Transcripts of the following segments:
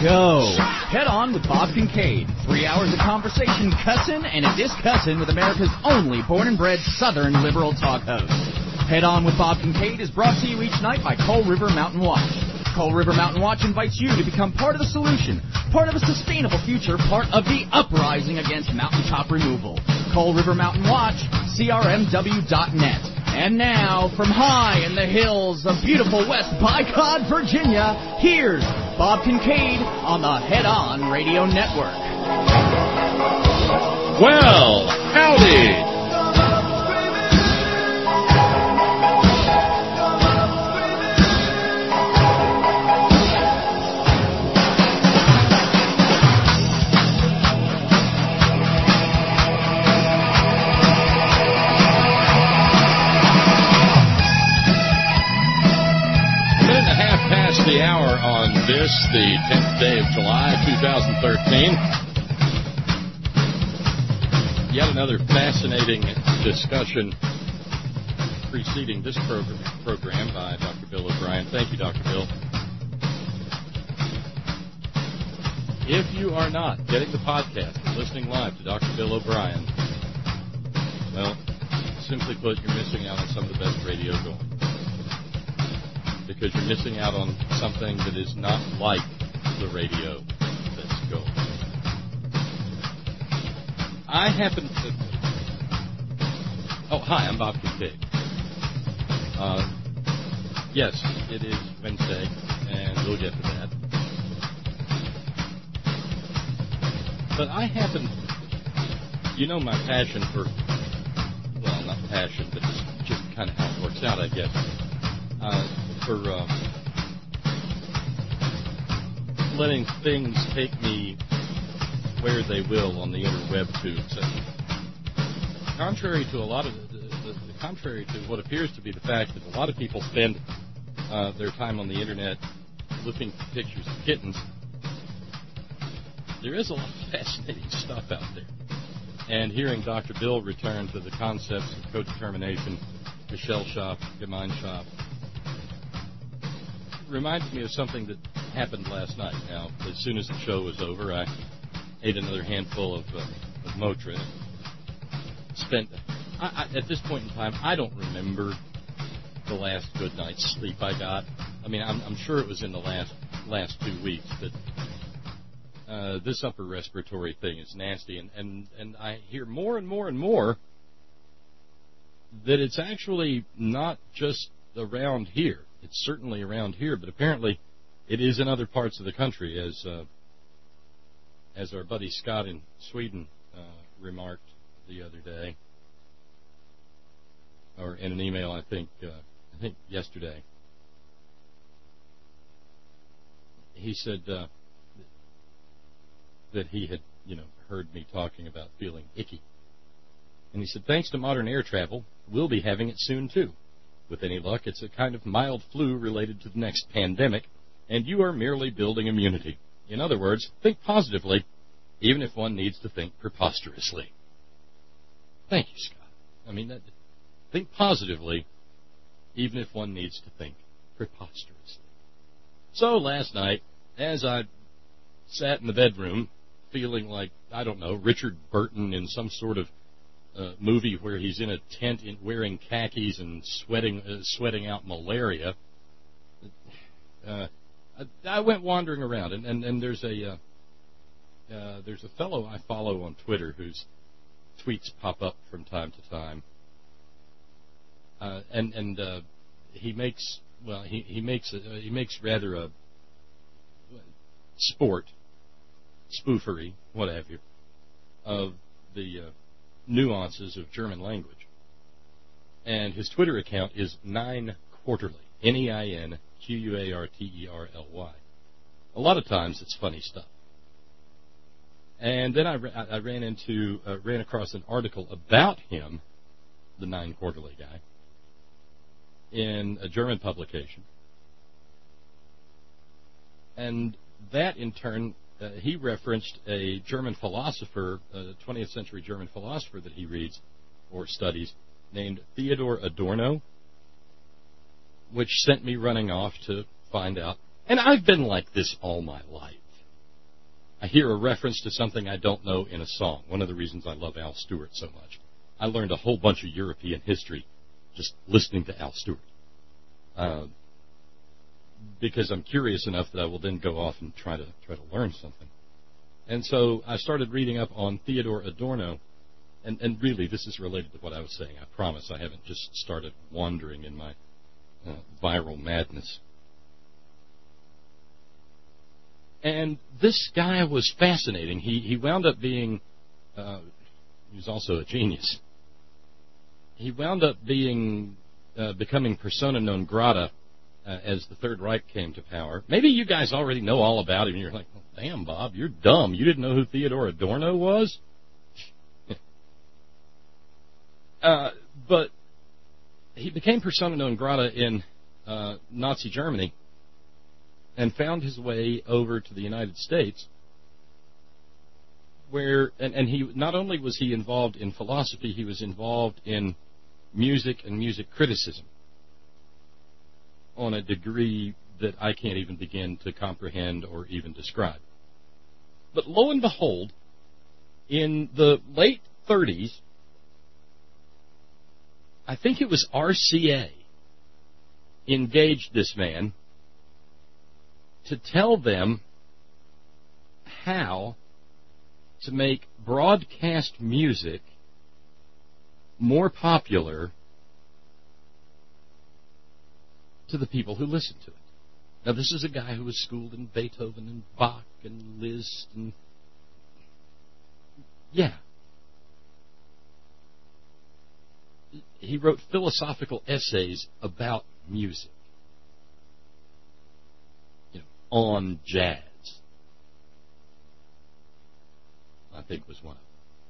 go. Head On with Bob Kincaid. 3 hours of conversation, cussin' and a discussin' with America's only born and bred Southern liberal talk host. Head On with Bob Kincaid is brought to you each night by Coal River Mountain Watch. Coal River Mountain Watch invites you to become part of the solution, part of a sustainable future, part of the uprising against mountaintop removal. Coal River Mountain Watch, crmw.net. And now, from high in the hills of beautiful West Bicod, Virginia, here's Bob Kincaid on the Head On Radio Network. Well, howdy. The hour on this, the 10th day of July, 2013. Yet another fascinating discussion preceding this program by Dr. Bill O'Brien. Thank you, Dr. Bill. If you are not getting the podcast and listening live to Dr. Bill O'Brien, well, simply put, you're missing out on some of the best radio going. Because you're missing out on something that is not like the radio that's going. I happen to... Oh, hi, I'm Bob Kincaid. Yes, it is Wednesday, and we'll get to that. But I happen... You know my passion for... Well, not passion, but it's just kind of how it works out, I guess. For letting things take me where they will on the interweb tubes. Contrary to a lot of contrary to what appears to be the fact that a lot of people spend their time on the internet looking for pictures of kittens, there is a lot of fascinating stuff out there. And hearing Dr. Bill return to the concepts of codetermination, Gesellschaft, Gemeinschaft, reminds me of something that happened last night. Now, as soon as the show was over, I ate another handful of Motrin. At this point in time, I don't remember the last good night's sleep I got. I mean, I'm sure it was in the last 2 weeks, but this upper respiratory thing is nasty, and I hear more and more and more that it's actually not just around here. It's certainly around here, but apparently it is in other parts of the country, as our buddy Scott in Sweden remarked the other day, or in an email, I think yesterday. He said that he had, heard me talking about feeling icky, and he said, thanks to modern air travel, we'll be having it soon too. With any luck, it's a kind of mild flu related to the next pandemic, and you are merely building immunity. In other words, think positively, even if one needs to think preposterously. Thank you, Scott. I mean, think positively, even if one needs to think preposterously. So last night, as I sat in the bedroom, feeling like, I don't know, Richard Burton in some sort of movie where he's in a tent wearing khakis and sweating out malaria, I went wandering around, and there's a fellow I follow on Twitter whose tweets pop up from time to time, and he makes rather a sport spoofery, what have you, of the nuances of German language. And his Twitter account is 9 Quarterly, NEINQUARTERLY. A lot of times it's funny stuff. And then I ran across an article about him, the 9 Quarterly guy, in a German publication. And that, in turn, he referenced a German philosopher, a 20th century German philosopher that he reads or studies, named Theodor Adorno, which sent me running off to find out. And I've been like this all my life. I hear a reference to something I don't know in a song. One of the reasons I love Al Stewart so much. I learned a whole bunch of European history just listening to Al Stewart. Because I'm curious enough that I will then go off and try to learn something. And so I started reading up on Theodor Adorno, and really this is related to what I was saying. I promise I haven't just started wandering in my viral madness. And this guy was fascinating. He wound up being, he was also a genius. He wound up becoming persona non grata as the Third Reich came to power. Maybe you guys already know all about him, and you're like, oh, damn, Bob, you're dumb. You didn't know who Theodor Adorno was? But he became persona non grata in Nazi Germany and found his way over to the United States, where, and he not only was he involved in philosophy, he was involved in music and music criticism on a degree that I can't even begin to comprehend or even describe. But lo and behold, in the late 30s, I think it was RCA engaged this man to tell them how to make broadcast music more popular to the people who listen to it. Now, this is a guy who was schooled in Beethoven and Bach and Liszt and... yeah. He wrote philosophical essays about music. On jazz, I think was one of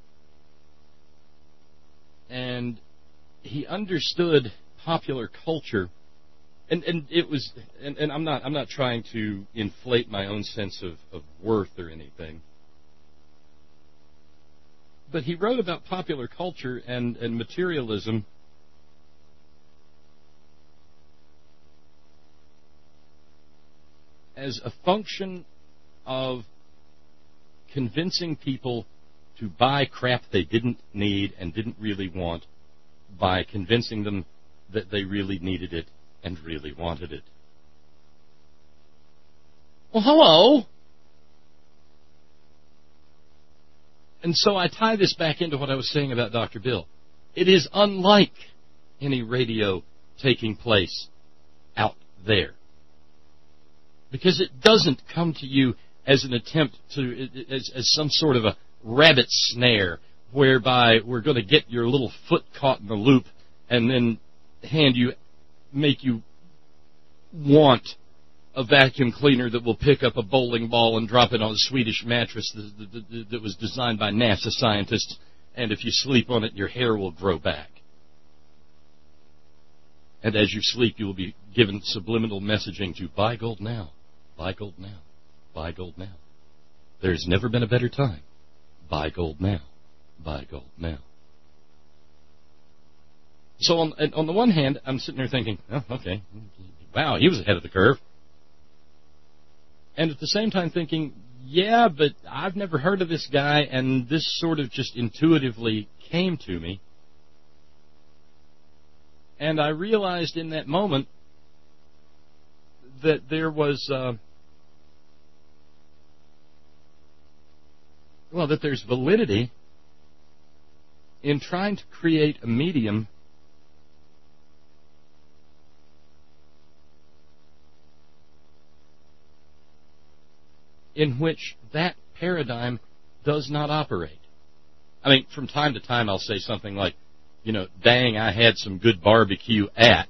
them. And he understood popular culture, and it was, and I'm not trying to inflate my own sense of worth or anything, but he wrote about popular culture and materialism as a function of convincing people to buy crap they didn't need and didn't really want by convincing them that they really needed it and really wanted it. Well, hello! And so I tie this back into what I was saying about Dr. Bill. It is unlike any radio taking place out there. Because it doesn't come to you as an attempt to, as some sort of a rabbit snare, whereby we're going to get your little foot caught in the loop and then make you want a vacuum cleaner that will pick up a bowling ball and drop it on a Swedish mattress that was designed by NASA scientists, and if you sleep on it, your hair will grow back. And as you sleep, you will be given subliminal messaging to buy gold now. Buy gold now. Buy gold now. There's never been a better time. Buy gold now. Buy gold now. So on the one hand, I'm sitting there thinking, oh, okay, wow, he was ahead of the curve. And at the same time thinking, yeah, but I've never heard of this guy, and this sort of just intuitively came to me. And I realized in that moment that there was, that there's validity in trying to create a medium in which that paradigm does not operate. I mean, from time to time I'll say something like, dang, I had some good barbecue at,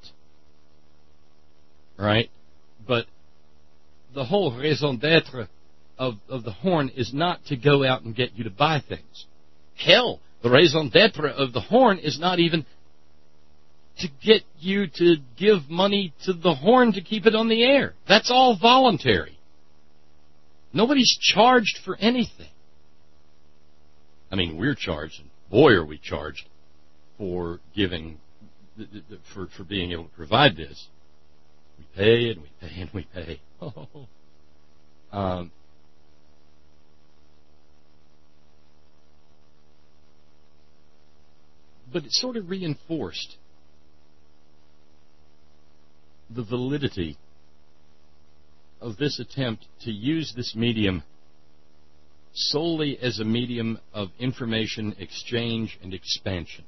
right? But the whole raison d'etre of the horn is not to go out and get you to buy things. Hell, the raison d'etre of the horn is not even to get you to give money to the horn to keep it on the air. That's all voluntary. Nobody's charged for anything. I mean, we're charged, and boy are we charged for giving, for being able to provide this. We pay and we pay and we pay. But it sort of reinforced the validity of this attempt to use this medium solely as a medium of information exchange and expansion,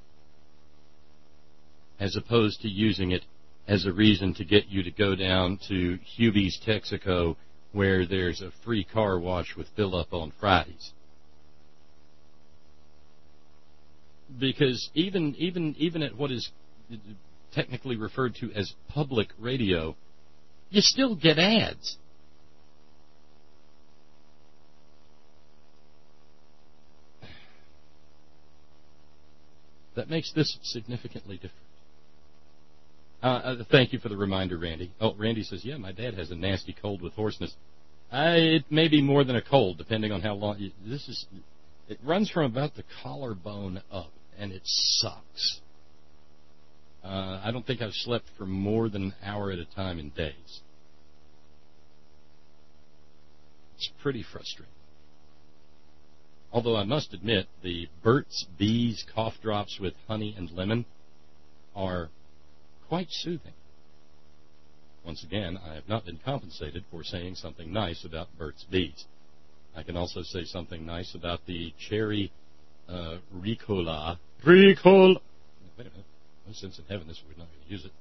as opposed to using it as a reason to get you to go down to Hubie's Texaco, where there's a free car wash with fill up on Fridays. Because even at what is technically referred to as public radio, you still get ads. That makes this significantly different. Thank you for the reminder, Randy. Oh, Randy says, yeah, my dad has a nasty cold with hoarseness. It may be more than a cold, depending on how long. It runs from about the collarbone up, and it sucks. I don't think I've slept for more than an hour at a time in days. It's pretty frustrating. Although I must admit, the Burt's Bees cough drops with honey and lemon are quite soothing. Once again, I have not been compensated for saying something nice about Burt's Bees. I can also say something nice about the cherry Ricola. Wait a minute. No sense in heaven this, we're not going to use it.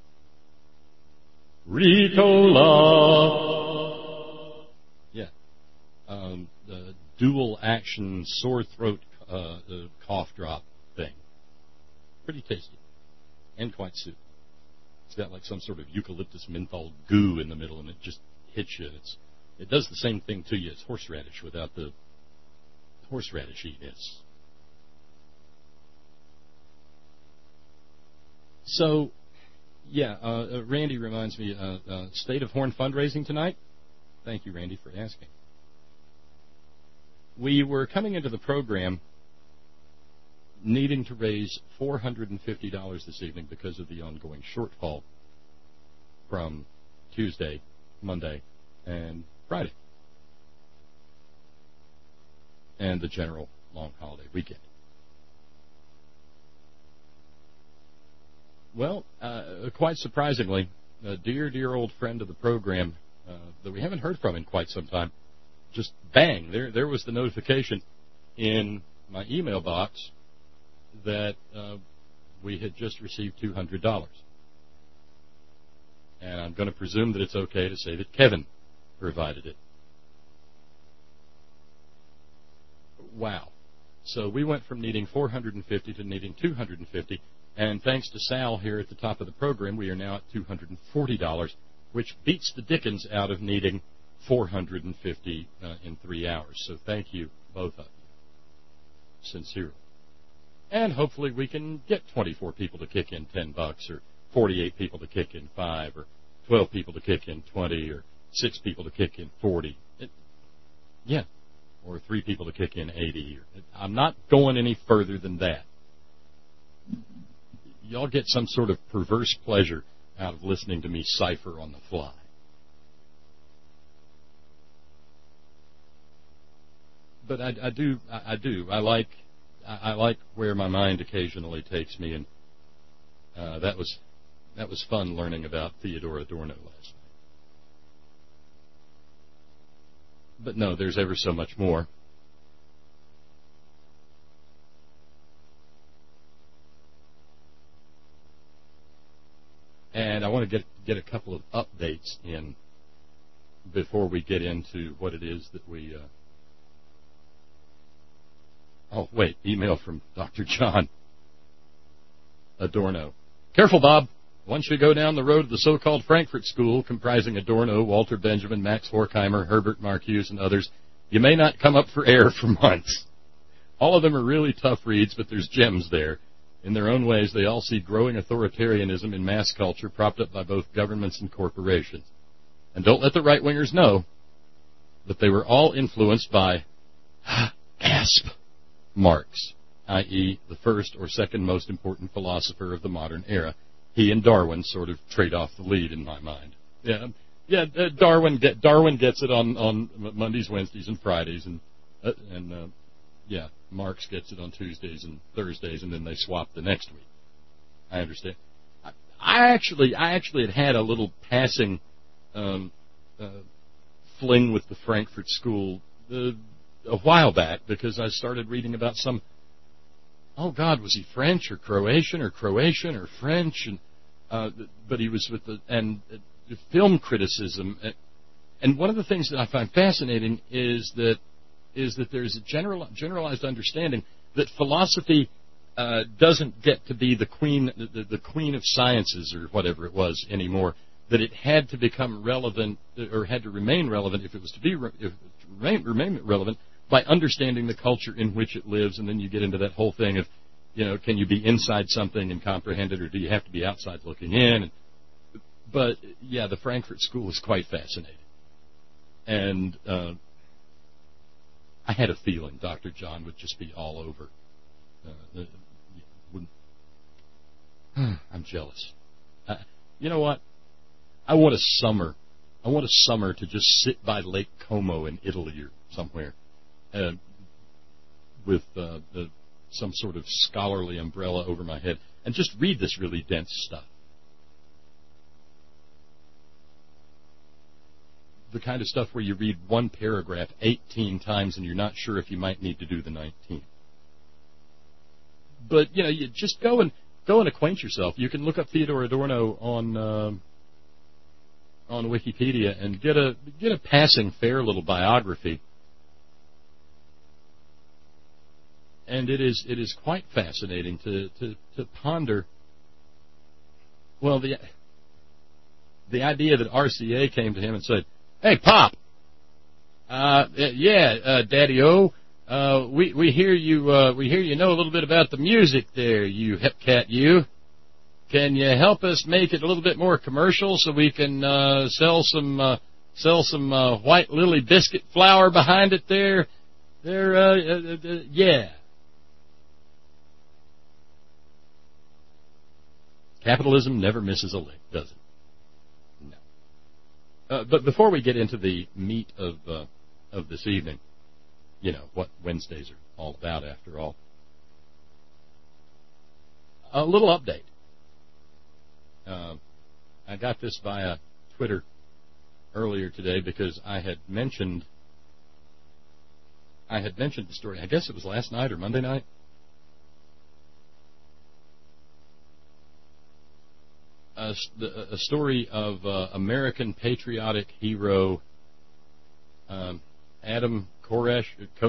Ricola. Yeah. The dual action sore throat cough drop thing. Pretty tasty. And quite soothing. It's got like some sort of eucalyptus menthol goo in the middle, and it just hits you. It does the same thing to you as horseradish without the horseradishiness. So, yeah, Randy reminds me, State of Horn fundraising tonight. Thank you, Randy, for asking. We were coming into the program needing to raise $450 this evening because of the ongoing shortfall from Tuesday, Monday, and Friday, and the general long holiday weekend. Well, quite surprisingly, a dear old friend of the program that we haven't heard from in quite some time, just bang, there was the notification in my email box that we had just received $200. And I'm going to presume that it's okay to say that Kevin provided it. Wow. So we went from needing 450 to needing 250, and thanks to Sal here at the top of the program, we are now at $240, which beats the dickens out of needing 450 in 3 hours. So thank you, both of you, sincerely. And hopefully we can get 24 people to kick in $10, or 48 people to kick in 5, or 12 people to kick in 20, or 6 people to kick in 40. Yeah. Or 3 people to kick in 80. I'm not going any further than that. Y'all get some sort of perverse pleasure out of listening to me cipher on the fly. But I do. I like where my mind occasionally takes me, and that was fun learning about Theodore Adorno last night. But no, there's ever so much more. And I want to get a couple of updates in before we get into what it is that we... Oh, wait, email from Dr. John Adorno. Careful, Bob. Once you go down the road of the so-called Frankfurt School, comprising Adorno, Walter Benjamin, Max Horkheimer, Herbert Marcuse, and others, you may not come up for air for months. All of them are really tough reads, but there's gems there. In their own ways, they all see growing authoritarianism in mass culture propped up by both governments and corporations. And don't let the right-wingers know that they were all influenced by, gasp, Marx, i.e., the first or second most important philosopher of the modern era. He and Darwin sort of trade off the lead in my mind. Yeah. Darwin gets it on Mondays, Wednesdays, and Fridays, and Yeah, Marx gets it on Tuesdays and Thursdays, and then they swap the next week. I understand. I actually had a little passing fling with the Frankfurt School a while back because I started reading about some. Oh God, was he French or Croatian or French? And but he was with the film criticism. And one of the things that I find fascinating is that there's a generalized understanding that philosophy doesn't get to be the queen of sciences or whatever it was anymore. That it had to become relevant or had to remain relevant if it was to remain relevant by understanding the culture in which it lives. And then you get into that whole thing of, can you be inside something and comprehend it, or do you have to be outside looking in? But yeah, the Frankfurt School is quite fascinating. And I had a feeling Dr. John would just be all over. I'm jealous. You know what? I want a summer to just sit by Lake Como in Italy or somewhere with some sort of scholarly umbrella over my head and just read this really dense stuff. The kind of stuff where you read one paragraph 18 times and you're not sure if you might need to do the 19th. But, you just go and acquaint yourself. You can look up Theodor Adorno on Wikipedia and get a passing fair little biography. And it is quite fascinating to ponder. Well, the idea that RCA came to him and said, "Hey, Pop, Daddy-O, we hear you know a little bit about the music there, you hep cat, you. Can you help us make it a little bit more commercial so we can sell some white lily biscuit flour behind it there? Yeah." Capitalism never misses a lick, does it? No. But before we get into the meat of this evening, what Wednesdays are all about, after all, a little update. I got this via Twitter earlier today because I had mentioned the story. I guess it was last night or Monday night. A story of American patriotic hero Adam Kokesh.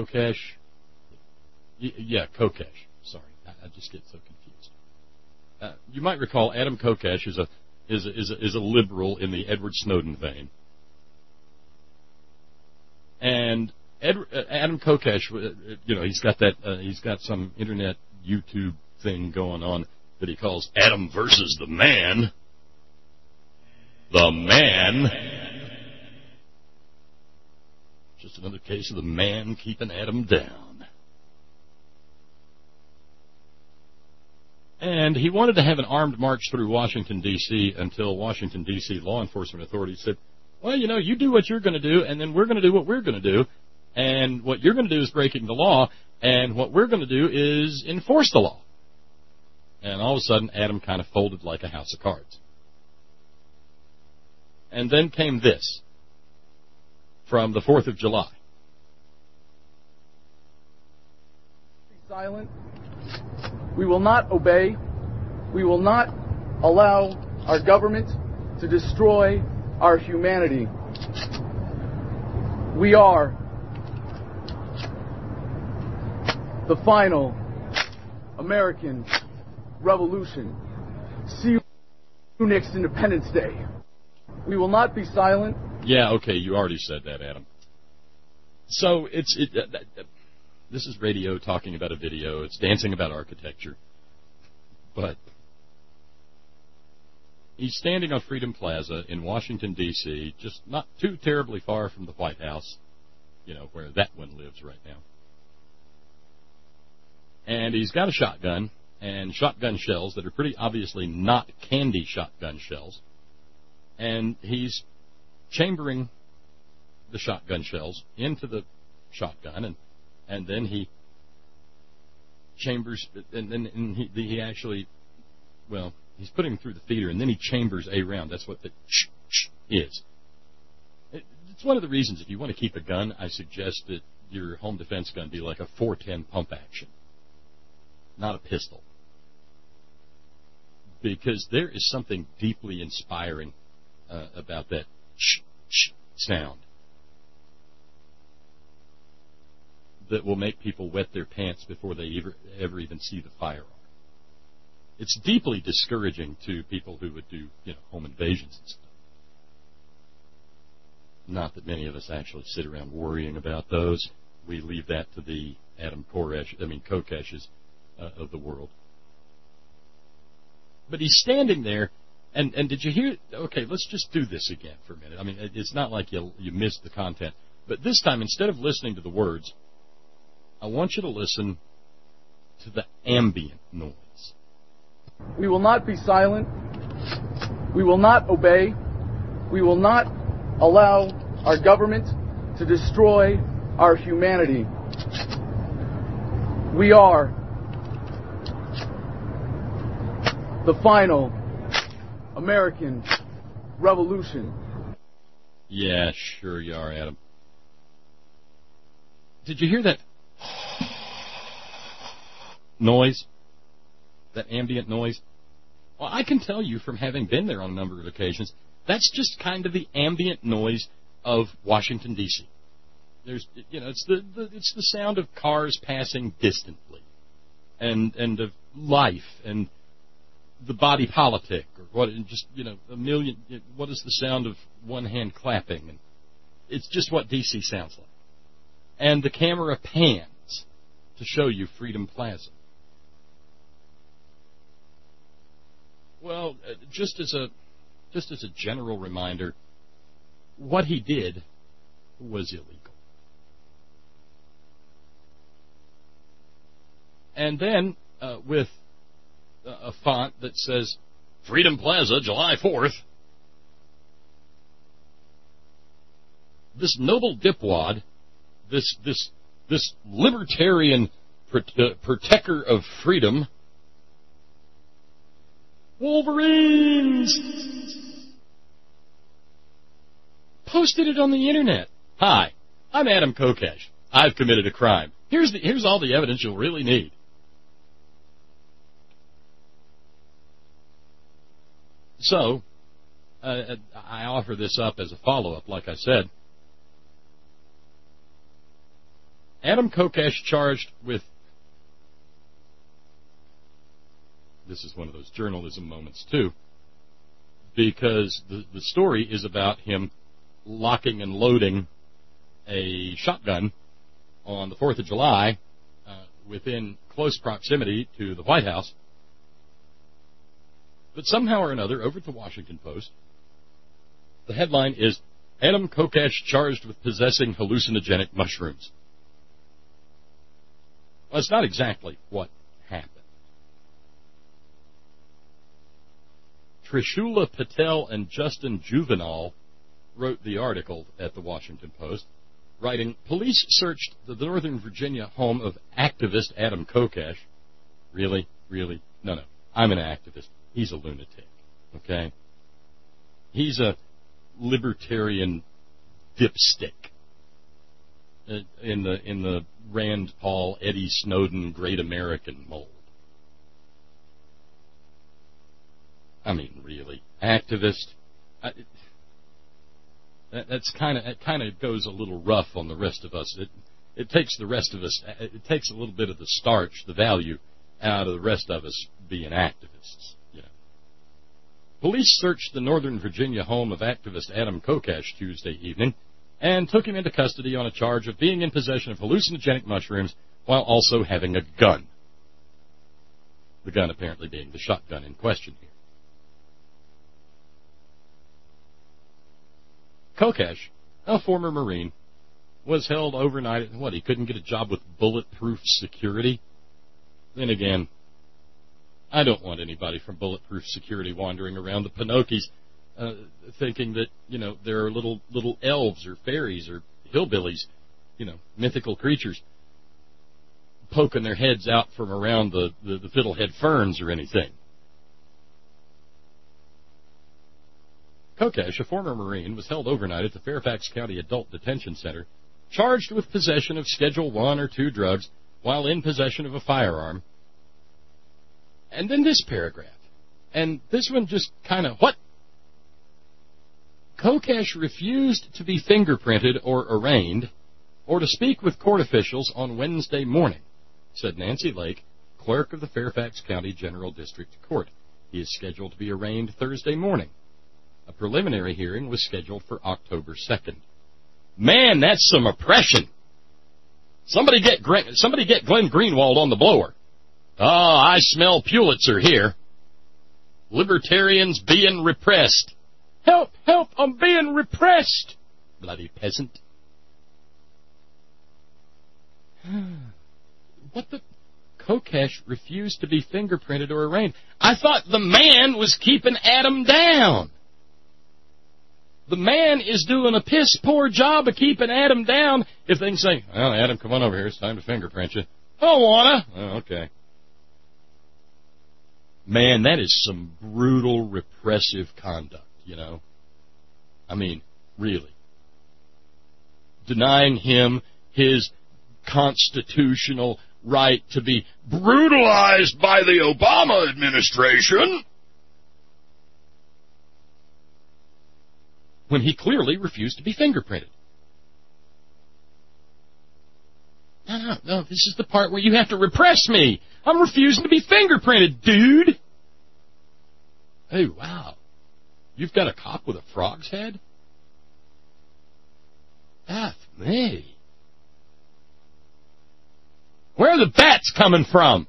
Kokesh. Sorry, I just get so confused. You might recall Adam Kokesh is a liberal in the Edward Snowden vein, and Adam Kokesh, he's got some internet YouTube thing going on that he calls Adam versus the Man. The Man. Just another case of the man keeping Adam down. And he wanted to have an armed march through Washington, D.C. until Washington, D.C. law enforcement authorities said, well, you do what you're going to do, and then we're going to do what we're going to do. And what you're going to do is breaking the law, and what we're going to do is enforce the law. And all of a sudden, Adam kind of folded like a house of cards. And then came this from the 4th of July. Be silent. We will not obey. We will not allow our government to destroy our humanity. We are the final American Revolution. See you next Independence Day. We will not be silent. Yeah, okay, you already said that, Adam. So this is radio talking about a video. It's dancing about architecture. But he's standing on Freedom Plaza in Washington, D.C., just not too terribly far from the White House, where that one lives right now. And he's got a shotgun and shotgun shells that are pretty obviously not candy shotgun shells. And he's chambering the shotgun shells into the shotgun, and then he chambers, and he actually, well, he's putting him through the feeder, and then he chambers a round. That's what the is. It's one of the reasons, if you want to keep a gun, I suggest that your home defense gun be like a 410 pump action, not a pistol. Because there is something deeply inspiring about that sound that will make people wet their pants before they ever even see the firearm. It's deeply discouraging to people who would do, home invasions and stuff. Not that many of us actually sit around worrying about those. We leave that to the Kokesh's of the world. But he's standing there, and did you hear? Okay, let's just do this again for a minute. I mean, it's not like you missed the content. But this time, instead of listening to the words, I want you to listen to the ambient noise. We will not be silent. We will not obey. We will not allow our government to destroy our humanity. We are the final American Revolution. Yeah, sure you are, Adam. Did you hear that noise? That ambient noise? Well, I can tell you from having been there on a number of occasions, that's just kind of the ambient noise of Washington, D.C. There's, it's the sound of cars passing distantly, and of life, and the body politic, or what, and just, a million, what is the sound of one hand clapping? And it's just what D.C. sounds like. And the camera pans to show you Freedom Plaza. Well, just as a general reminder, what he did was illegal. And then, with a font that says, Freedom Plaza, July 4th, this noble dipwad, this libertarian protector of freedom, Wolverines, posted it on the internet. Hi, I'm Adam Kokesh. I've committed a crime. Here's all the evidence you'll really need. So, I offer this up as a follow-up, like I said. Adam Kokesh charged with, this is one of those journalism moments too, because the story is about him locking and loading a shotgun on the 4th of July within close proximity to the White House. But somehow or another, over at the Washington Post, the headline is, Adam Kokesh charged with possessing hallucinogenic mushrooms. Well, it's not exactly what happened. Trishula Patel and Justin Juvenal wrote the article at the Washington Post, writing, police searched the Northern Virginia home of activist Adam Kokesh. Really? Really? No. I'm an activist. He's a lunatic. Okay? He's a libertarian dipstick in the Rand Paul, Eddie Snowden, Great American mold. I mean, really, activist. It kind of goes a little rough on the rest of us. It takes the rest of us. It takes a little bit of the starch, the value, out of the rest of us being activists. Police searched the Northern Virginia home of activist Adam Kokesh Tuesday evening and took him into custody on a charge of being in possession of hallucinogenic mushrooms while also having a gun. The gun apparently being the shotgun in question here. Kokesh, a former Marine, was held overnight. He couldn't get a job with Bulletproof Security? Then again, I don't want anybody from Bulletproof Security wandering around the Pinokies thinking that, there are little elves or fairies or hillbillies, mythical creatures. poking their heads out from around the fiddlehead ferns or anything. Kokesh, a former Marine, was held overnight at the Fairfax County Adult Detention Center, charged with possession of Schedule I or II drugs while in possession of a firearm. And then this paragraph. And this one just kind of, what? Kokesh refused to be fingerprinted or arraigned or to speak with court officials on Wednesday morning, said Nancy Lake, clerk of the Fairfax County General District Court. He is scheduled to be arraigned Thursday morning. A preliminary hearing was scheduled for October 2nd. Man, that's some oppression. Somebody get Glenn Greenwald on the blower. Oh, I smell Pulitzer here. Libertarians being repressed. Help, help, I'm being repressed. Bloody peasant. What the? Kokesh refused to be fingerprinted or arraigned. I thought the man was keeping Adam down. The man is doing a piss-poor job of keeping Adam down if they can say, well, Adam, come on over here. It's time to fingerprint you. I don't wanna. Oh, okay. Man, that is some brutal, repressive conduct, you know. I mean, really. Denying him his constitutional right to be brutalized by the Obama administration when he clearly refused to be fingerprinted. No, this is the part where you have to repress me. I'm refusing to be fingerprinted, dude. Hey, wow. You've got a cop with a frog's head? F me. Where are the bats coming from?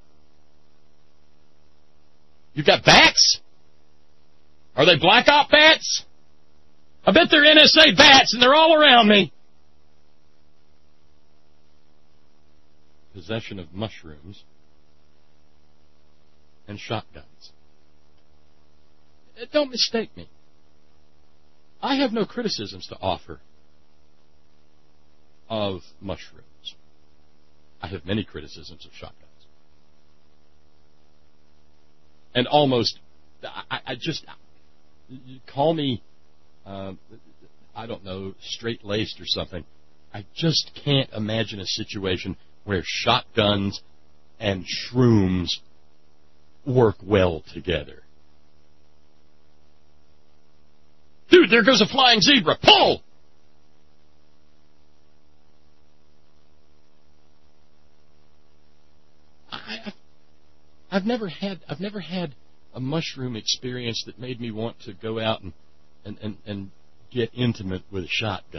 You got bats? Are they black op bats? I bet they're NSA bats and they're all around me. Possession of mushrooms and shotguns. Don't mistake me. I have no criticisms to offer of mushrooms. I have many criticisms of shotguns. And almost, call me, I don't know, straight-laced or something. I just can't imagine a situation where shotguns and shrooms work well together. Dude, there goes a flying zebra. Pull! I've never had a mushroom experience that made me want to go out and get intimate with a shotgun.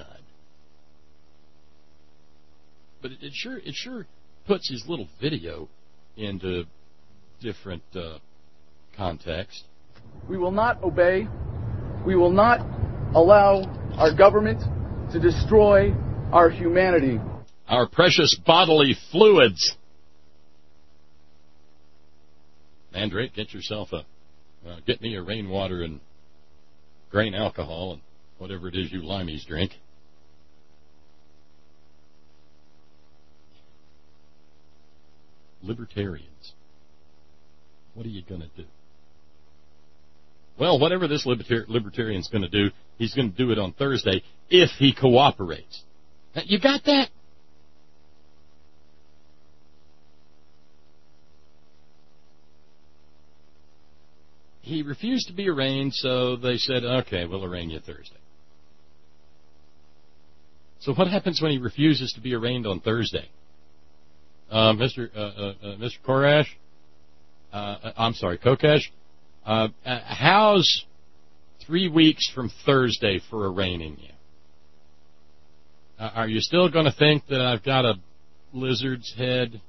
But it sure puts his little video into different context. We will not obey. We will not allow our government to destroy our humanity. Our precious bodily fluids. Mandrake, get yourself get me a rainwater and grain alcohol and whatever it is you limeys drink. Libertarians. What are you going to do? Well, whatever this libertarian's going to do, he's going to do it on Thursday if he cooperates. Now, you got that? He refused to be arraigned, so they said, okay, we'll arraign you Thursday. So what happens when he refuses to be arraigned on Thursday? Mr. Kokesh, how's 3 weeks from Thursday for arraigning you? Are you still going to think that I've got a lizard's head?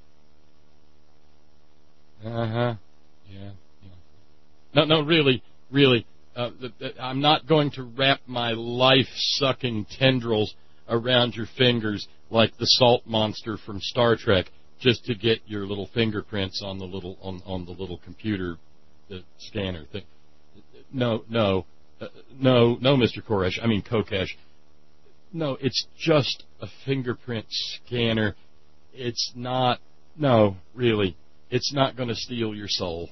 Yeah. No, really. I'm not going to wrap my life-sucking tendrils around your fingers like the salt monster from Star Trek just to get your little fingerprints on the little computer scanner thing. No, Mr. Kokesh. No, it's just a fingerprint scanner. It's not No, really. It's not going to steal your soul.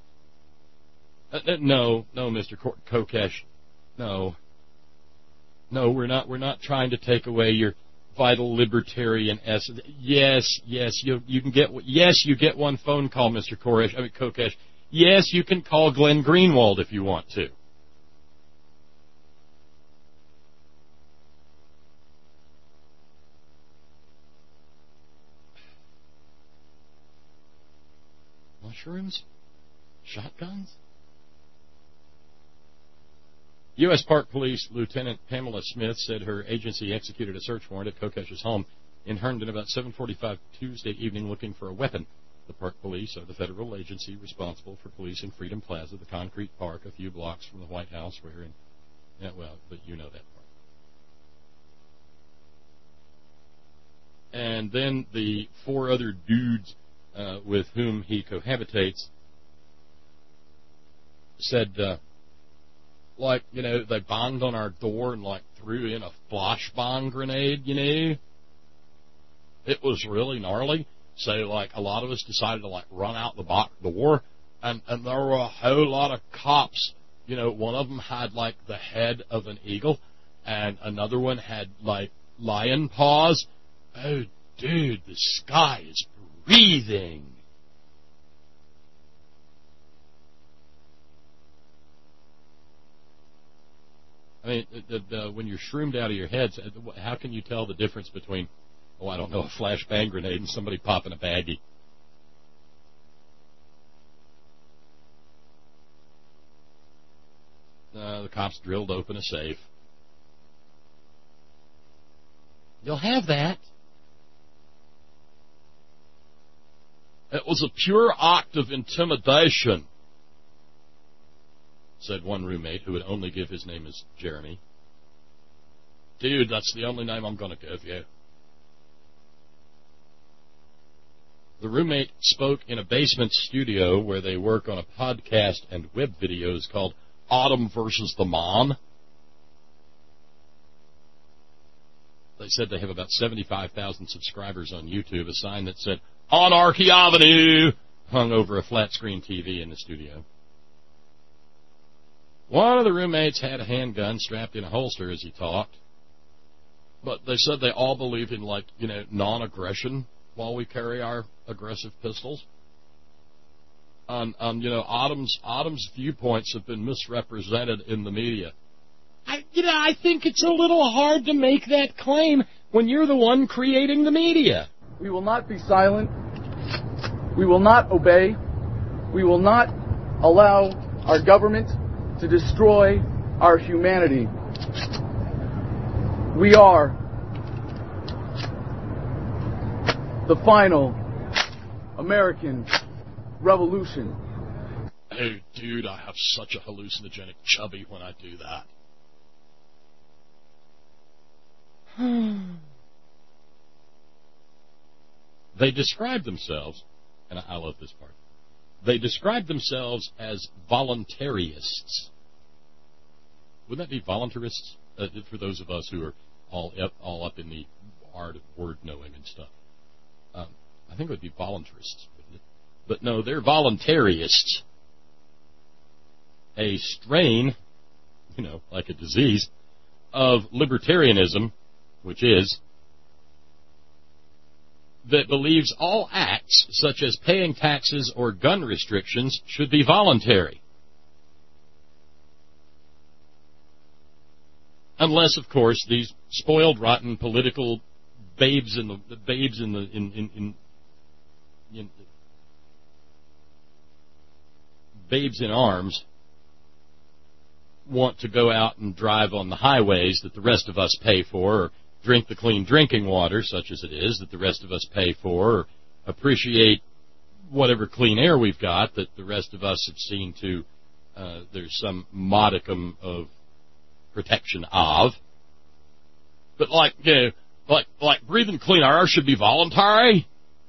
No, Mr. Kokesh. No. No, we're not trying to take away your vital libertarian essence. Yes, you can get. Yes, you get one phone call, Mr. Kokesh. Yes, you can call Glenn Greenwald if you want to. Mushrooms? Shotguns? U.S. Park Police Lieutenant Pamela Smith said her agency executed a search warrant at Kokesh's home in Herndon about 7:45 Tuesday evening looking for a weapon. The Park Police are the federal agency responsible for policing Freedom Plaza, the concrete park a few blocks from the White House, but you know that part. And then the four other dudes with whom he cohabitates said, they bombed on our door and, threw in a flashbang grenade, It was really gnarly. So, a lot of us decided to, run out the back door, and there were a whole lot of cops. One of them had, the head of an eagle, and another one had, lion paws. Oh, dude, the sky is breathing. I mean, when you're shroomed out of your head, how can you tell the difference between, a flashbang grenade and somebody popping a baggie? The cops drilled open a safe. You'll have that. It was a pure act of intimidation, said one roommate who would only give his name as Jeremy. Dude, that's the only name I'm going to give you. The roommate spoke in a basement studio where they work on a podcast and web videos called Autumn versus the Mom. They said they have about 75,000 subscribers on YouTube, a sign that said, Anarchy Avenue, hung over a flat-screen TV in the studio. One of the roommates had a handgun strapped in a holster as he talked, but they said they all believe in, non-aggression while we carry our aggressive pistols. Autumn's viewpoints have been misrepresented in the media. I think it's a little hard to make that claim when you're the one creating the media. We will not be silent. We will not obey. We will not allow our government to destroy our humanity. We are the final American Revolution. Oh, dude, I have such a hallucinogenic chubby when I do that. They describe themselves, and I love this part, they describe themselves as voluntarists. Wouldn't that be voluntarists for those of us who are all up in the art of word knowing and stuff? I think it would be voluntarists, wouldn't it? But no, they're voluntarists. A strain, like a disease, of libertarianism, which is that believes all acts, such as paying taxes or gun restrictions, should be voluntary. Unless, of course, these spoiled, rotten political babes in arms want to go out and drive on the highways that the rest of us pay for, or drink the clean drinking water, such as it is, that the rest of us pay for, or appreciate whatever clean air we've got that the rest of us have seen to there's some modicum of protection of. But like breathing clean air should be voluntary?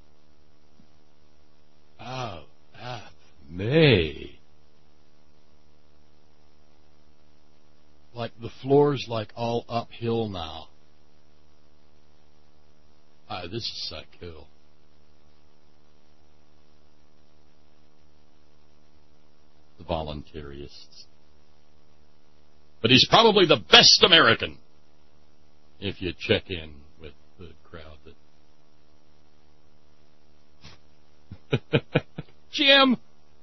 Oh, me. Like the floor's all uphill now. This is so cool. the voluntarists. But he's probably the best American, if you check in with the crowd that... Jim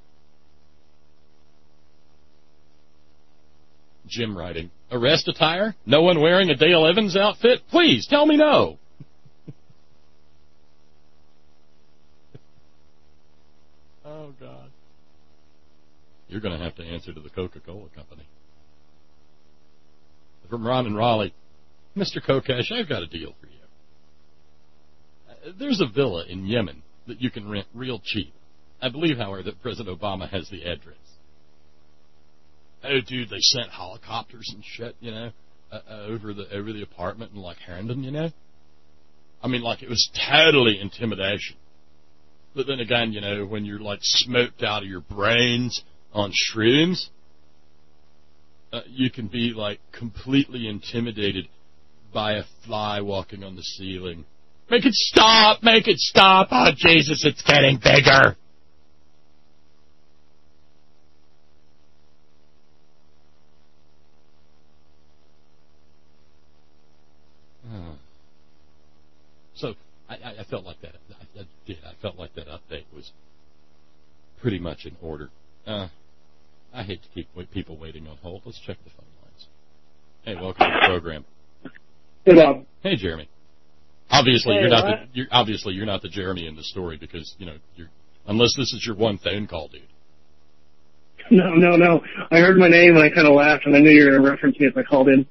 writing, arrest attire? No one wearing a Dale Evans outfit? Please, tell me no. Oh, God. You're going to have to answer to the Coca-Cola Company. From Ron in Raleigh, Mr. Kokesh, I've got a deal for you. There's a villa in Yemen that you can rent real cheap. I believe, however, that President Obama has the address. Oh, dude, they sent helicopters and shit, over the apartment in, Herndon, I mean, it was totally intimidation. But then again, when you're, smoked out of your brains on shrooms, you can be, completely intimidated by a fly walking on the ceiling. Make it stop! Make it stop! Oh, Jesus, it's getting bigger! So, I felt like that. I did. I felt like that update was pretty much in order. I hate to keep people waiting on hold. Let's check the phone lines. Hey, welcome to the program. Hey, Bob. Hey, Jeremy. Obviously, you're not the Jeremy in the story because unless this is your one phone call, dude. No. I heard my name and I kind of laughed and I knew you were going to reference me if I called in.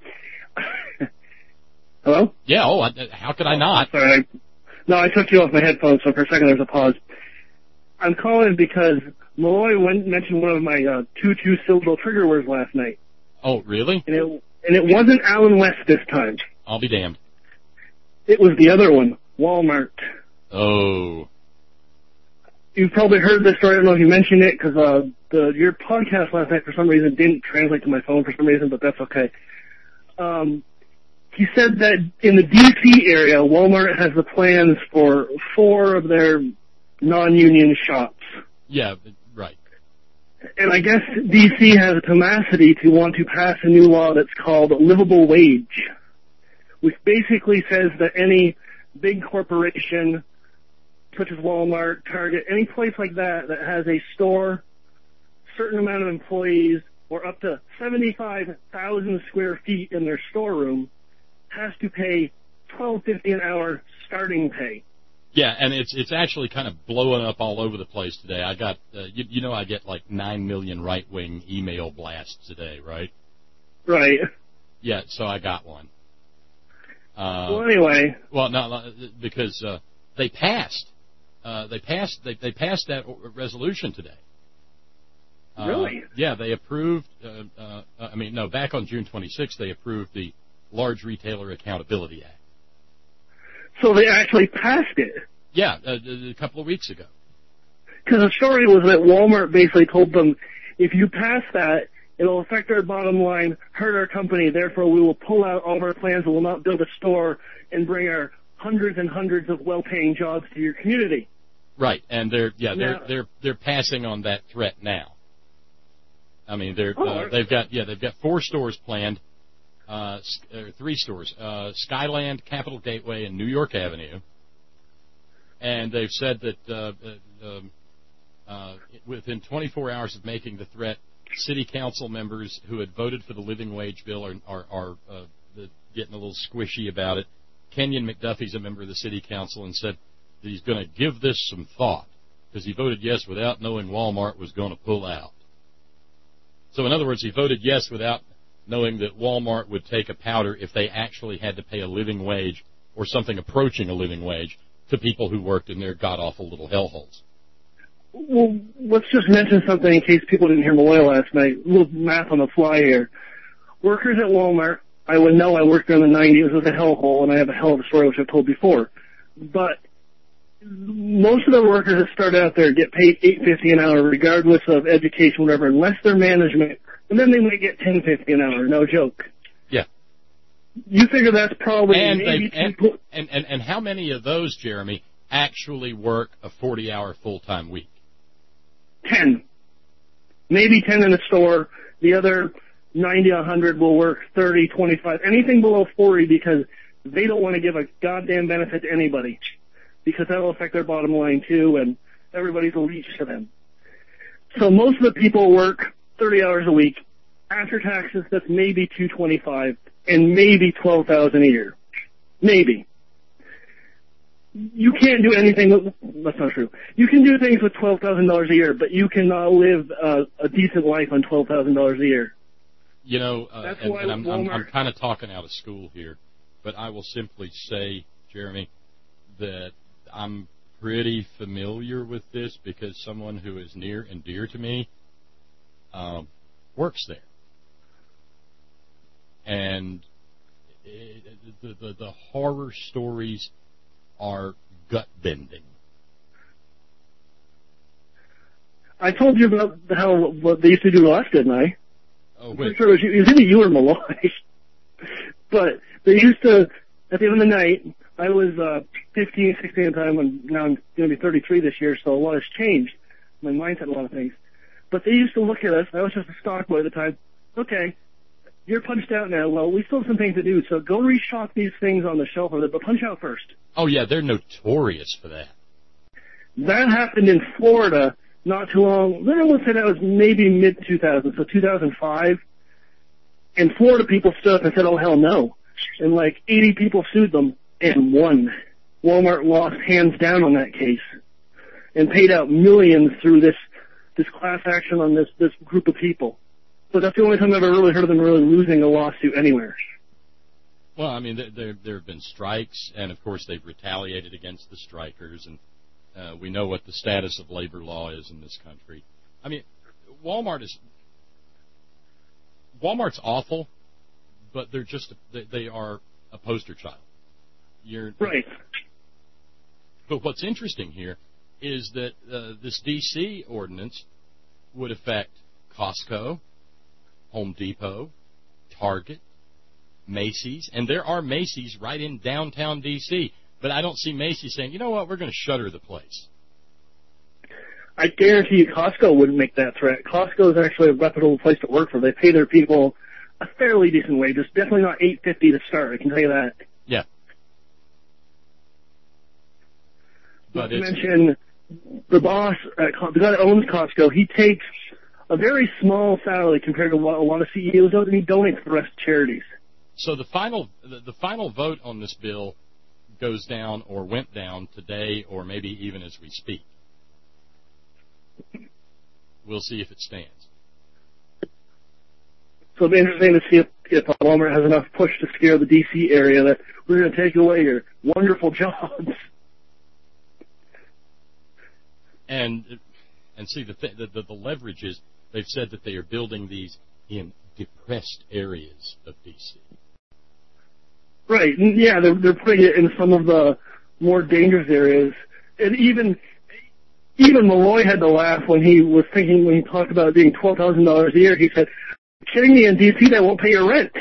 Hello? Yeah. Oh, how could I not? Sorry. No, I took you off my headphones, so for a second there's a pause. I'm calling because Malloy mentioned one of my 2-2-syllable trigger words last night. Oh, really? And it wasn't Alan West this time. I'll be damned. It was the other one, Walmart. Oh. You've probably heard this story. I don't know if you mentioned it because your podcast last night for some reason didn't translate to my phone for some reason, but that's okay. He said that in the D.C. area, Walmart has the plans for 4 of their non-union shops. Yeah, right. And I guess D.C. has a tenacity to want to pass a new law that's called livable wage, which basically says that any big corporation, such as Walmart, Target, any place like that that has a store, certain amount of employees, or up to 75,000 square feet in their storeroom, has to pay $12.50 an hour starting pay. Yeah, and it's actually kind of blowing up all over the place today. I got, I get 9 million right-wing email blasts today, right? Right. Yeah, so I got one. Well, anyway. Well, no, because they passed. They passed that resolution today. Really? Yeah, they approved. Back on June 26th, they approved the Large Retailer Accountability Act. So they actually passed it? Yeah, a couple of weeks ago. Because the story was that Walmart basically told them, if you pass that, it'll affect our bottom line, hurt our company, therefore we will pull out all of our plans and will not build a store and bring our hundreds and hundreds of well-paying jobs to your community. Right, and they're passing on that threat now. I mean, they've got 4 stores planned. 3 stores, Skyland, Capitol Gateway, and New York Avenue. And they've said that within 24 hours of making the threat, city council members who had voted for the living wage bill are getting a little squishy about it. Kenyon McDuffie's a member of the city council and said that he's going to give this some thought because he voted yes without knowing Walmart was going to pull out. So in other words, he voted yes without knowing that Walmart would take a powder if they actually had to pay a living wage or something approaching a living wage to people who worked in their god-awful little hellholes. Well, let's just mention something in case people didn't hear Malloy last night. A little math on the fly here. Workers at Walmart, I would know I worked there in the 90s. It was a hellhole, and I have a hell of a story which I've told before. But most of the workers that start out there get paid $8.50 an hour regardless of education, whatever, unless they're management. And then they might get $10.50 an hour, no joke. Yeah. You figure that's probably and how many of those, Jeremy, actually work a 40-hour full-time week? 10. maybe 10 in the store. The other 90, 100 will work 30, 25, anything below 40 because they don't want to give a goddamn benefit to anybody because that will affect their bottom line too, and everybody's a leech to them. So most of the people work 30 hours a week. After taxes, that's maybe $225 and maybe $12,000 a year. Maybe. You can't do anything with, that's not true. You can do things with $12,000 a year, but you cannot live a decent life on $12,000 a year. You know, and I'm kind of talking out of school here, but I will simply say, Jeremy, that I'm pretty familiar with this because someone who is near and dear to me works there. And the horror stories are gut-bending. I told you about what they used to do to us, didn't I? Oh, I'm pretty sure it was either you or Malloy. But they used to, at the end of the night, I was 15, 16 at the time, and now I'm going to be 33 this year, so a lot has changed. My mindset, a lot of things. But they used to look at us. I was just a stock boy at the time. Okay, you're punched out now. Well, we still have some things to do, so go restock these things on the shelf over there, but punch out first. Oh, yeah, they're notorious for that. That happened in Florida not too long. I would say that was maybe mid-2000, so 2005. And Florida people stood up and said, oh, hell no. And like 80 people sued them and won. Walmart lost hands down on that case and paid out millions through this class action on this group of people. So that's the only time I've ever really heard of them really losing a lawsuit anywhere. Well, I mean, there have been strikes, and of course they've retaliated against the strikers, and we know what the status of labor law is in this country. I mean, Walmart's awful, but they are a poster child. Right. But what's interesting here is that this D.C. ordinance would affect Costco, Home Depot, Target, Macy's, and there are Macy's right in downtown D.C., but I don't see Macy's saying, you know what, we're going to shutter the place. I guarantee you Costco wouldn't make that threat. Costco is actually a reputable place to work for. They pay their people a fairly decent wage. It's definitely not $8.50 to start, I can tell you that. Yeah. But to mention the boss, the guy that owns Costco, he takes a very small salary compared to what a lot of CEOs do, and he donates the rest to charities. So the final vote on this bill goes down or went down today or maybe even as we speak. We'll see if it stands. So it'll be interesting to see if Walmart has enough push to scare the D.C. area that we're going to take away your wonderful jobs. And see, the leverage is they've said that they are building these in depressed areas of D.C. Right. Yeah, they're putting it in some of the more dangerous areas. And even Malloy had to laugh when he talked about it being $12,000 a year. He said, kidding me, in D.C. they won't pay your rent.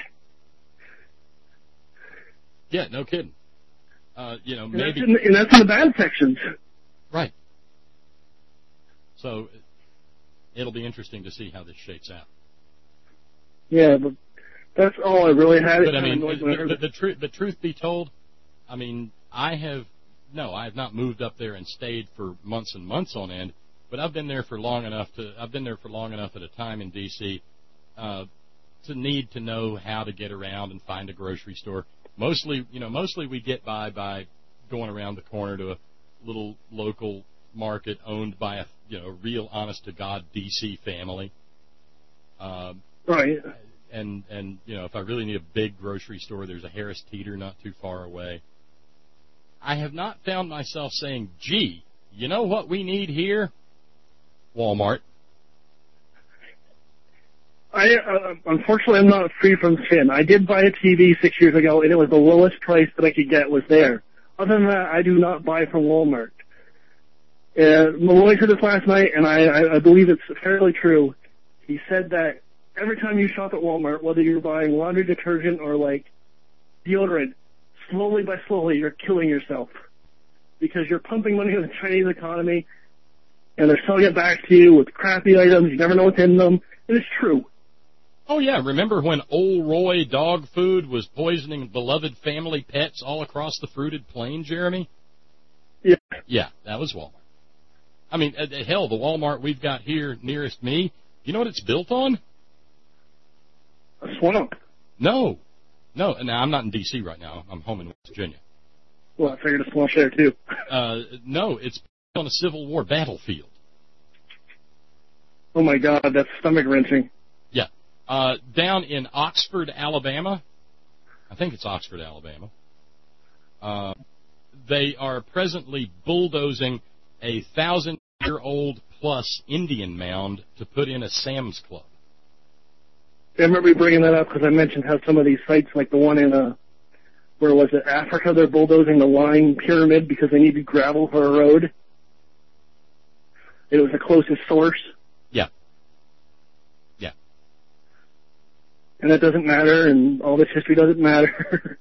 Yeah, no kidding. Maybe. And that's in the bad sections. Right. So it'll be interesting to see how this shakes out. Yeah, but that's all I really had. But I mean, the truth be told, I mean, I have not moved up there and stayed for months and months on end, but I've been there for long enough at a time in D.C. To need to know how to get around and find a grocery store. Mostly we get by going around the corner to a little local market owned by a real honest to God D.C. family. Right. And if I really need a big grocery store, there's a Harris Teeter not too far away. I have not found myself saying, gee, you know what we need here? Walmart. Unfortunately, I'm not free from sin. I did buy a TV 6 years ago, and it was the lowest price that I could get was there. Other than that, I do not buy from Walmart. Malloy said this last night, and I believe it's fairly true. He said that every time you shop at Walmart, whether you're buying laundry detergent or like deodorant, slowly by slowly you're killing yourself because you're pumping money into the Chinese economy, and they're selling it back to you with crappy items. You never know what's in them, and it's true. Oh, yeah. Remember when Old Roy dog food was poisoning beloved family pets all across the fruited plain, Jeremy? Yeah. Yeah, that was Walmart. I mean, hell, the Walmart we've got here nearest me, you know what it's built on? A swamp. No. Now, I'm not in D.C. right now. I'm home in West Virginia. Well, I figured a swamp there, too. No, it's on a Civil War battlefield. Oh, my God, that's stomach-wrenching. Yeah. Down in Oxford, Alabama, I think it's Oxford, Alabama, they are presently bulldozing a 1,000-year-old plus Indian mound to put in a Sam's Club. I remember you bringing that up because I mentioned how some of these sites, like the one in, where was it, Africa, they're bulldozing the Line Pyramid because they needed gravel for a road. It was the closest source. Yeah. And that doesn't matter, and all this history doesn't matter.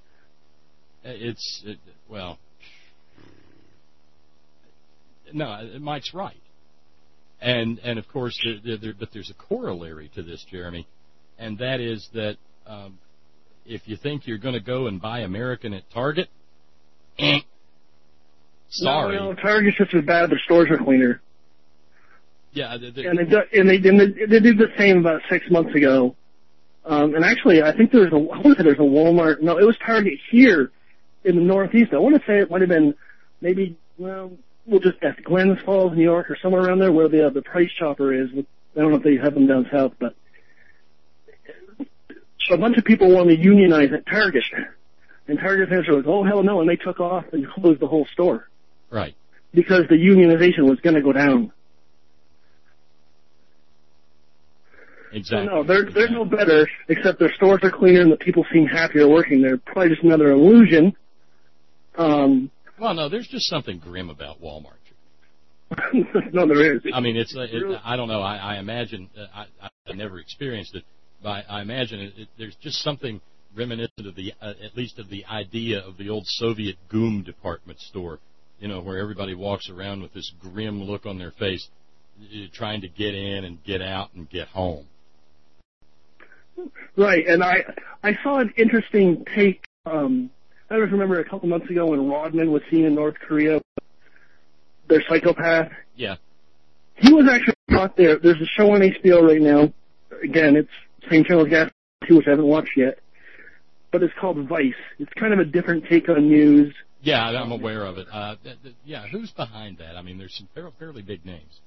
Well, no, Mike's right. And of course, but there's a corollary to this, Jeremy, and that is that if you think you're going to go and buy American at Target, sorry. No, Target's just as bad. Their stores are cleaner. Yeah, and they did the same about 6 months ago. And actually, I think there's a Walmart. No, it was Target here in the Northeast. I want to say it might have been maybe, well, we'll just guess Glens Falls, New York, or somewhere around there where the Price Chopper is. I don't know if they have them down south, but so a bunch of people wanted to unionize at Target. And Target's answer was, oh, hell no, and they took off and closed the whole store. Right. Because the unionization was going to go down. Exactly. So no, they're no better, except their stores are cleaner and the people seem happier working there. Probably just another illusion. Well, no, there's just something grim about Walmart. No, there is. I mean, I don't know. I imagine, I never experienced it, but I imagine there's just something reminiscent of at least of the idea of the old Soviet GUM department store, where everybody walks around with this grim look on their face, trying to get in and get out and get home. Right, and I saw an interesting take. I remember a couple months ago when Rodman was seen in North Korea, their psychopath. Yeah. He was actually caught there. There's a show on HBO right now. Again, it's same channel as Gas 2, which I haven't watched yet. But it's called Vice. It's kind of a different take on news. Yeah, I'm aware of it. Yeah, who's behind that? I mean, there's some fairly big names.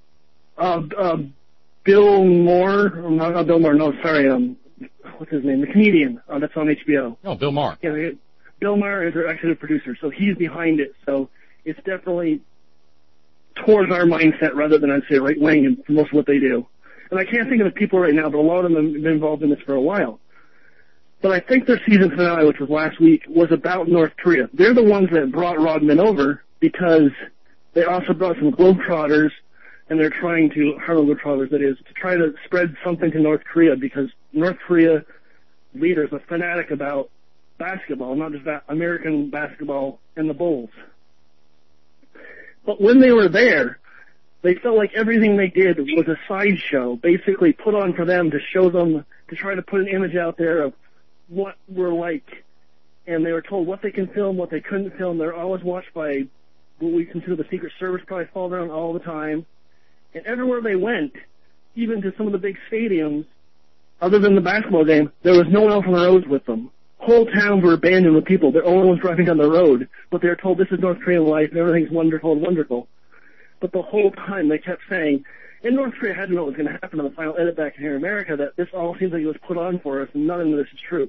Bill Moore. Not Bill Moore. No, sorry. What's his name? The comedian. That's on HBO. Oh, Bill Maher. Yeah, Bill Maher is our executive producer, so he's behind it. So it's definitely towards our mindset rather than, I'd say, right-wing and most of what they do. And I can't think of the people right now, but a lot of them have been involved in this for a while. But I think their season finale, which was last week, was about North Korea. They're the ones that brought Rodman over because they also brought some Globetrotters, and they're trying to, Harlem Globetrotters that is, to try to spread something to North Korea because North Korea leaders are fanatic about basketball, not just American basketball and the Bulls. But when they were there, they felt like everything they did was a sideshow, basically put on for them to show them, to try to put an image out there of what we're like. And they were told what they can film, what they couldn't film. They're always watched by what we consider the Secret Service, probably followed around all the time. And everywhere they went, even to some of the big stadiums, other than the basketball game, there was no one else on the roads with them. Whole towns were abandoned with people. They're the only ones driving down the road. But they're told this is North Korean life and everything's wonderful and wonderful. But the whole time they kept saying, and North Korea had to know what was going to happen in the final edit back here in America, that this all seems like it was put on for us and none of this is true.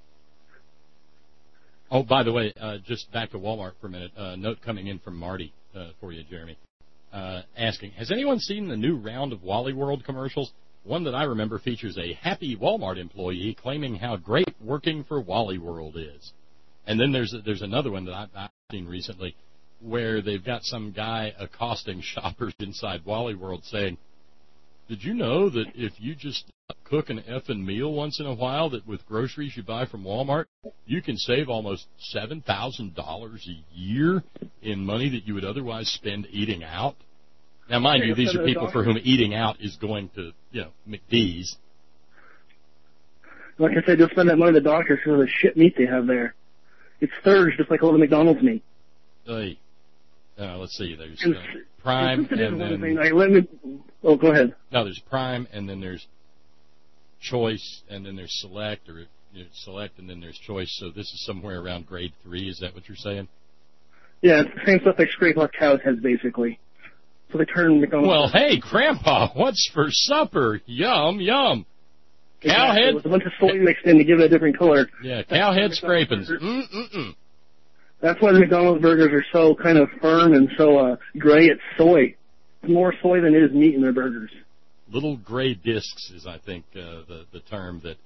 Oh, by the way, just back to Walmart for a minute. Note coming in from Marty for you, Jeremy, asking, has anyone seen the new round of Wally World commercials? One that I remember features a happy Walmart employee claiming how great working for Wally World is. And then there's another one that I've seen recently where they've got some guy accosting shoppers inside Wally World saying, did you know that if you just cook an effing meal once in a while that with groceries you buy from Walmart, you can save almost $7,000 a year in money that you would otherwise spend eating out? Now, mind you, these are people for whom eating out is going to, McD's. Like I said, you'll spend that money at the doctor because of the shit meat they have there. It's third, just like all the McDonald's meat. Let's see. There's Prime, and then... go ahead. No, there's Prime, and then there's Choice, and then there's Select, or Select, and then there's Choice. So this is somewhere around grade 3. Is that what you're saying? Yeah, it's the same stuff they scrape off cows' heads, basically. So they turn McDonald's... Well, hey, Grandpa, what's for supper? Yum, yum. Exactly. Cow head... With a bunch of soy mixed in to give it a different color. Yeah, cow head scrapings. That's why the McDonald's burgers are so kind of firm and so gray. It's soy. It's more soy than it is meat in their burgers. Little gray discs is, I think, the term that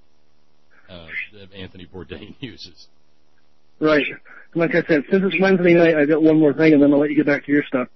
Anthony Bourdain uses. Right. Like I said, since it's Wednesday night, I got one more thing, and then I'll let you get back to your stuff.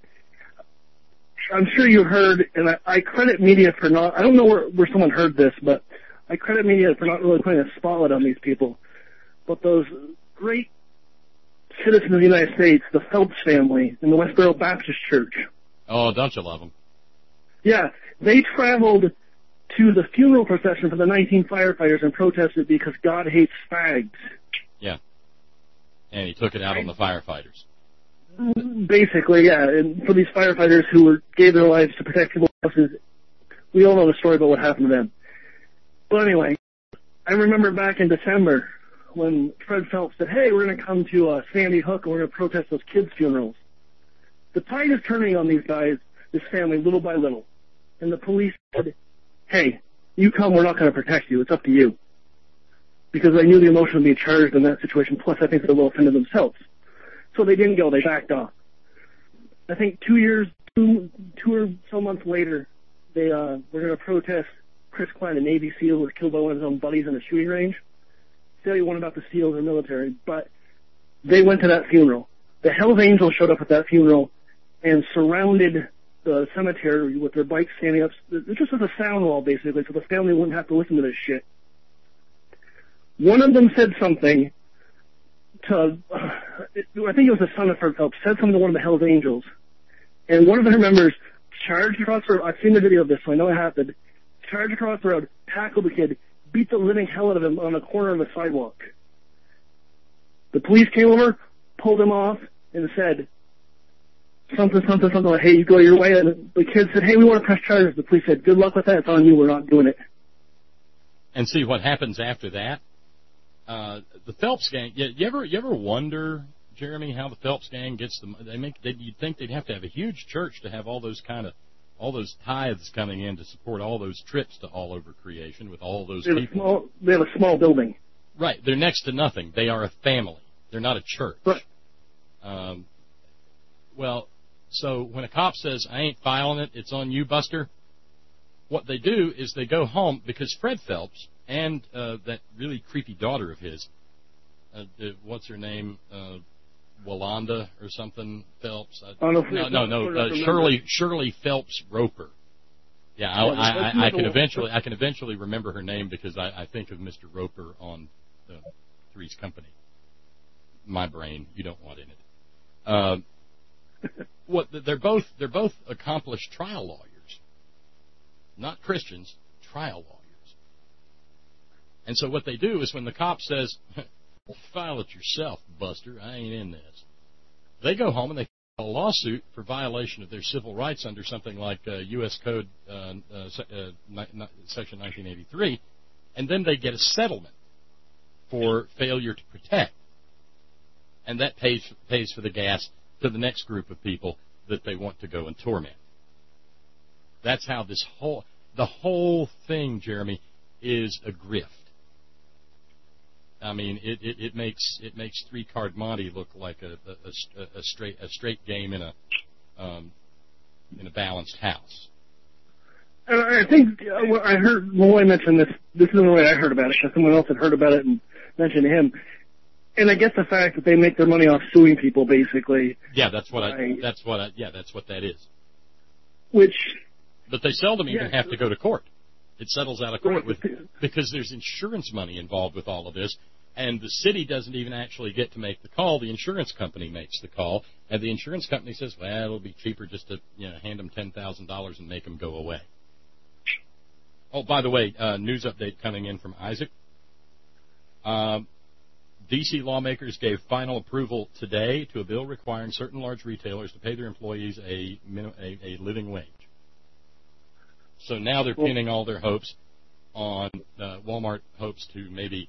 I'm sure you heard, and I credit media for not, I don't know where someone heard this, but I credit media for not really putting a spotlight on these people. But those great citizens of the United States, the Phelps family, and the Westboro Baptist Church. Oh, don't you love them? Yeah, they traveled to the funeral procession for the 19 firefighters and protested because God hates fags. Yeah. And he took it out on the firefighters. Basically, yeah. And for these firefighters who gave their lives to protect people's houses, we all know the story about what happened to them. But anyway, I remember back in December when Fred Phelps said, hey, we're going to come to Sandy Hook and we're going to protest those kids' funerals. The tide is turning on these guys, this family, little by little. And the police said, hey, you come, we're not going to protect you. It's up to you. Because they knew the emotion would be charged in that situation. Plus, I think they're a little offended themselves. So they didn't go. They backed off. I think 2 or so months later, they were going to protest Chris Klein, a Navy SEAL who was killed by one of his own buddies in a shooting range. Tell you one about the SEALs and military, but they went to that funeral. The Hells Angels showed up at that funeral and surrounded the cemetery with their bikes standing up. It's just as a sound wall, basically, so the family wouldn't have to listen to this shit. One of them said something to, I think it was the son of Fred Phelps, said something to one of the Hells Angels. And one of their members charged across the road. I've seen the video of this, so I know it happened. Charged across the road, tackled the kid, beat the living hell out of him on the corner of the sidewalk. The police came over, pulled him off, and said something like, hey, you go your way. And the kid said, hey, we want to press charges. The police said, good luck with that. It's on you. We're not doing it. And see what happens after that? The Phelps gang, you ever wonder, Jeremy, how the Phelps gang gets the, you'd think they'd have to have a huge church to have all those tithes coming in to support all those trips to all over creation with all those people. They have a small building. Right. They're next to nothing. They are a family. They're not a church. Right. Well, so when a cop says, I ain't filing it, it's on you, Buster, what they do is they go home because Fred Phelps and that really creepy daughter of his, what's her name, Walanda or something, Phelps? Shirley Phelps Roper. Yeah, I can eventually remember her name because I think of Mr. Roper on Three's Company. My brain, you don't want in it. They're both accomplished trial lawyers, not Christians, trial lawyers. And so what they do is when the cop says, file it yourself, Buster, I ain't in this, they go home and they file a lawsuit for violation of their civil rights under something like U.S. Code Section 1983, and then they get a settlement for failure to protect. And that pays for the gas to the next group of people that they want to go and torment. That's how the whole thing, Jeremy, is a grift. I mean, it makes 3-card Monte look like a straight game in a balanced house. And I think I heard Roy mention this. This isn't the way I heard about it. Someone else had heard about it and mentioned to him. And I get the fact that they make their money off suing people, basically. Yeah, that's what that is. But they seldom even have to go to court. It settles out of court because there's insurance money involved with all of this. And the city doesn't even actually get to make the call. The insurance company makes the call, and the insurance company says, well, it'll be cheaper just to hand them $10,000 and make them go away. Oh, by the way, news update coming in from Isaac. D.C. lawmakers gave final approval today to a bill requiring certain large retailers to pay their employees a living wage. So now they're pinning all their hopes on Walmart hopes to maybe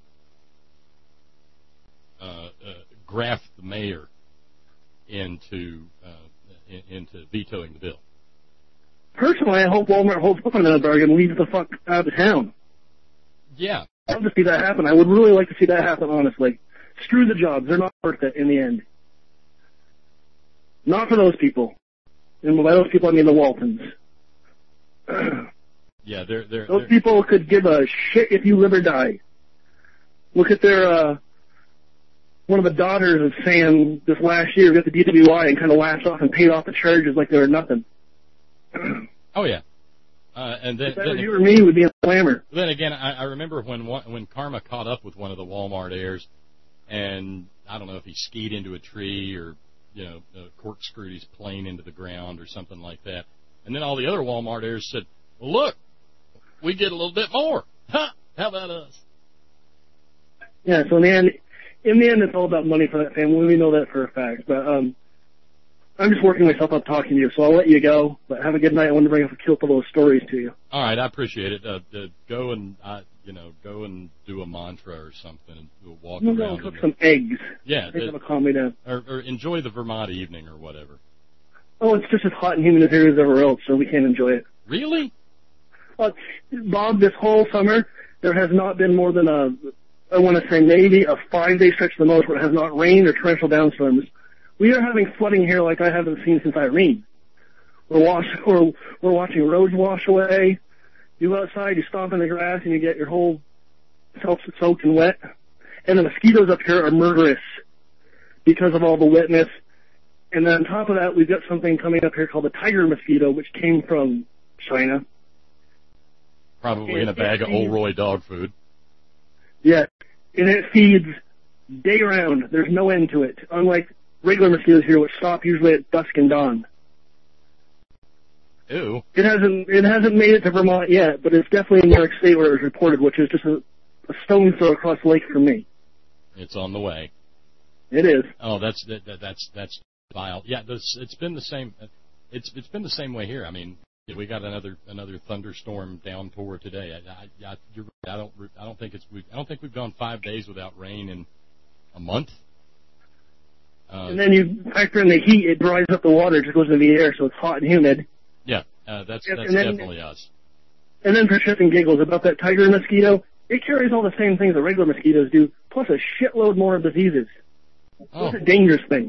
graft the mayor into vetoing the bill. Personally, I hope Walmart holds up on that bargain and leaves the fuck out of town. Yeah. I'd love to see that happen. I would really like to see that happen, honestly. Screw the jobs. They're not worth it in the end. Not for those people. And by those people, I mean the Waltons. Yeah, those people could give a shit if you live or die. Look at their, one of the daughters of Sam this last year got the DWI and kind of laughed off and paid off the charges like they were nothing. Oh, yeah. And then, if that was you or me, would be a slammer. Then again, I remember when Karma caught up with one of the Walmart heirs, and I don't know if he skied into a tree or corkscrewed his plane into the ground or something like that. And then all the other Walmart heirs said, "Well, look, we get a little bit more. Huh? How about us?" Yeah. So in the end, it's all about money for that family. We know that for a fact. But I'm just working myself up talking to you, so I'll let you go. But have a good night. I wanted to bring up a couple of those stories to you. All right, I appreciate it. Go and do a mantra or something and walk around. Go and cook some eggs. Yeah, that'll calm me down. Or enjoy the Vermont evening or whatever. Oh, it's just as hot and humid as here as ever else, so we can't enjoy it. Really? Bob, this whole summer there has not been more than I want to say maybe a 5-day stretch the most where it has not rained or torrential downstorms. We are having flooding here like I haven't seen since Irene. We're watching roads wash away. You go outside, you stomp in the grass, and you get your whole self soaked and wet. And the mosquitoes up here are murderous because of all the wetness. And then on top of that, we've got something coming up here called the tiger mosquito, which came from China. Probably in a bag of Old Roy dog food. Yeah, and it feeds day round. There's no end to it, unlike regular mosquitoes here, which stop usually at dusk and dawn. Ew. It hasn't made it to Vermont yet, but it's definitely in New York State where it was reported, which is just a stone throw across the lake from me. It's on the way. It is. Oh, that's vile. Yeah, it's been the same. It's been the same way here. I mean, we got another thunderstorm downpour today. You're right. I don't think we've gone 5 days without rain in a month. And then you factor in the heat; it dries up the water, it just goes into the air, so it's hot and humid. Yeah, that's definitely us. And then for shits and giggles about that tiger mosquito, it carries all the same things that regular mosquitoes do, plus a shitload more of diseases. Oh. It's a dangerous thing.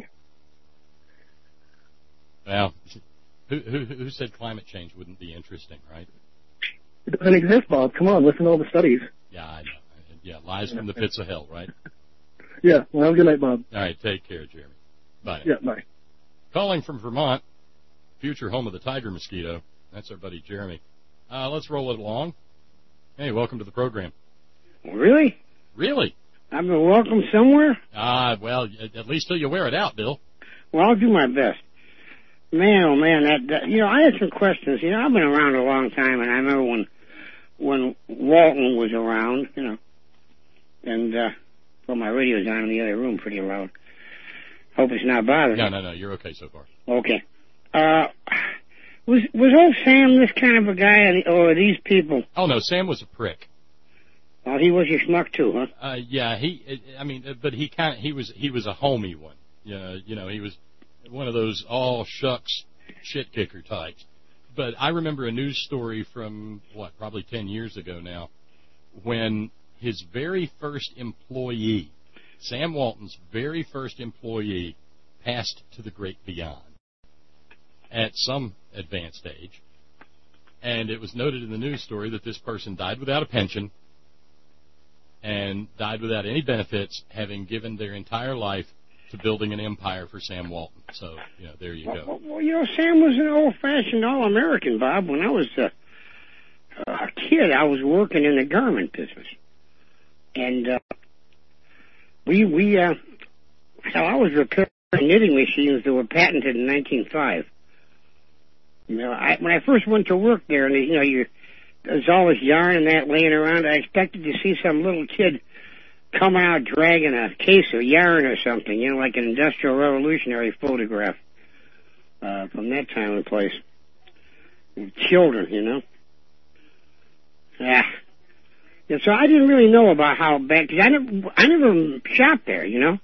Well, who said climate change wouldn't be interesting, right? It doesn't exist, Bob. Come on, listen to all the studies. Yeah, I know. Yeah, lies from the pits of hell, right? Yeah. Well, have a good night, Bob. All right, take care, Jeremy. Bye. Yeah, bye. Calling from Vermont, future home of the tiger mosquito. That's our buddy Jeremy. Let's roll it along. Hey, welcome to the program. Really? Really? I've been welcome somewhere? Well, at least till you wear it out, Bill. Well, I'll do my best. Man, oh man, that I had some questions. I've been around a long time, and I remember when Walton was around, and well, my radio's on in the other room pretty loud. Hope it's not bothering you. No, you're okay so far. Okay. Was old Sam this kind of a guy, or these people? Oh no, Sam was a prick. Well, he was your schmuck too, huh? Yeah, but he was a homey one. He was one of those all shucks shit kicker types. But I remember a news story from probably 10 years ago now, when his very first employee, Sam Walton's very first employee, passed to the great beyond at some advanced age. And it was noted in the news story that this person died without a pension and died without any benefits, having given their entire life to building an empire for Sam Walton. So, there you go. Well, Sam was an old-fashioned All-American, Bob. When I was a kid, I was working in the garment business. And I was repairing knitting machines that were patented in 1905. You know, when I first went to work there, and there's all this yarn and that laying around, I expected to see some little kid coming out dragging a case of yarn or something, you know, like an Industrial Revolutionary photograph from that time and place. Children, you know. Yeah. And so I didn't really know about how bad, because I never shopped there, you know.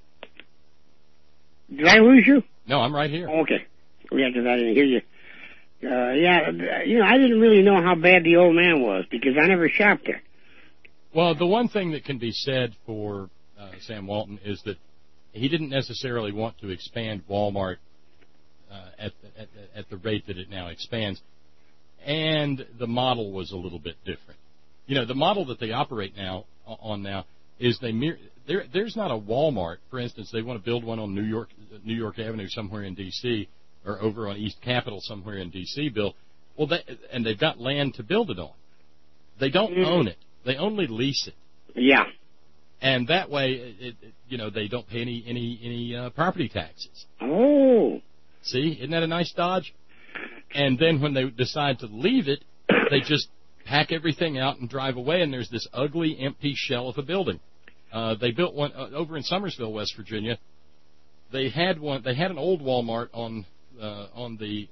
Did I lose you? No, I'm right here. Okay. Yeah, because I didn't hear you. I didn't really know how bad the old man was, because I never shopped there. Well, the one thing that can be said for Sam Walton is that he didn't necessarily want to expand Walmart at the rate that it now expands, and the model was a little bit different. You know, the model that they operate now is there's not a Walmart, for instance. They want to build one on New York Avenue somewhere in D.C. or over on East Capitol somewhere in D.C. Bill. Well, and they've got land to build it on. They don't own it. They only lease it. Yeah. And that way, they don't pay any property taxes. Oh. See, isn't that a nice dodge? And then when they decide to leave it, they just pack everything out and drive away, and there's this ugly, empty shell of a building. They built one over in Summersville, West Virginia. They had an old Walmart on the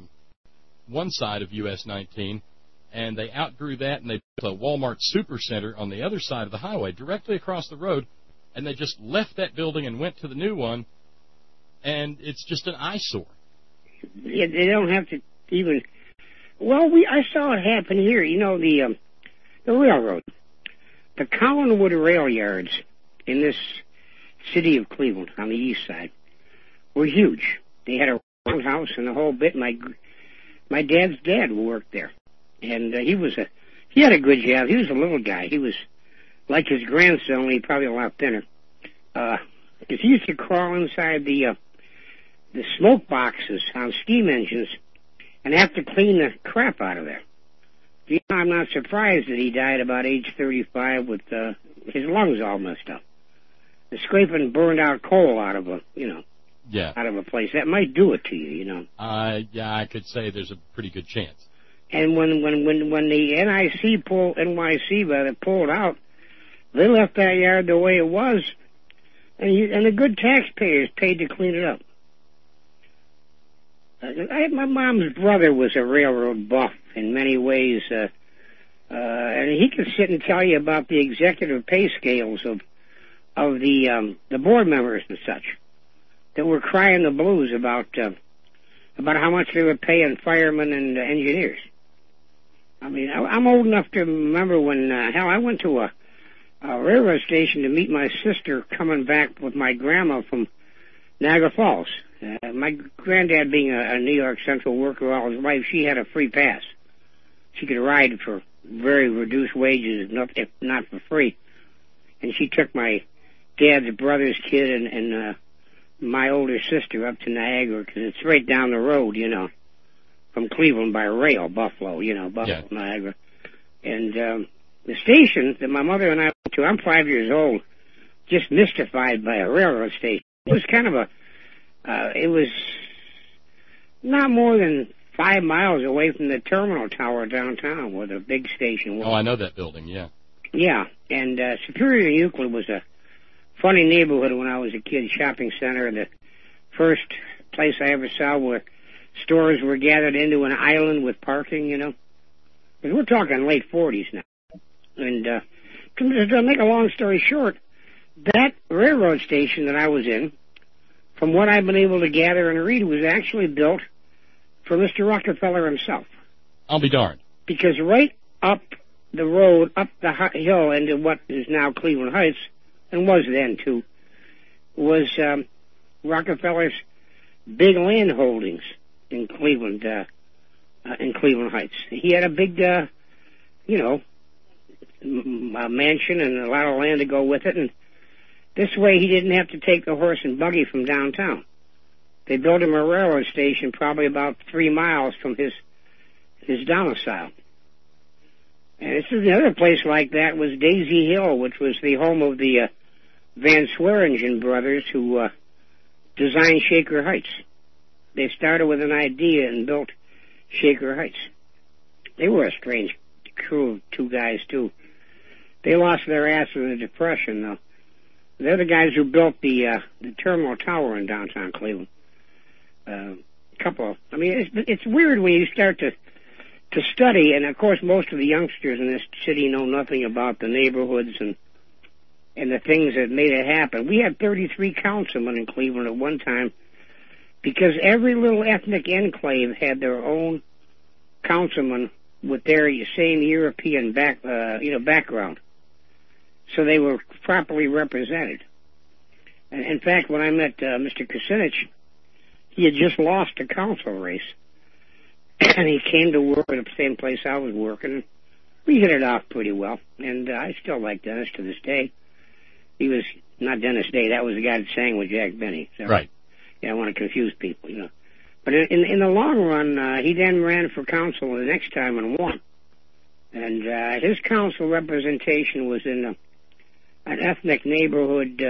one side of US 19, and they outgrew that, and they built a Walmart Supercenter on the other side of the highway, directly across the road, and they just left that building and went to the new one, and it's just an eyesore. Yeah, they don't have to even. Well, I saw it happen here. You know, the railroad, the Collinwood rail yards in this city of Cleveland on the east side were huge. They had a roundhouse and the whole bit. My dad's dad worked there, and he had a good job. He was a little guy. He was like his grandson, only probably a lot thinner. Because he used to crawl inside the smoke boxes on steam engines and have to clean the crap out of there. You know, I'm not surprised that he died about age 35 with his lungs all messed up. The scraping burned out coal out of out of a place. That might do it to you, you know. I could say there's a pretty good chance. And when the NYC pulled out, they left that yard the way it was, and the good taxpayers paid to clean it up. My mom's brother was a railroad buff in many ways, and he could sit and tell you about the executive pay scales of the board members and such that were crying the blues about how much they were paying firemen and engineers. I mean, I'm old enough to remember when I went to a railroad station to meet my sister coming back with my grandma from Niagara Falls. My granddad being a New York Central worker all his life, she had a free pass. She could ride for very reduced wages, if not for free. And she took my dad's brother's kid and my older sister up to Niagara, because it's right down the road, you know, from Cleveland by rail, Buffalo, Niagara. And the station that my mother and I went to, I'm 5 years old, just mystified by a railroad station. It was kind of it was not more than 5 miles away from the terminal tower downtown where the big station was. Oh, I know that building, yeah. Yeah, and Superior and Euclid was a funny neighborhood when I was a kid, shopping center, the first place I ever saw where stores were gathered into an island with parking, you know. Because we're talking late 40s now. And to make a long story short, that railroad station that I was in, from what I've been able to gather and read, was actually built for Mr. Rockefeller himself. I'll be darned. Because right up the road, up the hill into what is now Cleveland Heights, and was then too, was Rockefeller's big land holdings in Cleveland Heights. He had a big, a mansion and a lot of land to go with it, and this way he didn't have to take the horse and buggy from downtown. They built him a railroad station probably about 3 miles from his domicile. And this is another place like that was Daisy Hill, which was the home of the Van Swearingen brothers who designed Shaker Heights. They started with an idea and built Shaker Heights. They were a strange crew of two guys, too. They lost their ass in the Depression, though. They're the guys who built the Terminal Tower in downtown Cleveland. It's weird when you start to study, and of course most of the youngsters in this city know nothing about the neighborhoods and the things that made it happen. We had 33 councilmen in Cleveland at one time because every little ethnic enclave had their own councilman with their same European background. So they were properly represented. And in fact, when I met Mr. Kucinich, he had just lost a council race. And he came to work at the same place I was working. We hit it off pretty well. And I still like Dennis to this day. He was, not Dennis Day, that was the guy that sang with Jack Benny. So, right. Yeah, I want to confuse people, But in the long run, he then ran for council the next time and won. And his council representation was in an ethnic neighborhood.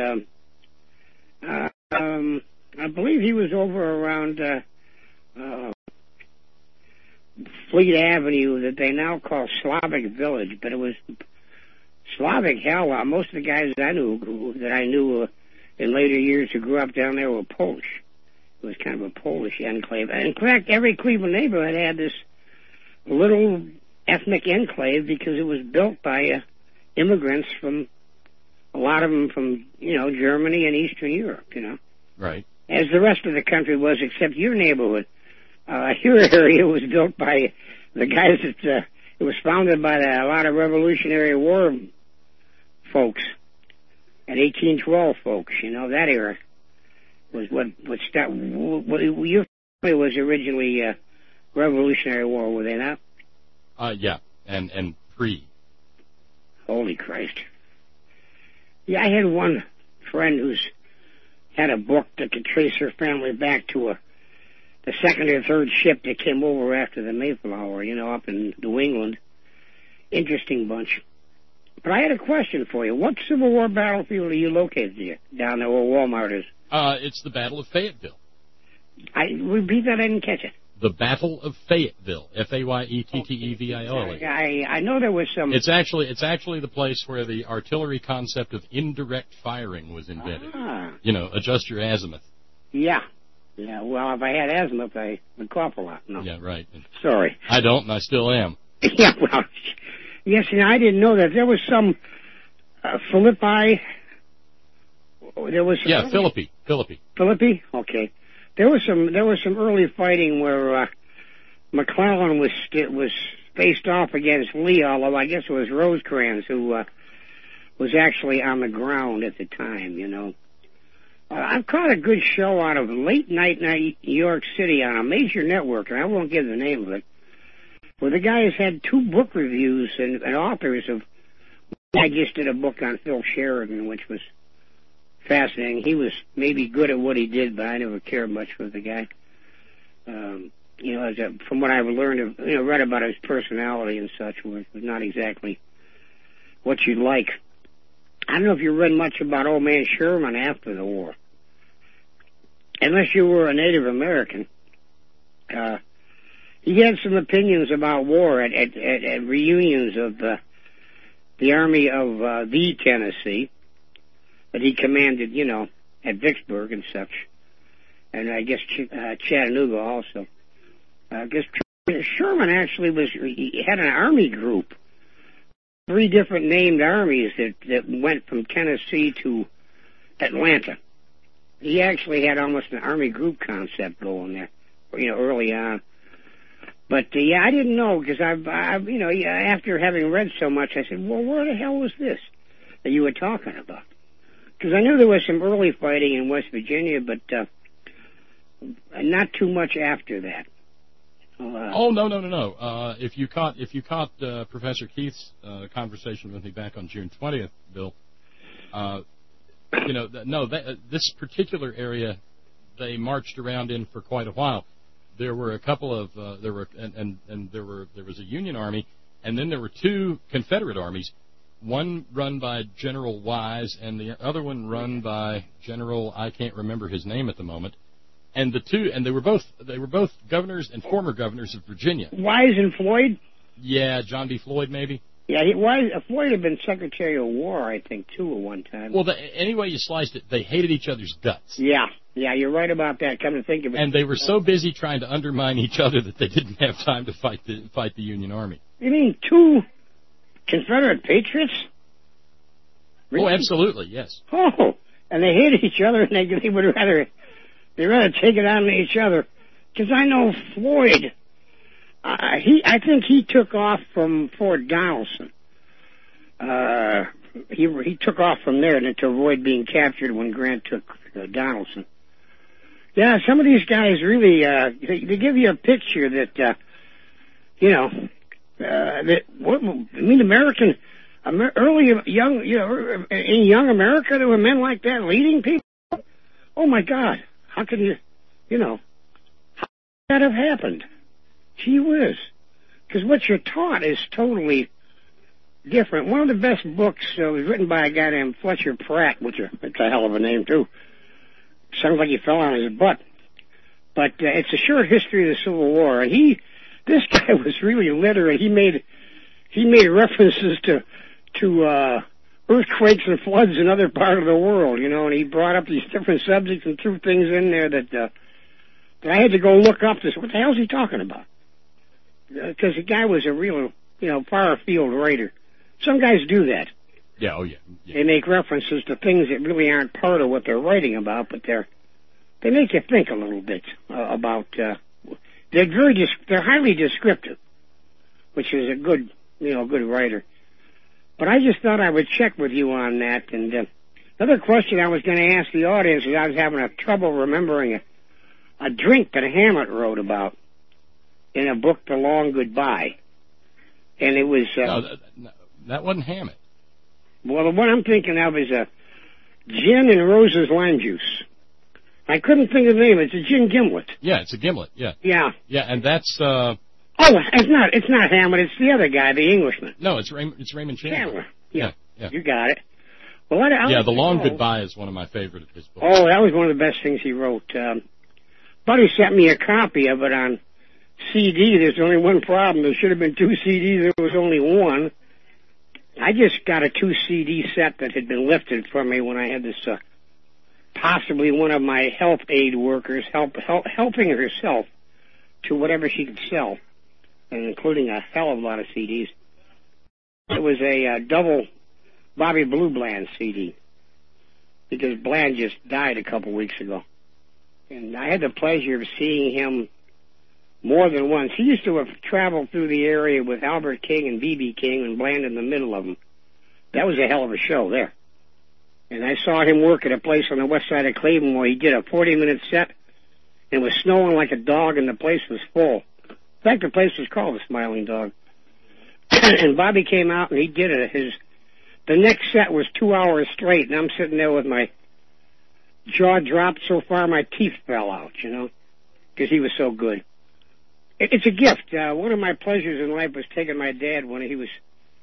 I believe he was over around Fleet Avenue that they now call Slavic Village, but it was Slavic hell. Most of the guys I knew in later years who grew up down there were Polish. It was kind of a Polish enclave. And in fact, every Cleveland neighborhood had this little ethnic enclave because it was built by immigrants from, a lot of them from, Germany and Eastern Europe, Right. As the rest of the country was, except your neighborhood. Your area was built by the guys that, it was founded by a lot of Revolutionary War folks and 1812 folks, that era was what your family was originally Revolutionary War, were they not? Yeah, and pre. Holy Christ. Yeah, I had one friend who's had a book that could trace her family back to the second or third ship that came over after the Mayflower, up in New England. Interesting bunch. But I had a question for you. What Civil War battlefield are you located here, down there where Walmart is? It's the Battle of Fayetteville. Repeat that, I didn't catch it. The Battle of Fayetteville, Fayetteville. I know there was some. It's actually the place where the artillery concept of indirect firing was invented. Adjust your azimuth. Yeah. Yeah. Well, if I had azimuth, I would cough a lot. No. Yeah. Right. Sorry. I don't, and I still am. Yeah. Well. Yes, I didn't know that there was some Philippi. There was some Philippi. Philippi. Okay. There was some early fighting where McClellan was faced off against Lee, although I guess it was Rosecrans who was actually on the ground at the time. I've caught a good show out of late night New York City on a major network, and I won't give the name of it, where the guys had 2 book reviews and authors of. I just did a book on Phil Sheridan, which was fascinating. He was maybe good at what he did, but I never cared much for the guy. From what I've learned, read about his personality and such, was not exactly what you'd like. I don't know if you read much about old man Sherman after the war. Unless you were a Native American. He had some opinions about war at reunions of the Army of the Tennessee that he commanded, at Vicksburg and such. And I guess Chattanooga also. I guess Sherman actually he had an army group, 3 different named armies that went from Tennessee to Atlanta. He actually had almost an army group concept going there, early on. But I didn't know, because I've after having read so much, I said, well, where the hell was this that you were talking about? Because I knew there was some early fighting in West Virginia, but not too much after that. No. If you caught Professor Keith's conversation with me back on June 20th, Bill, this particular area they marched around in for quite a while. There were a couple of there was a Union army, and then there were 2 Confederate armies one run by General Wise and the other one run by General, I can't remember his name at the moment. And they were both governors and former governors of Virginia. Wise and Floyd? Yeah, John B. Floyd, maybe. Yeah, Floyd had been Secretary of War, I think, too, at one time. Well, any way you sliced it, they hated each other's guts. Yeah, you're right about that, come to think of it. And they were so busy trying to undermine each other that they didn't have time to fight the Union Army. You mean two Confederate patriots? Really? Oh, absolutely, yes. Oh, and they hated each other, and they would rather take it on to each other. Because I know Floyd, I think he took off from Fort Donelson. He took off from there to avoid being captured when Grant took Donelson. Yeah, some of these guys really, they give you a picture that, in young America, there were men like that leading people. Oh my God, how could how could that have happened? Gee whiz. Because what you're taught is totally different. One of the best books was written by a guy named Fletcher Pratt, which it's a hell of a name too. Sounds like he fell on his butt. But it's a short history of the Civil War, and this guy was really literate. He made references to earthquakes and floods in other parts of the world, and he brought up these different subjects and threw things in there that I had to go look up to say, what the hell is he talking about? Because the guy was a real, far afield writer. Some guys do that. Yeah, oh yeah. They make references to things that really aren't part of what they're writing about, but they make you think a little bit about. They're highly descriptive, which is a good writer. But I just thought I would check with you on that. And another question I was going to ask the audience is I was having trouble remembering a drink that Hammett wrote about in a book, The Long Goodbye. And it was... no, that wasn't Hammett. Well, the one I'm thinking of is a gin and Rose's lime juice. I couldn't think of the name. It's a gin gimlet. Yeah, it's a gimlet, yeah. Yeah. Yeah, and that's... Oh, it's not Hammett. It's the other guy, the Englishman. No, it's Raymond Chandler. Yeah. You got it. Well, The Long Goodbye is one of my favorite of his books. Oh, that was one of the best things he wrote. Buddy sent me a copy of it on CD. There's only one problem. There should have been 2 CDs. There was only one. I just got a 2 CD set that had been lifted from me when I had this, possibly one of my health aid workers helping herself to whatever she could sell, and including a hell of a lot of CDs. It was a double Bobby Blue Bland CD, because Bland just died a couple weeks ago. And I had the pleasure of seeing him more than once. He used to have traveled through the area with Albert King and B.B. King and Bland in the middle of them. That was a hell of a show there. And I saw him work at a place on the west side of Cleveland where he did a 40-minute set. It was snowing like a dog and the place was full. In fact, the place was called the Smiling Dog. And Bobby came out and he did it. The next set was 2 hours straight, and I'm sitting there with my jaw dropped so far my teeth fell out, because he was so good. It's a gift. One of my pleasures in life was taking my dad when he was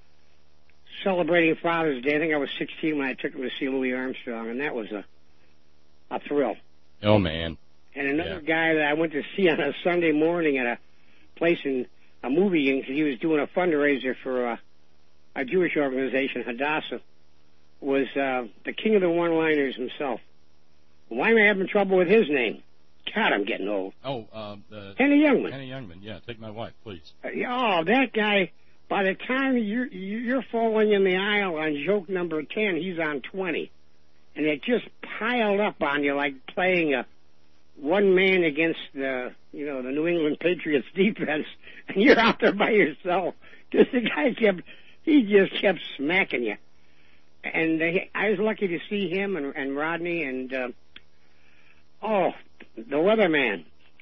celebrating Father's Day. I think I was 16 when I took him to see Louis Armstrong, and that was a thrill. Oh, man. And another guy that I went to see on a Sunday morning at a place in a movie, and he was doing a fundraiser for a Jewish organization, Hadassah, was the king of the one-liners himself. Why am I having trouble with his name? God, I'm getting old. Oh, Henny Youngman. Henny Youngman, yeah. Take my wife, please. That guy, by the time you're falling in the aisle on joke number 10, he's on 20. And it just piled up on you like playing a one man against the New England Patriots defense, and you're out there by yourself. Because the guy just kept smacking you. And I was lucky to see him and Rodney and, the weatherman.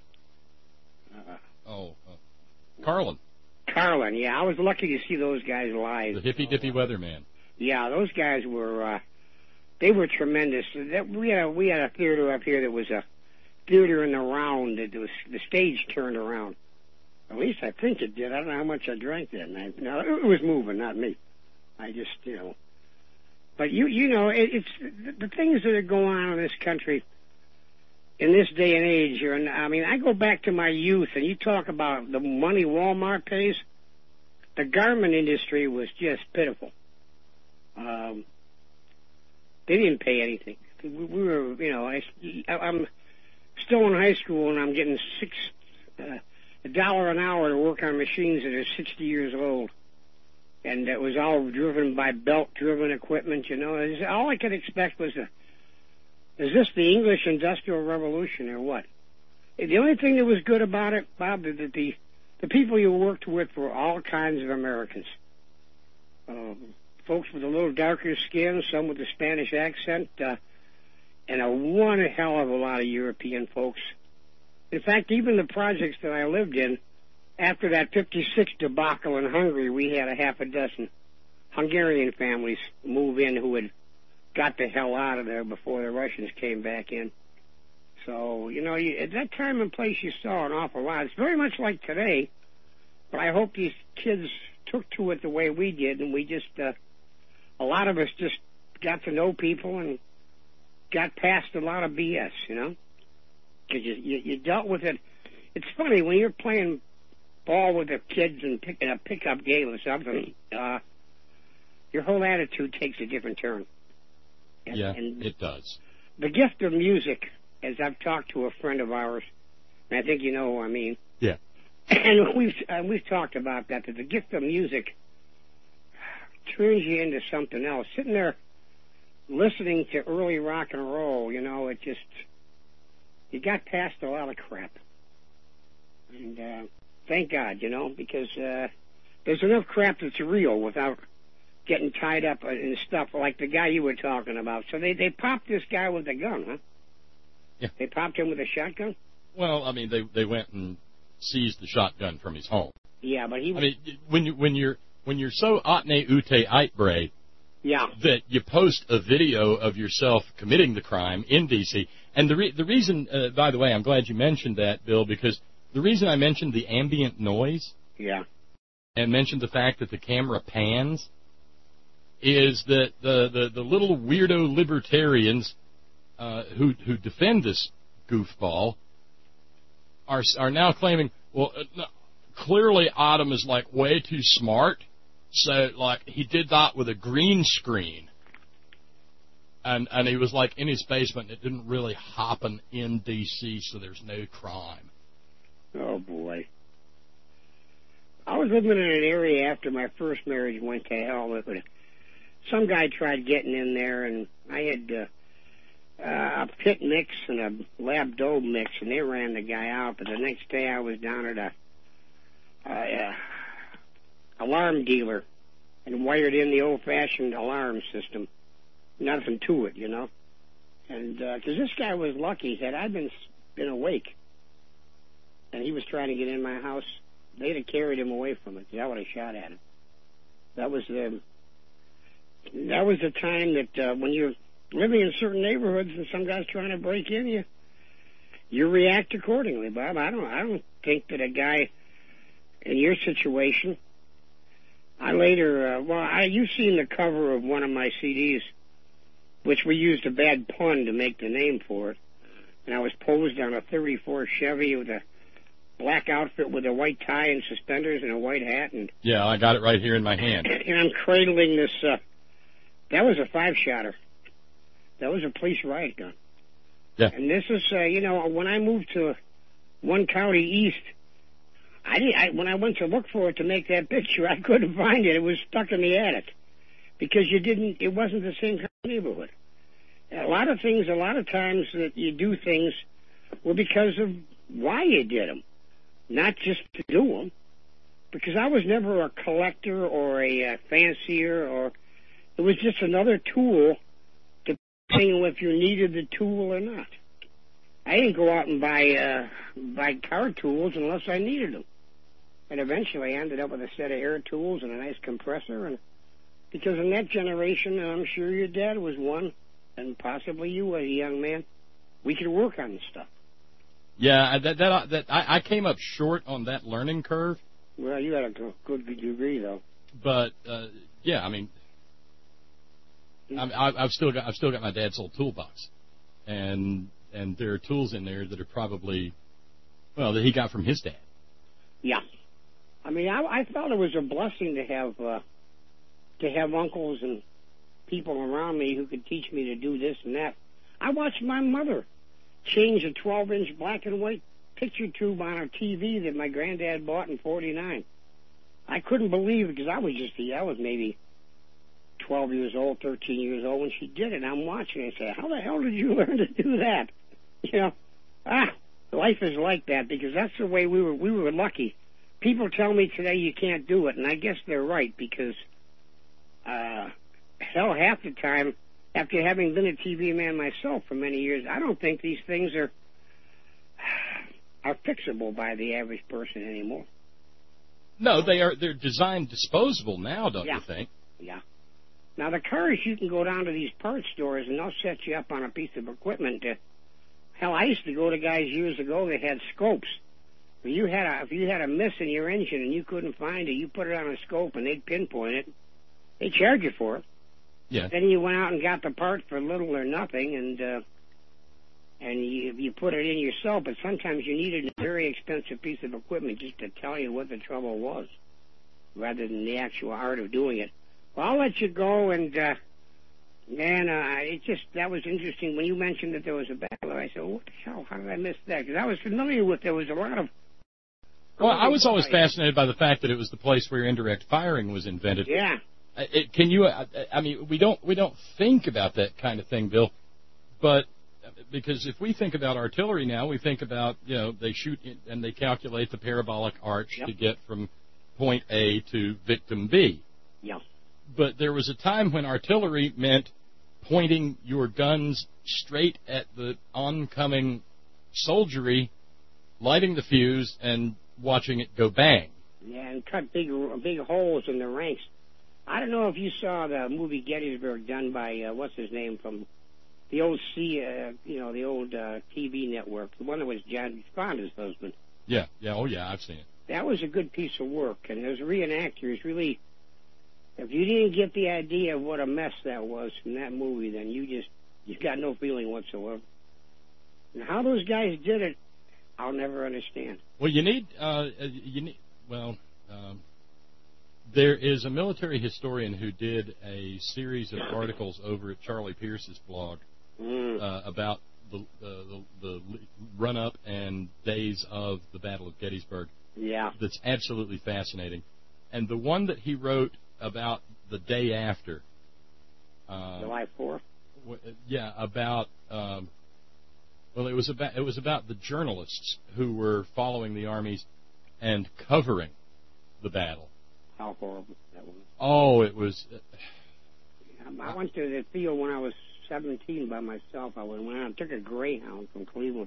Carlin. Carlin, yeah. I was lucky to see those guys live. The hippy-dippy weatherman. Yeah, those guys were, they were tremendous. We had a theater up here that was a theater in the round. The stage turned around. At least I think it did. I don't know how much I drank that night. No, it was moving, not me. I just, But it's the things that are going on in this country in this day and age. I go back to my youth, and you talk about the money Walmart pays. The garment industry was just pitiful. They didn't pay anything. We were, I'm still in high school, and I'm getting $1 an hour to work on machines that are 60 years old. And it was all driven by belt-driven equipment, All I could expect was, is this the English Industrial Revolution or what? The only thing that was good about it, Bob, is that the people you worked with were all kinds of Americans. Folks with a little darker skin, some with a Spanish accent, and one hell of a lot of European folks. In fact, even the projects that I lived in, after that 56 debacle in Hungary, we had a half a dozen Hungarian families move in who had got the hell out of there before the Russians came back in. So, at that time and place you saw an awful lot. It's very much like today, but I hope these kids took to it the way we did, and we just, a lot of us just got to know people and got past a lot of BS, Because you dealt with it. It's funny, when you're playing ball with the kids and picking a pickup game or something, your whole attitude takes a different turn. And it does. The gift of music, as I've talked to a friend of ours, and I think you know who I mean. Yeah. And we've talked about that the gift of music turns you into something else. Sitting there listening to early rock and roll, it just, you got past a lot of crap. And thank God, because there's enough crap that's real without getting tied up in stuff like the guy you were talking about. So they popped this guy with a gun, huh? Yeah. They popped him with a shotgun? Well, they went and seized the shotgun from his home. Yeah, but when you're so atne ute eitbre, yeah, that you post a video of yourself committing the crime in D.C. And the reason, by the way, I'm glad you mentioned that, Bill, because the reason I mentioned the ambient noise, yeah, and mentioned the fact that the camera pans, is that the little weirdo libertarians who defend this goofball are now claiming, well, clearly Adam is way too smart, so he did that with a green screen, and he was in his basement. It didn't really happen in D.C., so there's no crime. Oh boy. I was living in an area after my first marriage went to hell. Some guy tried getting in there, and I had a pit mix and a lab dome mix, and they ran the guy out. But the next day I was down at a alarm dealer and wired in the old-fashioned alarm system. Nothing to it, And because this guy was lucky, had I been awake and he was trying to get in my house, they'd have carried him away from it. I would have shot at him. That was the time that when you're living in certain neighborhoods and some guy's trying to break in, you react accordingly, Bob. I don't think that a guy in your situation. I later, you've seen the cover of one of my CDs, which we used a bad pun to make the name for it, and I was posed on a 34 Chevy with a black outfit with a white tie and suspenders and a white hat, and yeah, I got it right here in my hand. And I'm cradling this. That was a 5-shotter. That was a police riot gun. Yeah. And this is, when I moved to one county east, when I went to look for it to make that picture, I couldn't find it. It was stuck in the attic because it wasn't the same kind of neighborhood. A lot of times that you do things were because of why you did them, not just to do them. Because I was never a collector or a fancier, it was just another tool to depending if you needed the tool or not. I didn't go out and buy car tools unless I needed them. And eventually I ended up with a set of air tools and a nice compressor. And because in that generation, and I'm sure your dad was one, and possibly you as a young man, we could work on this stuff. Yeah, I came up short on that learning curve. Well, you had a good degree, though. But, I've still got my dad's old toolbox, and there are tools in there that are probably, that he got from his dad. Yeah, I mean, I thought it was a blessing to have uncles and people around me who could teach me to do this and that. I watched my mother change a 12-inch black and white picture tube on a TV that my granddad bought in '49. I couldn't believe it because I was maybe 12 years old, 13 years old when she did it. And I'm watching and I say, how the hell did you learn to do that? Life is like that because that's the way we were lucky. People tell me today you can't do it, and I guess they're right because, half the time, after having been a TV man myself for many years, I don't think these things are fixable by the average person anymore. No, they're designed disposable now, don't you think? Yeah. Now, the cars, you can go down to these parts stores, and they'll set you up on a piece of equipment. Hell, I used to go to guys years ago that had scopes. If you had a miss in your engine and you couldn't find it, you put it on a scope, and they'd pinpoint it. They'd charge you for it. Yeah. Then you went out and got the part for little or nothing, and you put it in yourself, but sometimes you needed a very expensive piece of equipment just to tell you what the trouble was, rather than the actual art of doing it. Well, I'll let you go, and, that was interesting. When you mentioned that there was a battle, I said, what the hell, how did I miss that? Because I was familiar with, there was a lot of... Well, I was always fascinated by the fact that it was the place where indirect firing was invented. Yeah. We don't think about that kind of thing, Bill, but because if we think about artillery now, we think about, they shoot and they calculate the parabolic arch to get from point A to victim B. Yeah. But there was a time when artillery meant pointing your guns straight at the oncoming soldiery, lighting the fuse, and watching it go bang. Yeah, and cut big holes in the ranks. I don't know if you saw the movie Gettysburg done by, what's his name, from the old the old TV network, the one that was John Fonda's husband. Yeah, I've seen it. That was a good piece of work, and those reenactors really, if you didn't get the idea of what a mess that was from that movie, then you got no feeling whatsoever. And how those guys did it, I'll never understand. Well, there is a military historian who did a series of articles over at Charlie Pierce's blog about the run-up and days of the Battle of Gettysburg. Yeah. That's absolutely fascinating. And the one that he wrote about the day after... July 4th? Yeah, about... it was about the journalists who were following the armies and covering the battle. How horrible that was. Oh, it was... I went to the field when I was 17 by myself. I went out and took a Greyhound from Cleveland.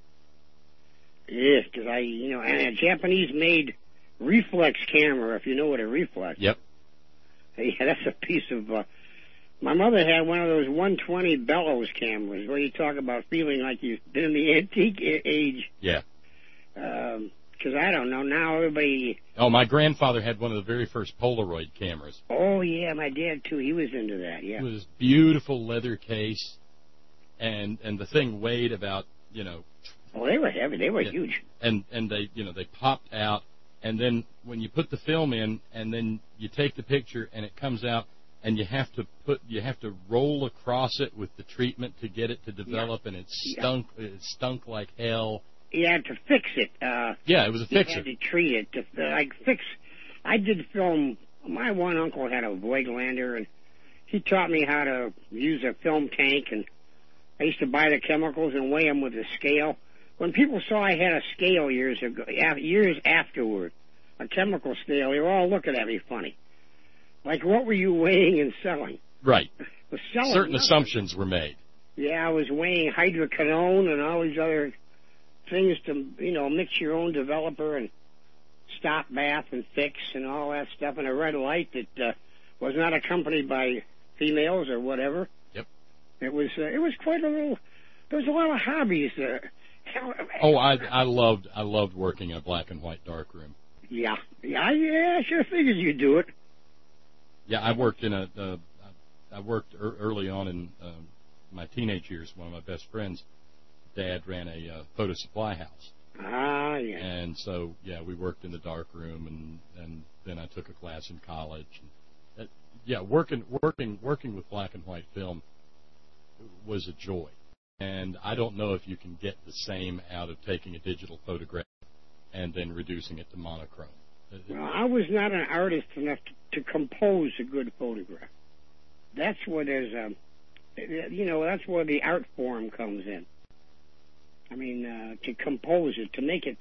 Yes, because and a Japanese-made reflex camera, if you know what a reflex. Yep. Yeah, that's a piece of... my mother had one of those 120 bellows cameras where you talk about feeling like you've been in the antique age. Yeah. Because I don't know, now everybody... Oh, my grandfather had one of the very first Polaroid cameras. Oh, yeah, my dad, too. He was into that, yeah. It was beautiful leather case, and the thing weighed about, Oh, they were heavy. They were huge. And they, they popped out, and then when you put the film in, and then you take the picture, and it comes out, and you have to roll across it with the treatment to get it to develop, and it stunk like hell. You had to fix it. It was a fixer. You had to treat it. I did film. My one uncle had a Voigtlander, and he taught me how to use a film tank, and I used to buy the chemicals and weigh them with a scale. When people saw I had a scale years afterward, a chemical scale, they were all looking at me funny. Like, what were you weighing and selling? Right. Certain assumptions were made. Yeah, I was weighing hydroquinone and all these other things to, mix your own developer and stop bath and fix and all that stuff in a red light that was not accompanied by females or whatever. Yep. It was quite a little. There was a lot of hobbies. I loved working in a black and white darkroom. Yeah. I sure figured you'd do it. Yeah, I worked in I worked early on in my teenage years. One of my best friends' dad ran a photo supply house. Ah, yeah. And so, yeah, we worked in the dark room, and then I took a class in college. And, working with black and white film was a joy. And I don't know if you can get the same out of taking a digital photograph and then reducing it to monochrome. Well, I was not an artist enough to compose a good photograph. That's where that's where the art form comes in. I mean, to compose it, to make it.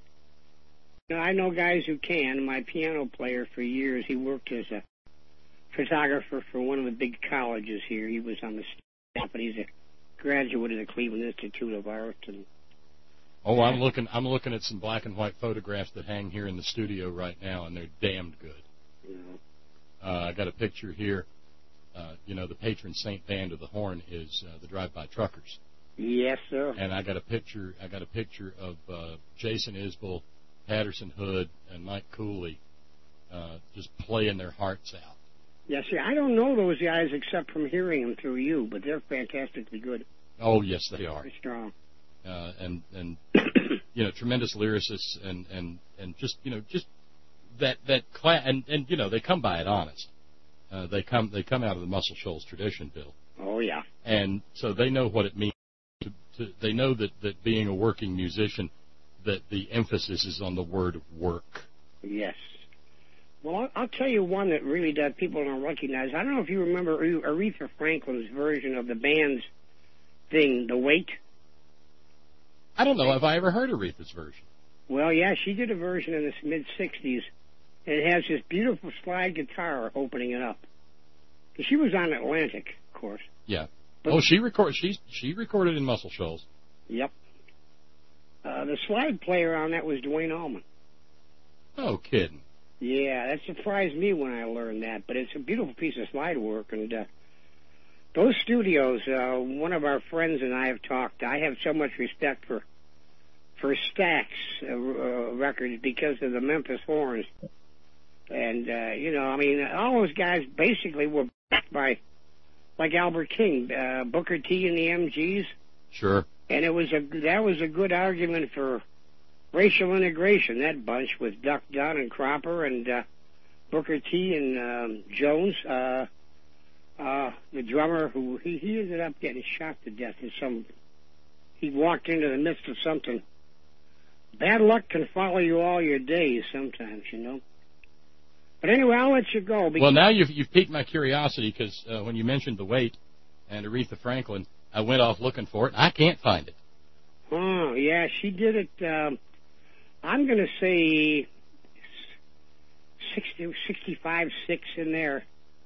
I know guys who can. My piano player for years, he worked as a photographer for one of the big colleges here. He was on the staff, but he's a graduate of the Cleveland Institute of Art. And I'm looking at some black and white photographs that hang here in the studio right now, and they're damned good. Yeah. I got a picture here. The patron saint band of the Horn is the Drive-By Truckers. Yes, sir. And I got a picture of Jason Isbell, Patterson Hood, and Mike Cooley just playing their hearts out. Yeah, see, I don't know those guys except from hearing them through you, but they're fantastically good. Oh, yes, they are. They're strong. And tremendous lyricists, and just that class, and they come by it honest. They come out of the Muscle Shoals tradition, Bill. Oh yeah. And so they know what it means. They know that being a working musician, that the emphasis is on the word work. Yes. Well, I'll tell you one that really does people don't recognize. I don't know if you remember Aretha Franklin's version of the band's thing, The Weight. I don't know if I ever heard Aretha's version. Well, yeah, she did a version in the mid-'60s, and it has this beautiful slide guitar opening it up. She was on Atlantic, of course. Yeah. But she recorded in Muscle Shoals. Yep. The slide player on that was Duane Allman. Oh, kidding. Yeah, that surprised me when I learned that, but it's a beautiful piece of slide work, and those studios, one of our friends and I have talked. I have so much respect for Stax records because of the Memphis Horns. And, all those guys basically were backed by, like Albert King, Booker T and the MGs. Sure. And that was a good argument for racial integration, that bunch with Duck Dunn and Cropper and Booker T and Jones. The drummer who he ended up getting shot to death in he walked into the midst of something. Bad luck can follow you all your days sometimes, But anyway, I'll let you go. Well, now you've piqued my curiosity because when you mentioned The Weight and Aretha Franklin, I went off looking for it. I can't find it. Oh, yeah, she did it, I'm going to say 65, 6 in there.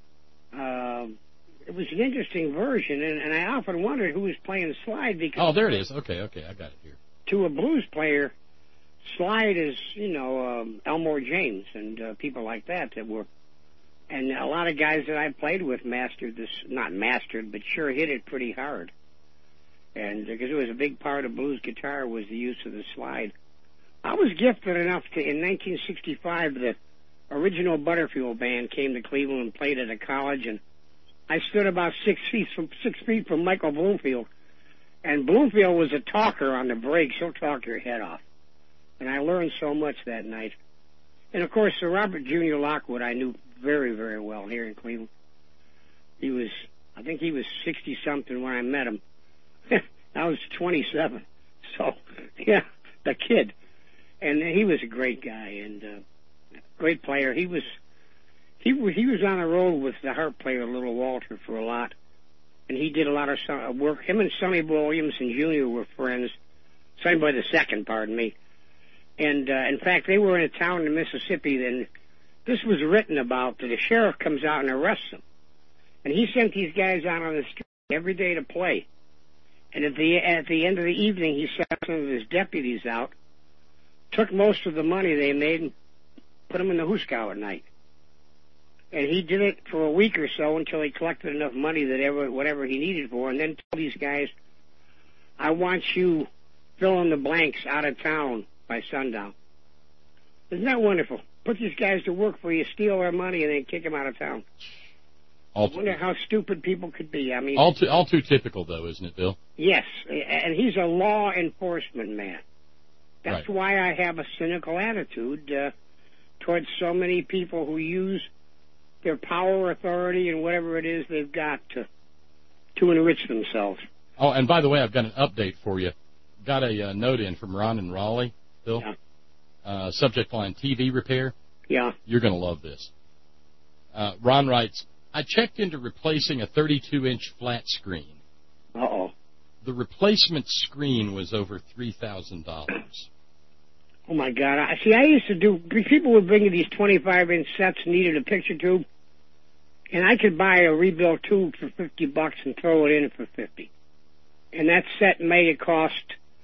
It was an interesting version, and I often wondered who was playing slide because... Oh, there it is. Okay, I got it here. To a blues player, slide is, Elmore James and people like that were... And a lot of guys that I played with mastered this, not mastered, but sure hit it pretty hard. And because it was a big part of blues guitar was the use of the slide. I was gifted enough to, in 1965, the original Butterfield band came to Cleveland and played at a college, and I stood about 6 feet from Michael Bloomfield. And Bloomfield was a talker on the breaks. He'll talk your head off. And I learned so much that night. And, of course, Sir Robert Jr. Lockwood I knew very, very well here in Cleveland. I think he was 60-something when I met him. I was 27. So, yeah, the kid. And he was a great guy and great player. He was on the road with the harp player, Little Walter, for a lot. And he did a lot of work. Him and Sonny Boy Williamson Jr. were friends. Sonny Boy II, pardon me. And, in fact, they were in a town in Mississippi, and this was written about that the sheriff comes out and arrests them. And he sent these guys out on the street every day to play. And at the end of the evening, he sent some of his deputies out, took most of the money they made, and put them in the hoosegow at night. And he did it for a week or so until he collected enough money that whatever he needed for, and then told these guys, I want you fill in the blanks out of town by sundown. Isn't that wonderful? Put these guys to work for you, steal their money, and then kick them out of town. I wonder how stupid people could be. I mean, all too typical, though, isn't it, Bill? Yes, and he's a law enforcement man. That's right. why I have a cynical attitude towards so many people who use their power, authority, and whatever it is they've got to enrich themselves. Oh, and by the way, I've got an update for you. Got a note in from Ron in Raleigh, Bill. Yeah. Subject line, TV repair. Yeah. You're going to love this. Ron writes, I checked into replacing a 32-inch flat screen. Uh-oh. The replacement screen was over $3,000. Oh, my God. I used to do, people would bring you these 25-inch sets, needed a picture tube, and I could buy a rebuilt tube for $50 and throw it in for $50. And that set made it cost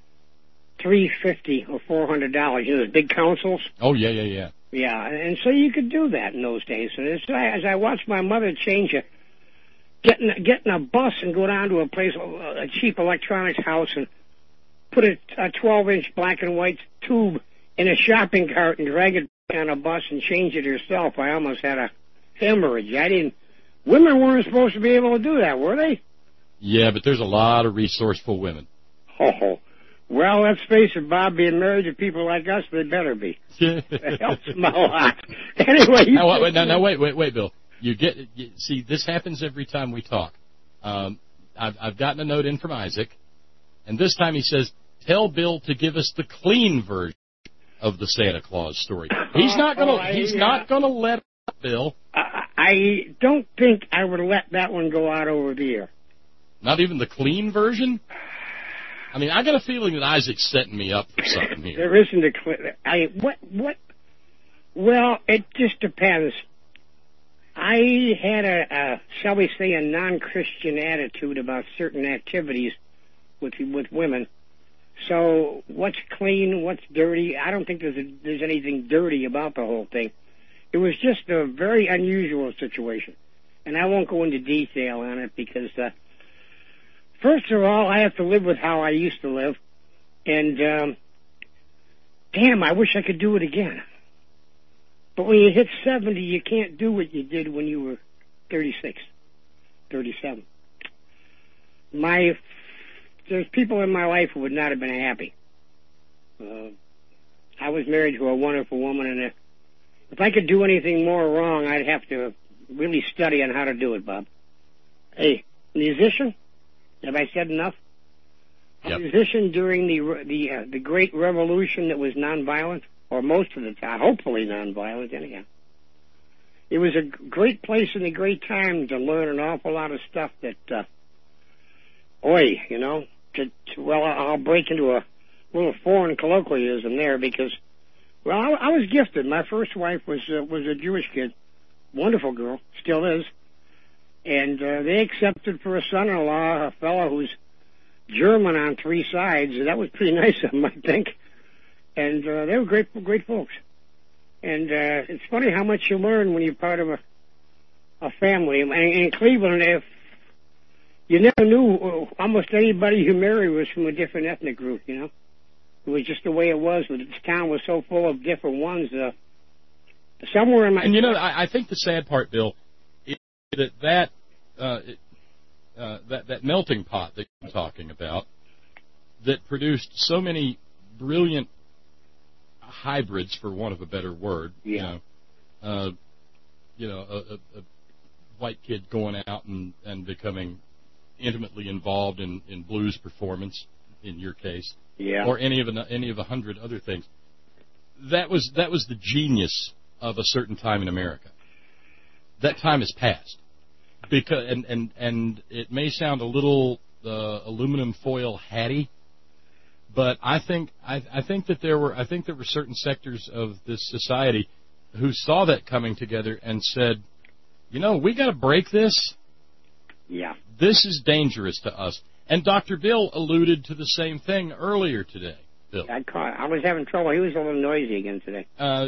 $350 or $400. You know, those big consoles? Oh, yeah. Yeah, and so you could do that in those days. And as I watched my mother change it, getting a bus and go down to a place, a cheap electronics house, and put a 12-inch black and white tube in a shopping cart and drag it on a bus and change it herself, I almost had a hemorrhage. Women weren't supposed to be able to do that, were they? Yeah, but there's a lot of resourceful women. Oh, well, let's face it, Bob, being married to people like us, they better be. It helps them a lot. Anyway. Wait, Bill. See, this happens every time we talk. I've gotten a note in from Isaac, and this time he says, tell Bill to give us the clean version of the Santa Claus story. He's not gonna let up, Bill. I don't think I would let that one go out over the air. Not even the clean version? I mean, I got a feeling that Isaac's setting me up for something here. There isn't a clean. What? Well, it just depends. I had a shall we say, a non-Christian attitude about certain activities with women. So what's clean, what's dirty? I don't think there's anything dirty about the whole thing. It was just a very unusual situation. And I won't go into detail on it because, first of all, I have to live with how I used to live. And, damn, I wish I could do it again. But when you hit 70, you can't do what you did when you were 36, 37. There's people in my life who would not have been happy. I was married to a wonderful woman, and if I could do anything more wrong, I'd have to really study on how to do it, Bob. Hey, musician? Have I said enough? Yep. A musician during the Great Revolution that was nonviolent, or most of the time, hopefully nonviolent, anyhow. It was a great place and a great time to learn an awful lot of stuff that, you know, I'll break into a little foreign colloquialism there because, well, I was gifted. My first wife was a Jewish kid, wonderful girl, still is, and they accepted for a son-in-law a fellow who's German on three sides. That was pretty nice of them, I think, and they were great folks. And it's funny how much you learn when you're part of a family. And in Cleveland, if you never knew almost anybody you married was from a different ethnic group, you know. It was just the way it was. But this town was so full of different ones. Somewhere in my... And, you know, I think the sad part, Bill, is that melting pot that you're talking about that produced so many brilliant hybrids, for want of a better word, yeah. A white kid going out and becoming intimately involved in blues performance, in your case, yeah, or any of 100 other things. That was the genius of a certain time in America. That time has passed, because and it may sound a little aluminum foil hatty, but I think that there were certain sectors of this society who saw that coming together and said, you know, we got to break this. Yeah. This is dangerous to us. And Dr. Bill alluded to the same thing earlier today. Bill. I was having trouble. He was a little noisy again today.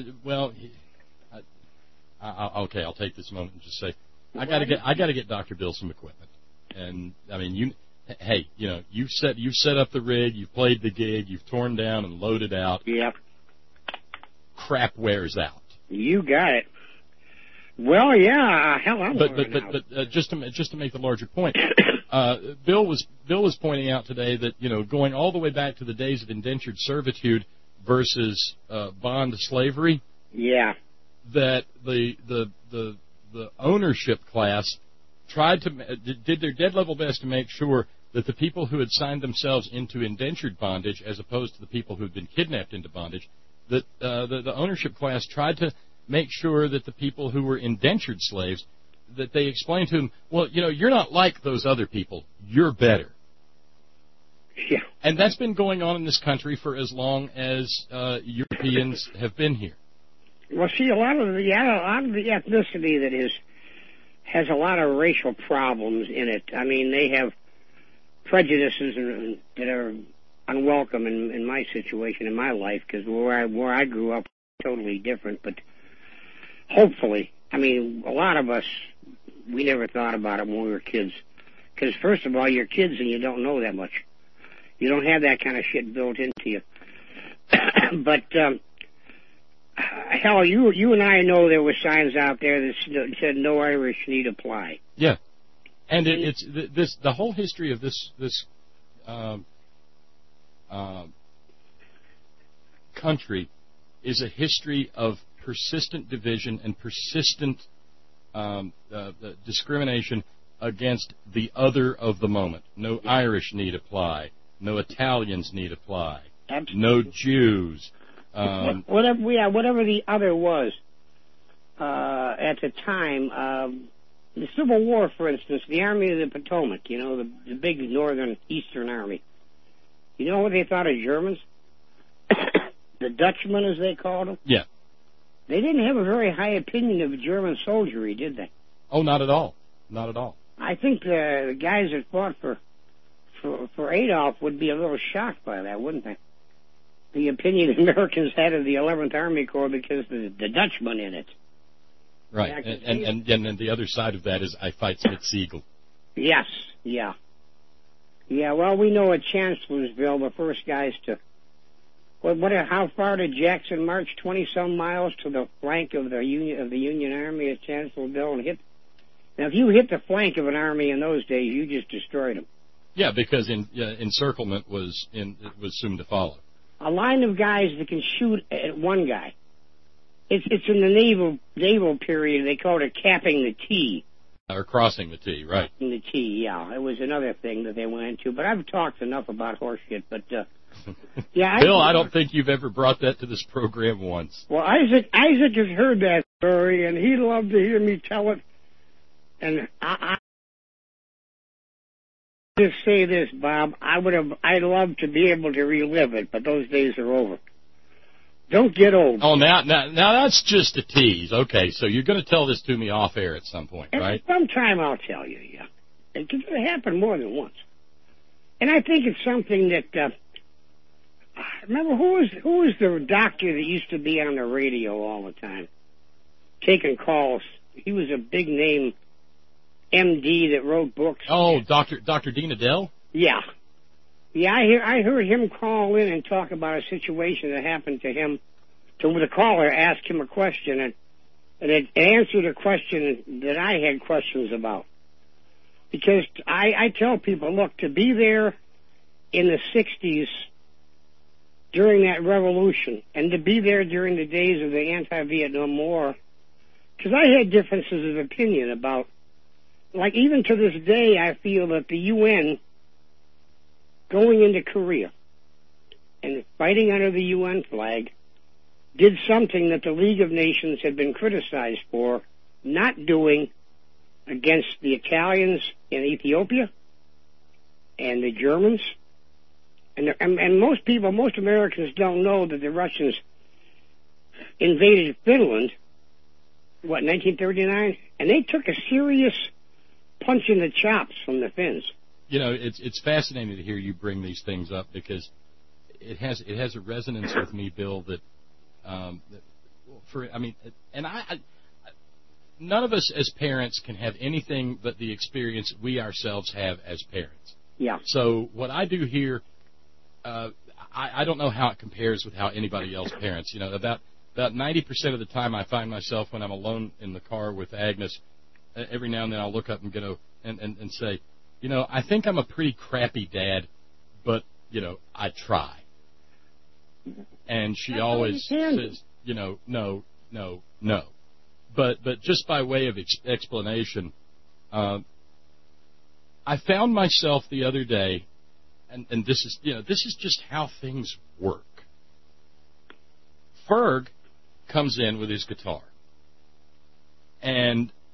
Okay, I'll take this moment and just say, I got to get Dr. Bill some equipment. And I mean, you've set up the rig, you've played the gig, you've torn down and loaded out. Yep. Crap wears out. You got it. Well, yeah, hell, I'm But just to make the larger point, Bill was pointing out today that, you know, going all the way back to the days of indentured servitude versus bond slavery. Yeah. That the ownership class did their dead level best to make sure that the people who had signed themselves into indentured bondage, as opposed to the people who had been kidnapped into bondage, that the ownership class tried to make sure that the people who were indentured slaves, that they explained to them, well, you know, you're not like those other people. You're better. Yeah. And that's been going on in this country for as long as Europeans have been here. Well, see, a lot of the ethnicity that has a lot of racial problems in it. I mean, they have prejudices that are unwelcome in my situation, in my life, because where I grew up, totally different. But hopefully, I mean, a lot of us, we never thought about it when we were kids. Because first of all, you're kids and you don't know that much. You don't have that kind of shit built into you. But hell, you and I know there were signs out there that said no Irish need apply. Yeah, and it's the whole history of this country is a history of persistent division and persistent discrimination against the other of the moment. No Irish need apply. No Italians need apply. Absolutely. No Jews. Whatever the other was at the time. The Civil War, for instance, the Army of the Potomac, you know, the big northern eastern army. You know what they thought of Germans? The Dutchmen, as they called them? Yeah. They didn't have a very high opinion of German soldiery, did they? Oh, not at all. Not at all. I think the guys that fought for Adolf would be a little shocked by that, wouldn't they? The opinion Americans had of the 11th Army Corps because the Dutchman in it. Right, and then the other side of that is I fight Spitz-Siegel. Yes, yeah. Yeah, well, we know at Chancellorsville, the first guys to... how far did Jackson march? 20-some miles to the flank of the Union Army at Chancellorsville and hit... Now, if you hit the flank of an army in those days, you just destroyed them. Yeah, because encirclement was soon to follow. A line of guys that can shoot at one guy. It's in the naval period. They called it capping the T. Or crossing the T, right. Crossing the T, yeah. It was another thing that they went into. But I've talked enough about horse shit. But, yeah. Bill, I don't think you've ever brought that to this program once. Well, Isaac has heard that story, and he'd love to hear me tell it. And I just say this, Bob. I'd love to be able to relive it, but those days are over. Don't get old. Oh, now that's just a tease. Okay, so you're going to tell this to me off air at some point, right? Sometime I'll tell you, yeah. Because it happened more than once. And I think it's something that, remember, who was the doctor that used to be on the radio all the time? Taking calls. He was a big name MD that wrote books. Oh, Dr. Dean Adele? Yeah. Yeah, I heard him call in and talk about a situation that happened to him. To the caller asked him a question, and it answered a question that I had questions about. Because I tell people, look, to be there in the 60s during that revolution, and to be there during the days of the anti-Vietnam War, because I had differences of opinion about, like even to this day, I feel that the UN going into Korea and fighting under the UN flag did something that the League of Nations had been criticized for not doing against the Italians in Ethiopia and the Germans. And most Americans don't know that the Russians invaded Finland, 1939? And they took a serious punch in the chops from the Finns. You know, it's fascinating to hear you bring these things up because it has a resonance with me, Bill. None of us as parents can have anything but the experience we ourselves have as parents. Yeah. So what I do here, I don't know how it compares with how anybody else parents. You know, about about 90% of the time I find myself when I'm alone in the car with Agnes, every now and then I'll look up and go and say, I think I'm a pretty crappy dad, but, I try. And she always says, no. But just by way of explanation, I found myself the other day, and this is just how things work. Ferg comes in with his guitar, and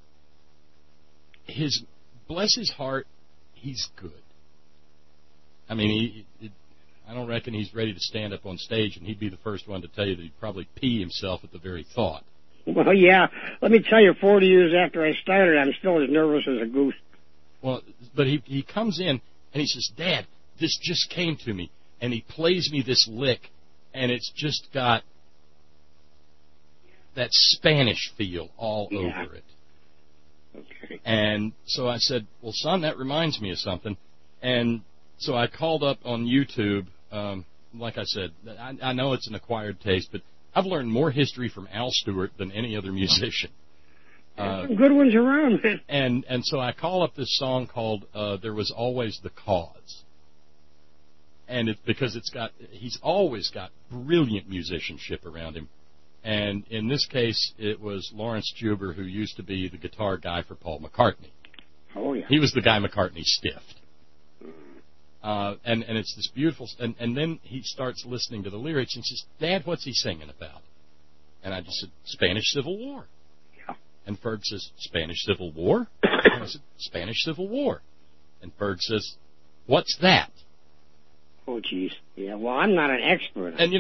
bless his heart, he's good. I mean, I don't reckon he's ready to stand up on stage, and he'd be the first one to tell you that he'd probably pee himself at the very thought. Well, yeah. Let me tell you, 40 years after I started, I'm still as nervous as a goose. Well, but he comes in, and he says, Dad, this just came to me, and he plays me this lick, and it's just got that Spanish feel all over it. Okay. And so I said, well, son, that reminds me of something. And so I called up on YouTube. Like I said, I know it's an acquired taste, but I've learned more history from Al Stewart than any other musician. There's some good ones around. And so I call up this song called There Was Always the Cause. And it's because he's always got brilliant musicianship around him. And in this case, it was Lawrence Juber, who used to be the guitar guy for Paul McCartney. Oh, yeah. He was the guy McCartney stiffed. And it's this beautiful, and then he starts listening to the lyrics and says, Dad, what's he singing about? And I just said, Spanish Civil War. Yeah. And Ferg says, Spanish Civil War? And I said, Spanish Civil War. And Ferg says, what's that? Oh, geez. Yeah, well, I'm not an expert. And,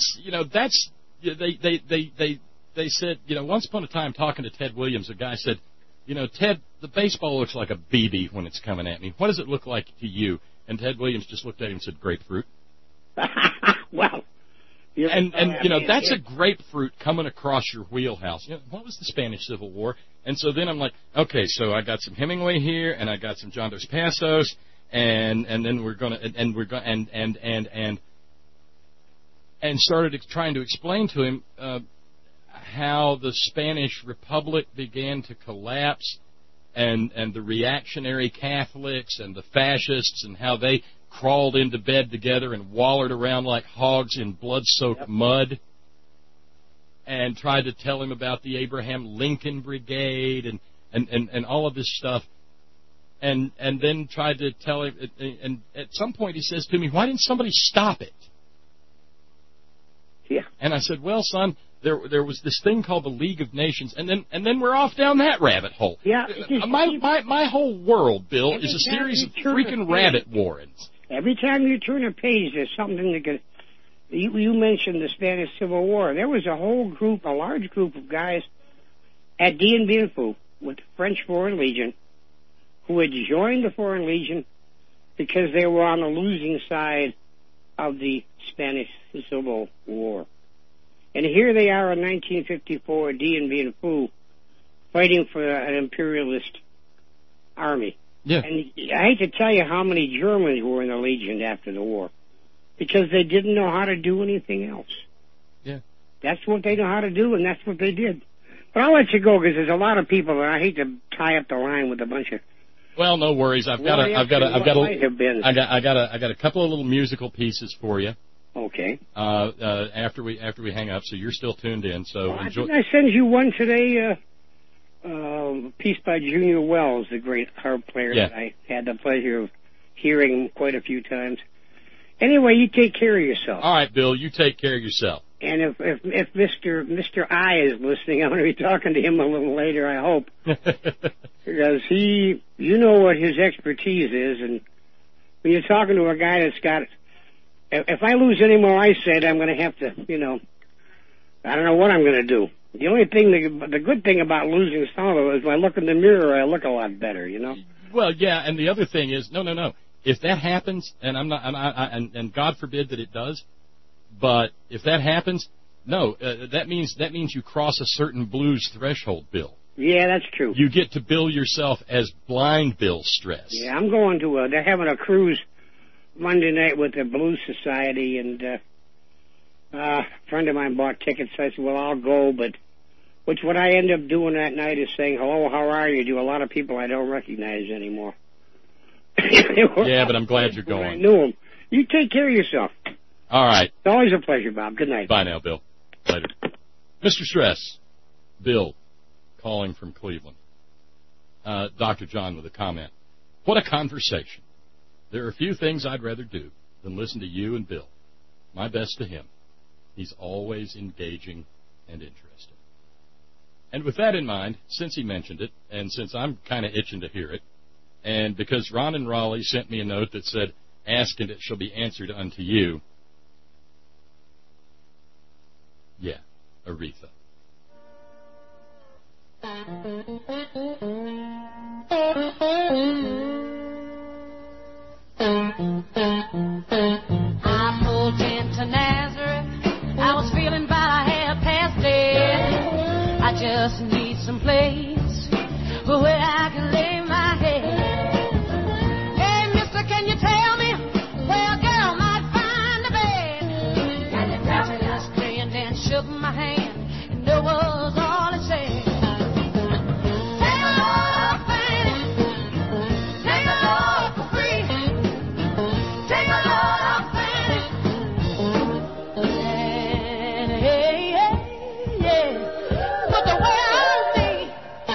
they said, once upon a time talking to Ted Williams, a guy said, Ted, the baseball looks like a BB when it's coming at me. What does it look like to you? And Ted Williams just looked at him and said, grapefruit. Well. That's a grapefruit coming across your wheelhouse. What was the Spanish Civil War? And so then I'm like, okay, so I got some Hemingway here, and I got some John Dos Passos, and then we're going to, and started trying to explain to him how the Spanish Republic began to collapse, and the reactionary Catholics and the fascists, and how they crawled into bed together and wallered around like hogs in blood-soaked mud, and tried to tell him about the Abraham Lincoln Brigade and all of this stuff, and then tried to tell him, and at some point he says to me, why didn't somebody stop it? Yeah. And I said, well, son, there was this thing called the League of Nations, and then we're off down that rabbit hole. Yeah. My whole world, Bill, is a series of freaking rabbit warrens. Every time you turn a page, there's something that could. You mentioned the Spanish Civil War. There was a large group of guys at Dien Bien Phu with the French Foreign Legion who had joined the Foreign Legion because they were on the losing side of the Spanish Civil War. And here they are in 1954 at Dien Bien Phu fighting for an imperialist army. Yeah. And I hate to tell you how many Germans were in the Legion after the war because they didn't know how to do anything else. Yeah. That's what they know how to do, and that's what they did. But I'll let you go because there's a lot of people, and I hate to tie up the line with a bunch of. Well, no worries. I've got a couple of little musical pieces for you. Okay. After we hang up, so you're still tuned in. So enjoy. I send you one today. Piece by Junior Wells, the great harp player that I had the pleasure of hearing quite a few times. Anyway, you take care of yourself. All right, Bill, you take care of yourself. And if Mr. I is listening, I'm going to be talking to him a little later, I hope. Because you know what his expertise is, and when you're talking to a guy that's got, if I lose any more eyesight, I'm going to have to, I don't know what I'm going to do. The only thing, the good thing about losing some of it is when I look in the mirror, I look a lot better, Well, yeah, and the other thing is, no. If that happens, and and God forbid that it does, but if that happens, that means you cross a certain blues threshold, Bill. Yeah, that's true. You get to bill yourself as blind Bill Stress. Yeah, I'm going to, they're having a cruise Monday night with the Blues Society, and A friend of mine bought tickets. I said, well, I'll go, but what I end up doing that night is saying, hello, how are you, to a lot of people I don't recognize anymore. Yeah, but I'm glad you're going. I knew them. You take care of yourself. All right. It's always a pleasure, Bob. Good night. Bye now, Bill. Later. Mr. Stress, Bill, calling from Cleveland. Dr. John with a comment. What a conversation. There are few things I'd rather do than listen to you and Bill. My best to him. He's always engaging and interesting. And with that in mind, since he mentioned it, and since I'm kind of itching to hear it, and because Ron in Raleigh sent me a note that said, ask and it shall be answered unto you. Yeah, Aretha. I pulled into Nazareth. I was feeling about a half past dead. I just need some place where I can lay my head. Hey, mister, can you tell me where a girl might find a bed? And the doctor just grinned and shook my hand, and that was all he said. Take a load, Fanny. Take a load for free. Take a load, Fanny. Yeah. Put the weight on me.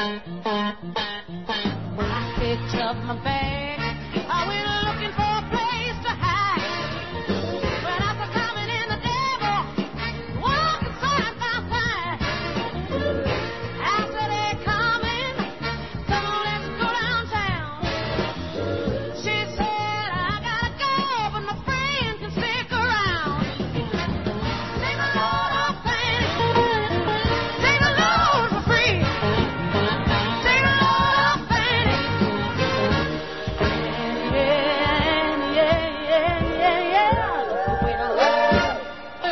I picked up my bag. I went looking for a place to hide. But after coming in the devil, walking side by side. After they're coming, come on, let's go downtown. She said, I gotta go, but my friend can stick around. Take a load off, Fanny. Take a load for free. Take a load off, Fanny. Yeah. Wait a while.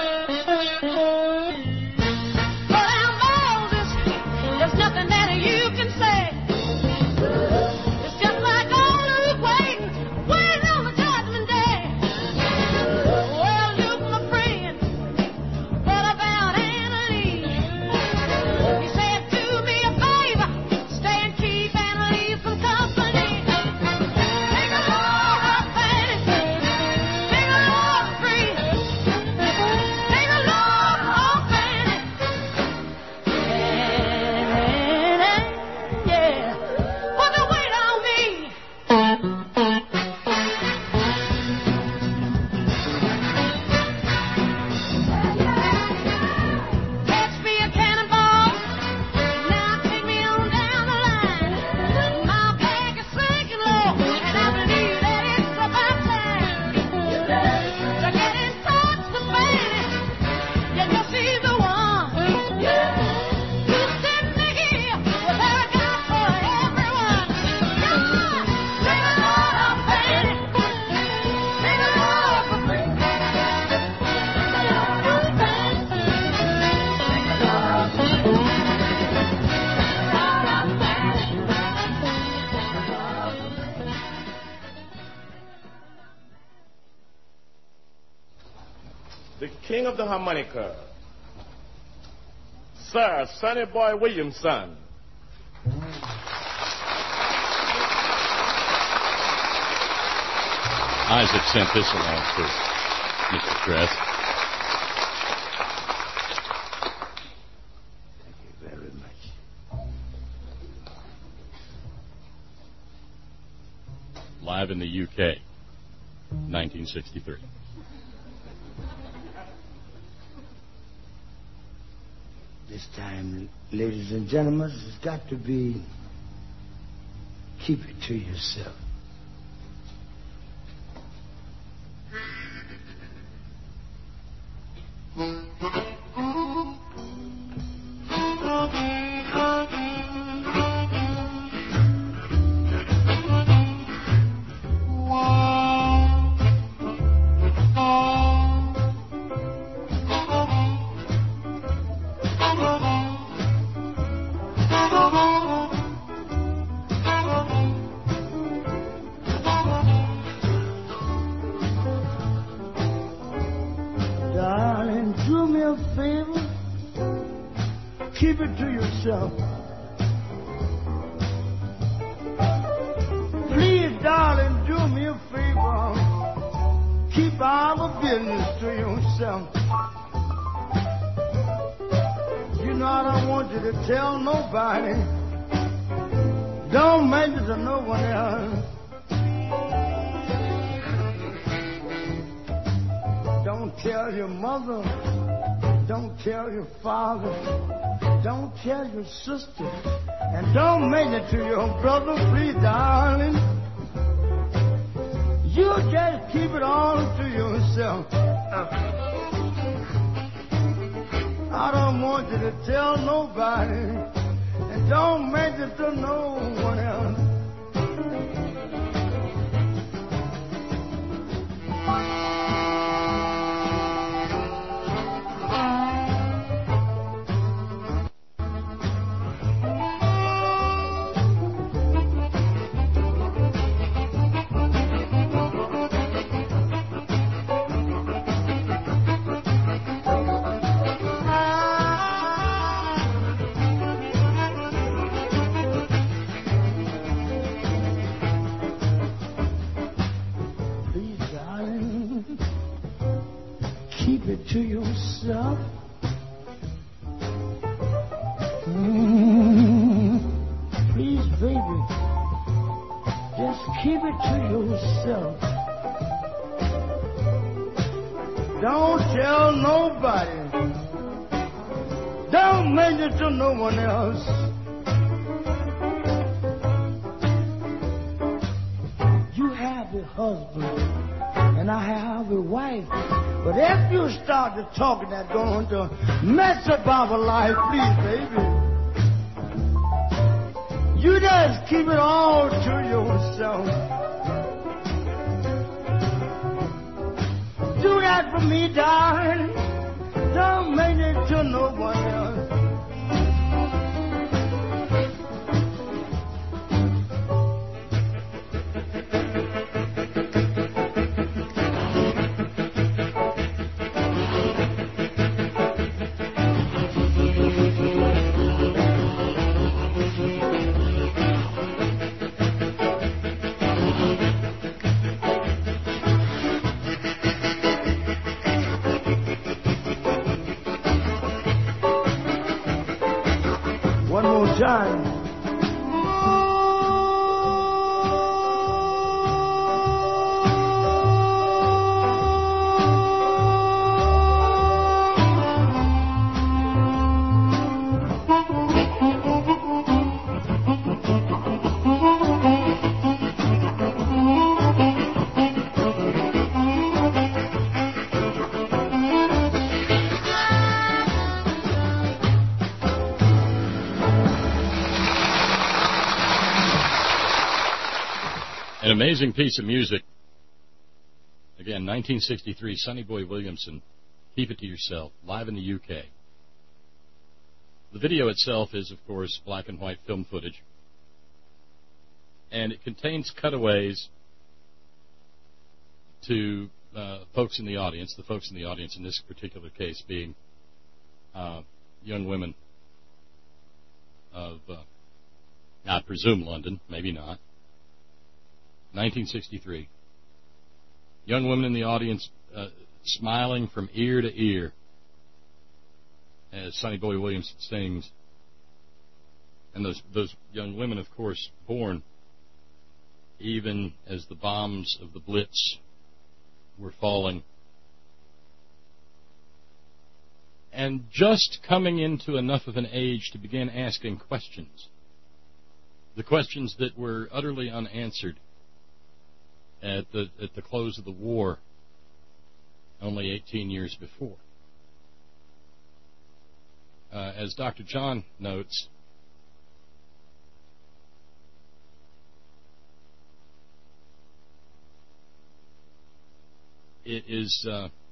Well, now, Moses, there's nothing that you can say. It's just like old Luke waiting on the judgment day. Well, Luke, my friend, what about Annalee? He said, do me a favor, stay and keep Annalee some company. Take a load off, Fanny. Take a load free. Take a load off, Fanny. Yeah. Put the weight on me. Catch me a cannonball. Now take me on down the line. My bag is sinking low, and I believe that it's about time to get in touch with Fanny. You know she's the one. You send me here with her got for everyone. Take a load off, Fanny. Take a load for free. The king of the harmonica, Sir Sonny Boy Williamson. Isaac sent this along too, Mr. Stress. Thank you very much. Live in the UK, 1963. This time, ladies and gentlemen, it's got to be keep it to yourself. Darling, a favor, keep it to yourself. Please, darling, do me a favor, keep our business to yourself. You know I don't want you to tell nobody. Don't mention to no one else. Don't tell your mother. Don't tell your father. Don't tell your sister. And don't mention it to your brother, please, darling. You just keep it all to yourself. I don't want you to tell nobody. And don't mention it to no one else. To yourself. Please, baby, just keep it to yourself. Don't tell nobody. Don't mention it to no one else. You have a husband, and I have a wife. But if you start to talking, that's going to mess up our life, please, baby. You just keep it all to yourself. Do that for me, darling. Don't make it to no one else. One more time. An amazing piece of music. Again, 1963, Sonny Boy Williamson, Keep It to Yourself, live in the UK. The video itself is, of course, black and white film footage. And it contains cutaways to folks in the audience, the folks in the audience in this particular case being young women of, I presume, London, maybe not. 1963. Young women in the audience smiling from ear to ear as Sonny Boy Williamson sings. And those young women, of course, born even as the bombs of the Blitz were falling. And just coming into enough of an age to begin asking questions. The questions that were utterly unanswered at the close of the war only 18 years before. As Dr. John notes, it is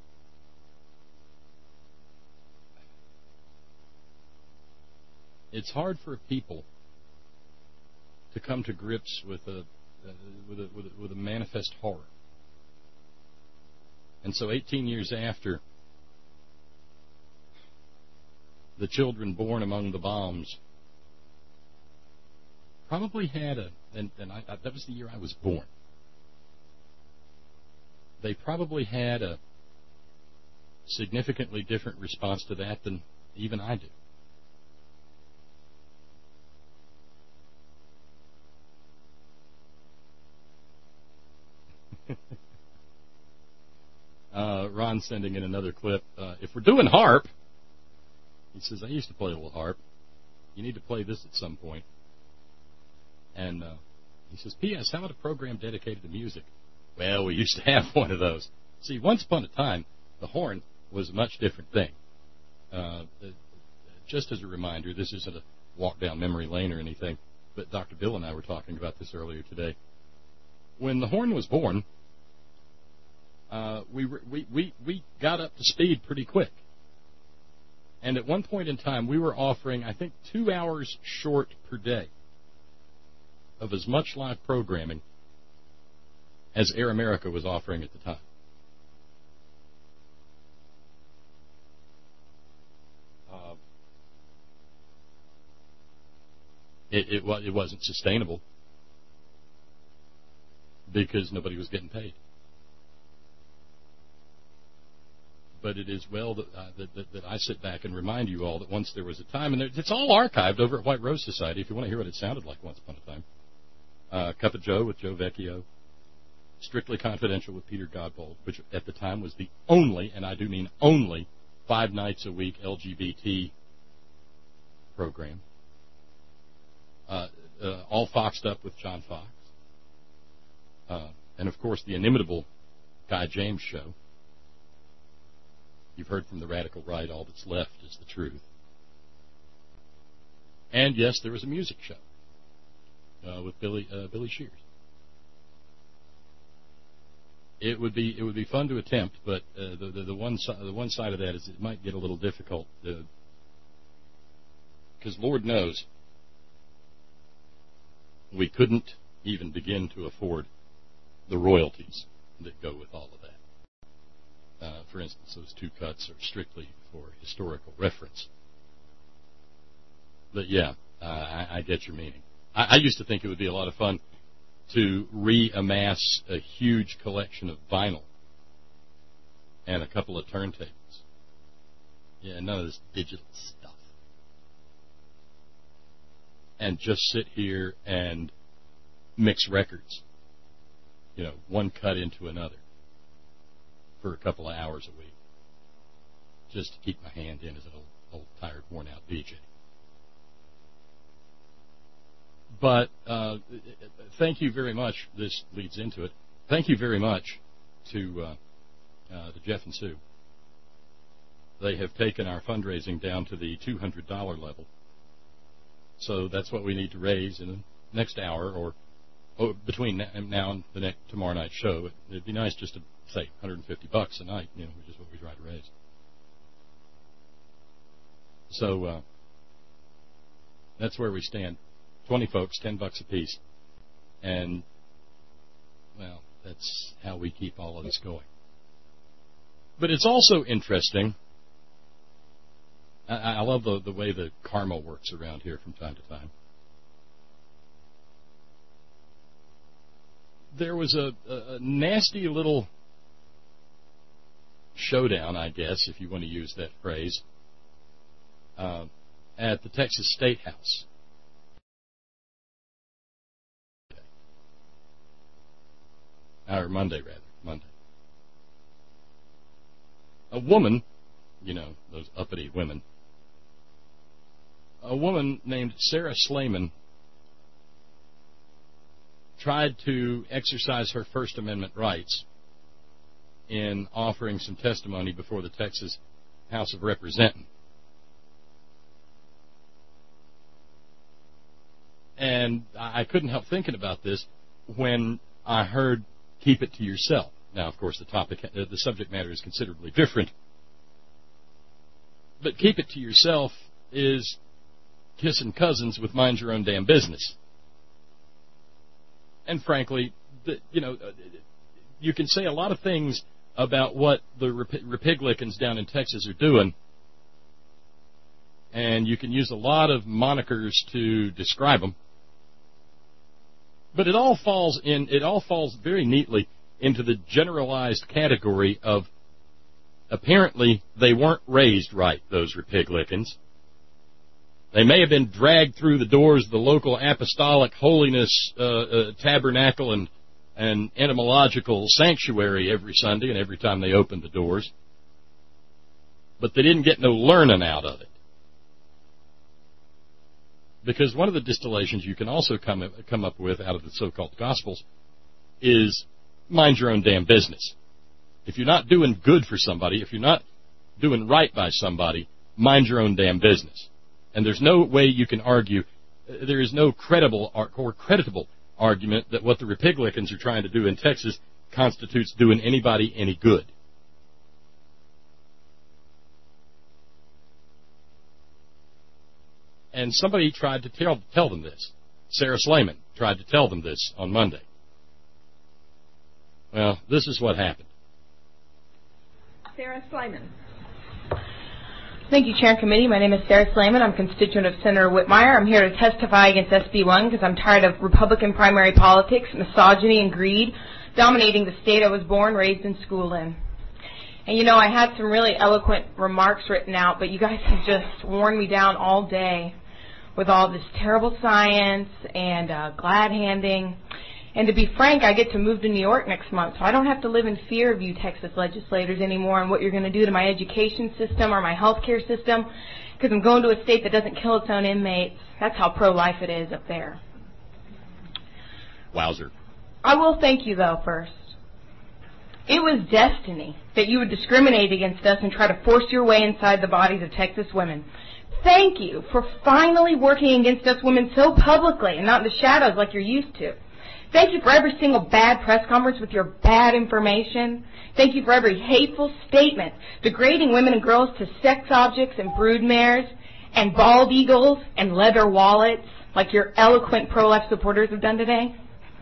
it's hard for people to come to grips with a manifest horror. And so 18 years after the children born among the bombs probably had that was the year I was born. They probably had a significantly different response to that than even I do. Ron sending in another clip. If we're doing harp, he says, I used to play a little harp. You need to play this at some point. And he says, P.S., how about a program dedicated to music? Well, we used to have one of those. See, once upon a time, the horn was a much different thing. Just as a reminder, this isn't a walk down memory lane or anything, but Dr. Bill and I were talking about this earlier today. When the horn was born, we got up to speed pretty quick. And at one point in time, we were offering, I think, 2 hours short per day of as much live programming as Air America was offering at the time. It wasn't sustainable because nobody was getting paid. But it is well that I sit back and remind you all that once there was a time, and it's all archived over at White Rose Society if you want to hear what it sounded like once upon a time. Cup of Joe with Joe Vecchio, Strictly Confidential with Peter Godbold, which at the time was the only, and I do mean only, 5 nights a week LGBT program. All Foxed Up with John Fox. And, of course, the inimitable Guy James Show. You've heard from the radical right, all that's left is the truth. And, yes, there was a music show with Billy Shears. It would be fun to attempt, but the one side of that is it might get a little difficult because Lord knows we couldn't even begin to afford the royalties that go with all of that. For instance, those 2 cuts are strictly for historical reference. But yeah, I get your meaning. I used to think it would be a lot of fun to re-amass a huge collection of vinyl and a couple of turntables. Yeah, none of this digital stuff. And just sit here and mix records, one cut into another for a couple of hours a week, just to keep my hand in as an old tired, worn-out DJ. But thank you very much. This leads into it. Thank you very much to Jeff and Sue. They have taken our fundraising down to the $200 level. So that's what we need to raise in the next hour, or between now and tomorrow night's show. It'd be nice just to say $150 a night, which is what we try to raise. So that's where we stand. 20 folks, $10 a piece, and well, that's how we keep all of this going. But it's also interesting. I love the way the karma works around here from time to time. There was a nasty little showdown, I guess, if you want to use that phrase, at the Texas State House. Or Monday, rather. Monday. A woman, those uppity women, a woman named Sarah Slayman tried to exercise her First Amendment rights in offering some testimony before the Texas House of Representatives. And I couldn't help thinking about this when I heard keep it to yourself. Now, of course, the subject matter is considerably different. But keep it to yourself is kissing cousins with mind your own damn business. And frankly, you can say a lot of things about what the Republicans down in Texas are doing, and you can use a lot of monikers to describe them. But it all falls very neatly into the generalized category of apparently they weren't raised right, those Repiglickans. They may have been dragged through the doors of the local apostolic holiness tabernacle and entomological sanctuary every Sunday and every time they opened the doors, but they didn't get no learning out of it. Because one of the distillations you can also come up with out of the so-called Gospels is mind your own damn business. If you're not doing good for somebody, if you're not doing right by somebody, mind your own damn business. And there's no way you can argue, there is no credible or creditable argument that what the Repiglickans are trying to do in Texas constitutes doing anybody any good. And somebody tried to tell them this. Sarah Slayman tried to tell them this on Monday. Well, this is what happened. Sarah Slayman. Thank you, Chair and Committee. My name is Sarah Slayman. I'm a constituent of Senator Whitmire. I'm here to testify against SB 1 because I'm tired of Republican primary politics, misogyny, and greed dominating the state I was born, raised, and schooled in. And, you know, I had some really eloquent remarks written out, but you guys have just worn me down all day with all this terrible science and glad-handing. And to be frank, I get to move to New York next month, so I don't have to live in fear of you Texas legislators anymore and what you're going to do to my education system or my health care system, because I'm going to a state that doesn't kill its own inmates. That's how pro-life it is up there. Wowzer. I will thank you, though, first. It was destiny that you would discriminate against us and try to force your way inside the bodies of Texas women. Thank you for finally working against us women so publicly and not in the shadows like you're used to. Thank you for every single bad press conference with your bad information. Thank you for every hateful statement degrading women and girls to sex objects and broodmares and bald eagles and leather wallets like your eloquent pro-life supporters have done today.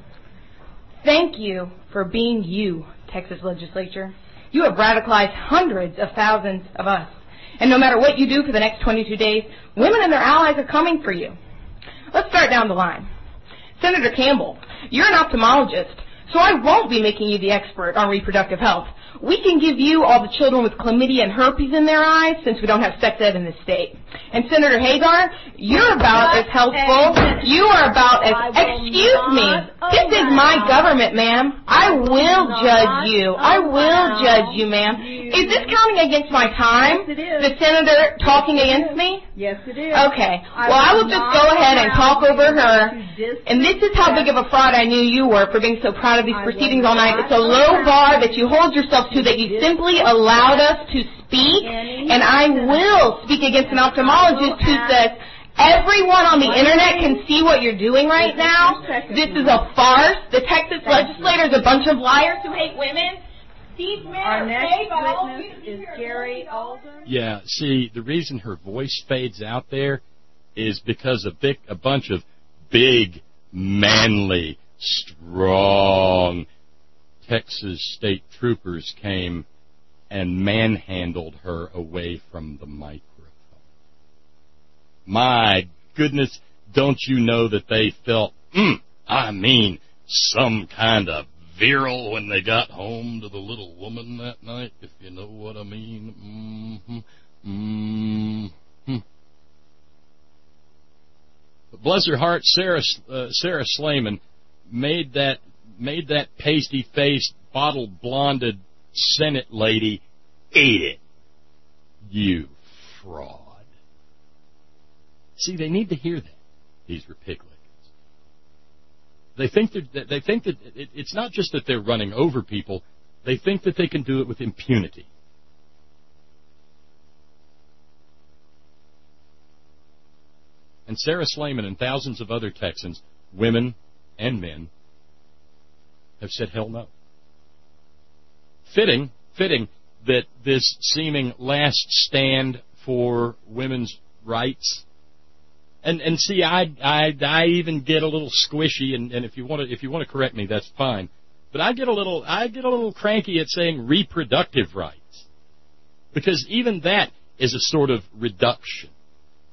Thank you for being you, Texas legislature. You have radicalized hundreds of thousands of us. And no matter what you do for the next 22 days, women and their allies are coming for you. Let's start down the line. Senator Campbell, you're an ophthalmologist, so I won't be making you the expert on reproductive health. We can give you all the children with chlamydia and herpes in their eyes since we don't have sex ed in this state. And Senator Hagar, you're about as healthful. You are about as, excuse me, this is my government, ma'am. I will judge you. I will judge you, ma'am. Is this counting against my time? Yes, it is. The senator talking against me? Yes, it is. Okay. Well, I will just go ahead and talk over her. And this is how big of a fraud I knew you were for being so proud of these proceedings all night. It's a low bar that you hold yourself to that you simply allowed us to speak. And I will speak against an ophthalmologist who says, everyone on the internet can see what you're doing right now. This is a farce. The Texas legislators are a bunch of liars who hate women. Our next witness is Gary Alden. Yeah, see, the reason her voice fades out there is because a bunch of big, manly, strong Texas state troopers came and manhandled her away from the microphone. My goodness, don't you know that they felt, some kind of virile when they got home to the little woman that night, if you know what I mean. But bless her heart, Sarah Slayman made that pasty-faced, bottle-blonded Senate lady eat it. You fraud. See, they need to hear that, these Repiglickans. They think that it's not just that they're running over people. They think that they can do it with impunity. And Sarah Slayman and thousands of other Texans, women and men, have said hell no. Fitting that this seeming last stand for women's rights. And see, I even get a little squishy, and if you want to correct me, that's fine. But I get a little cranky at saying reproductive rights, because even that is a sort of reduction.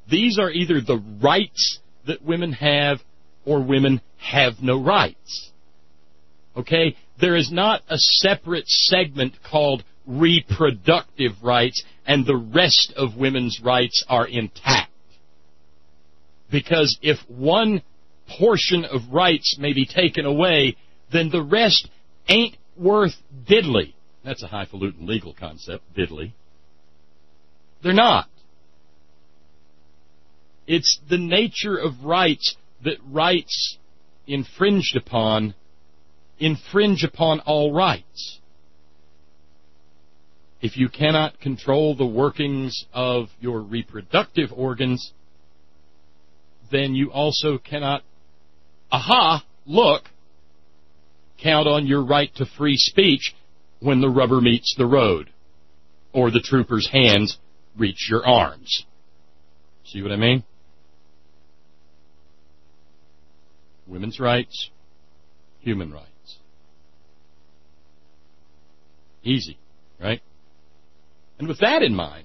These are either the rights that women have or women have no rights. Okay? There is not a separate segment called reproductive rights and the rest of women's rights are intact. Because if one portion of rights may be taken away, then the rest ain't worth diddly. That's a highfalutin legal concept, diddly. They're not. It's the nature of rights that rights infringe upon all rights. If you cannot control the workings of your reproductive organs, then you also cannot, count on your right to free speech when the rubber meets the road or the trooper's hands reach your arms. See what I mean? Women's rights, human rights. Easy, right? And with that in mind,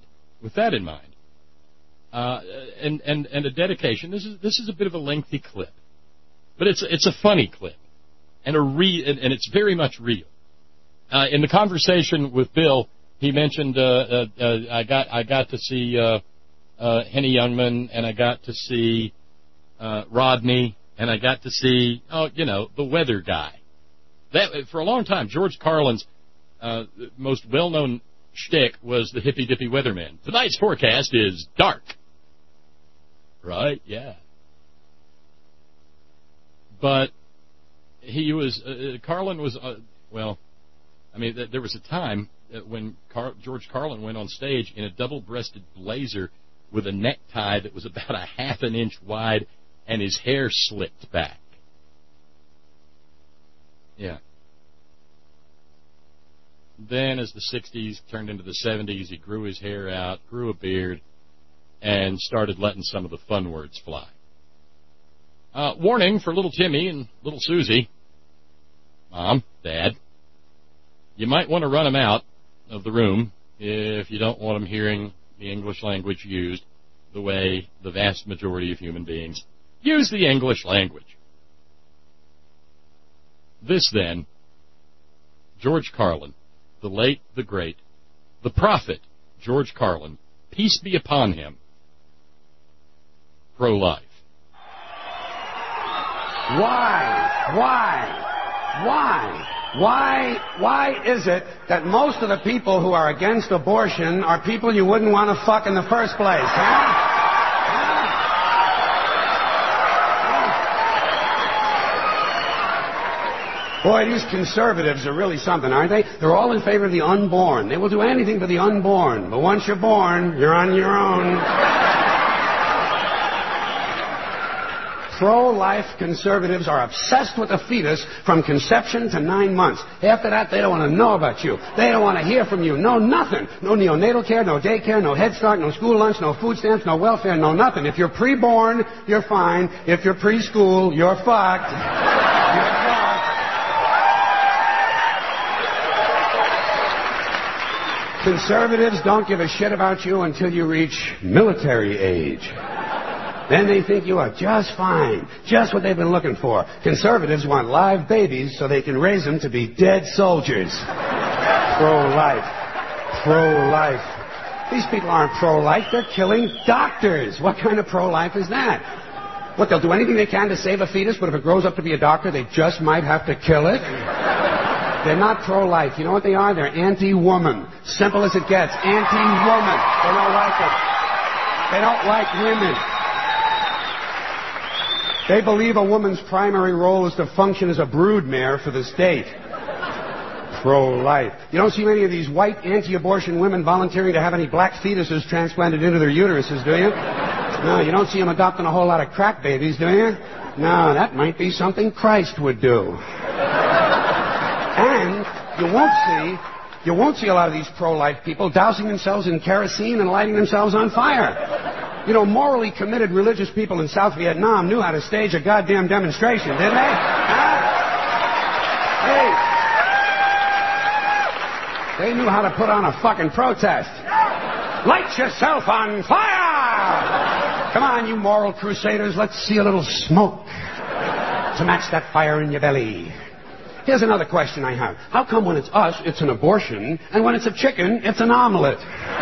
and a dedication. This is a bit of a lengthy clip, but it's a funny clip, and it's very much real. In the conversation with Bill, he mentioned I got to see Henny Youngman, and I got to see Rodney, and I got to see the weather guy. That for a long time, George Carlin's most well-known shtick was the hippy-dippy weatherman. Tonight's forecast is dark. Right? Yeah. But Carlin was, there was a time when George Carlin went on stage in a double-breasted blazer with a necktie that was about a half an inch wide and his hair slicked back. Yeah. Then as the 60s turned into the 70s, he grew his hair out, grew a beard, and started letting some of the fun words fly. Warning for little Timmy and little Susie. Mom, Dad, you might want to run them out of the room if you don't want them hearing the English language used the way the vast majority of human beings use the English language. This, then, George Carlin, the late, the great, the prophet, George Carlin, peace be upon him, pro-life. Why is it that most of the people who are against abortion are people you wouldn't want to fuck in the first place, huh? Boy, these conservatives are really something, aren't they? They're all in favor of the unborn. They will do anything for the unborn. But once you're born, you're on your own. Pro-life conservatives are obsessed with the fetus from conception to 9 months. After that, they don't want to know about you. They don't want to hear from you. No nothing. No neonatal care, no daycare, no Head Start, no school lunch, no food stamps, no welfare, no nothing. If you're pre-born, you're fine. If you're preschool, you're fucked. You're fucked. Conservatives don't give a shit about you until you reach military age. Then they think you are just fine, just what they've been looking for. Conservatives want live babies so they can raise them to be dead soldiers. Pro-life. Pro-life. These people aren't pro-life, they're killing doctors. What kind of pro-life is that? What, they'll do anything they can to save a fetus, but if it grows up to be a doctor, they just might have to kill it? They're not pro-life. You know what they are? They're anti-woman. Simple as it gets. Anti-woman. They don't like it. They don't like women. They believe a woman's primary role is to function as a broodmare for the state. Pro-life. You don't see many of these white anti-abortion women volunteering to have any black fetuses transplanted into their uteruses, do you? No, you don't see them adopting a whole lot of crack babies, do you? No, that might be something Christ would do. And you won't see a lot of these pro-life people dousing themselves in kerosene and lighting themselves on fire. You know, morally committed religious people in South Vietnam knew how to stage a goddamn demonstration, didn't they? Hey. They knew how to put on a fucking protest. Light yourself on fire! Come on, you moral crusaders, let's see a little smoke to match that fire in your belly. Here's another question I have. How come when it's us, it's an abortion, and when it's a chicken, it's an omelet?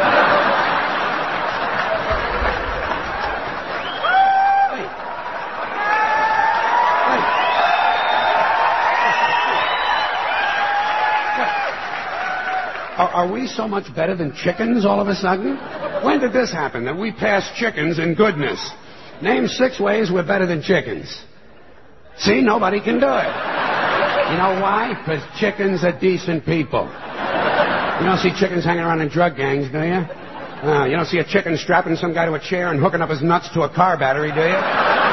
Are we so much better than chickens all of a sudden? When did this happen, that we passed chickens in goodness? Name 6 ways we're better than chickens. See, nobody can do it. You know why? Because chickens are decent people. You don't see chickens hanging around in drug gangs, do you? You don't see a chicken strapping some guy to a chair and hooking up his nuts to a car battery, do you?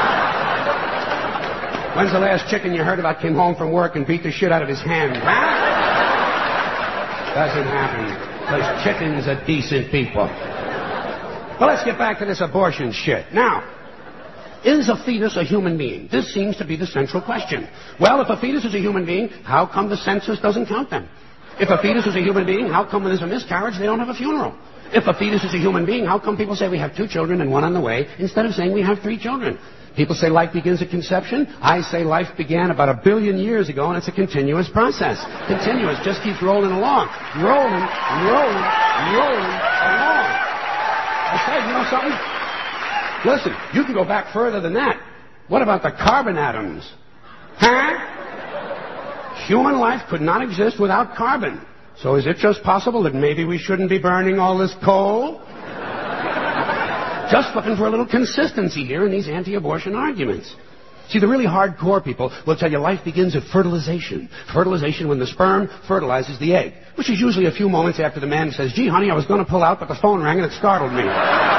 When's the last chicken you heard about came home from work and beat the shit out of his hand? Huh? Doesn't happen, because chickens are decent people. Well, let's get back to this abortion shit. Now, is a fetus a human being? This seems to be the central question. Well, if a fetus is a human being, how come the census doesn't count them? If a fetus is a human being, how come when there's a miscarriage they don't have a funeral? If a fetus is a human being, how come people say we have 2 children and 1 on the way instead of saying we have 3 children? People say life begins at conception. I say life began about 1 billion years ago, and it's a continuous process. Continuous, just keeps rolling along. Rolling along. I say, you know something? Listen, you can go back further than that. What about the carbon atoms? Huh? Human life could not exist without carbon. So is it just possible that maybe we shouldn't be burning all this coal? Just looking for a little consistency here in these anti-abortion arguments. See, the really hardcore people will tell you life begins at fertilization. Fertilization when the sperm fertilizes the egg, which is usually a few moments after the man says, gee, honey, I was going to pull out, but the phone rang and it startled me.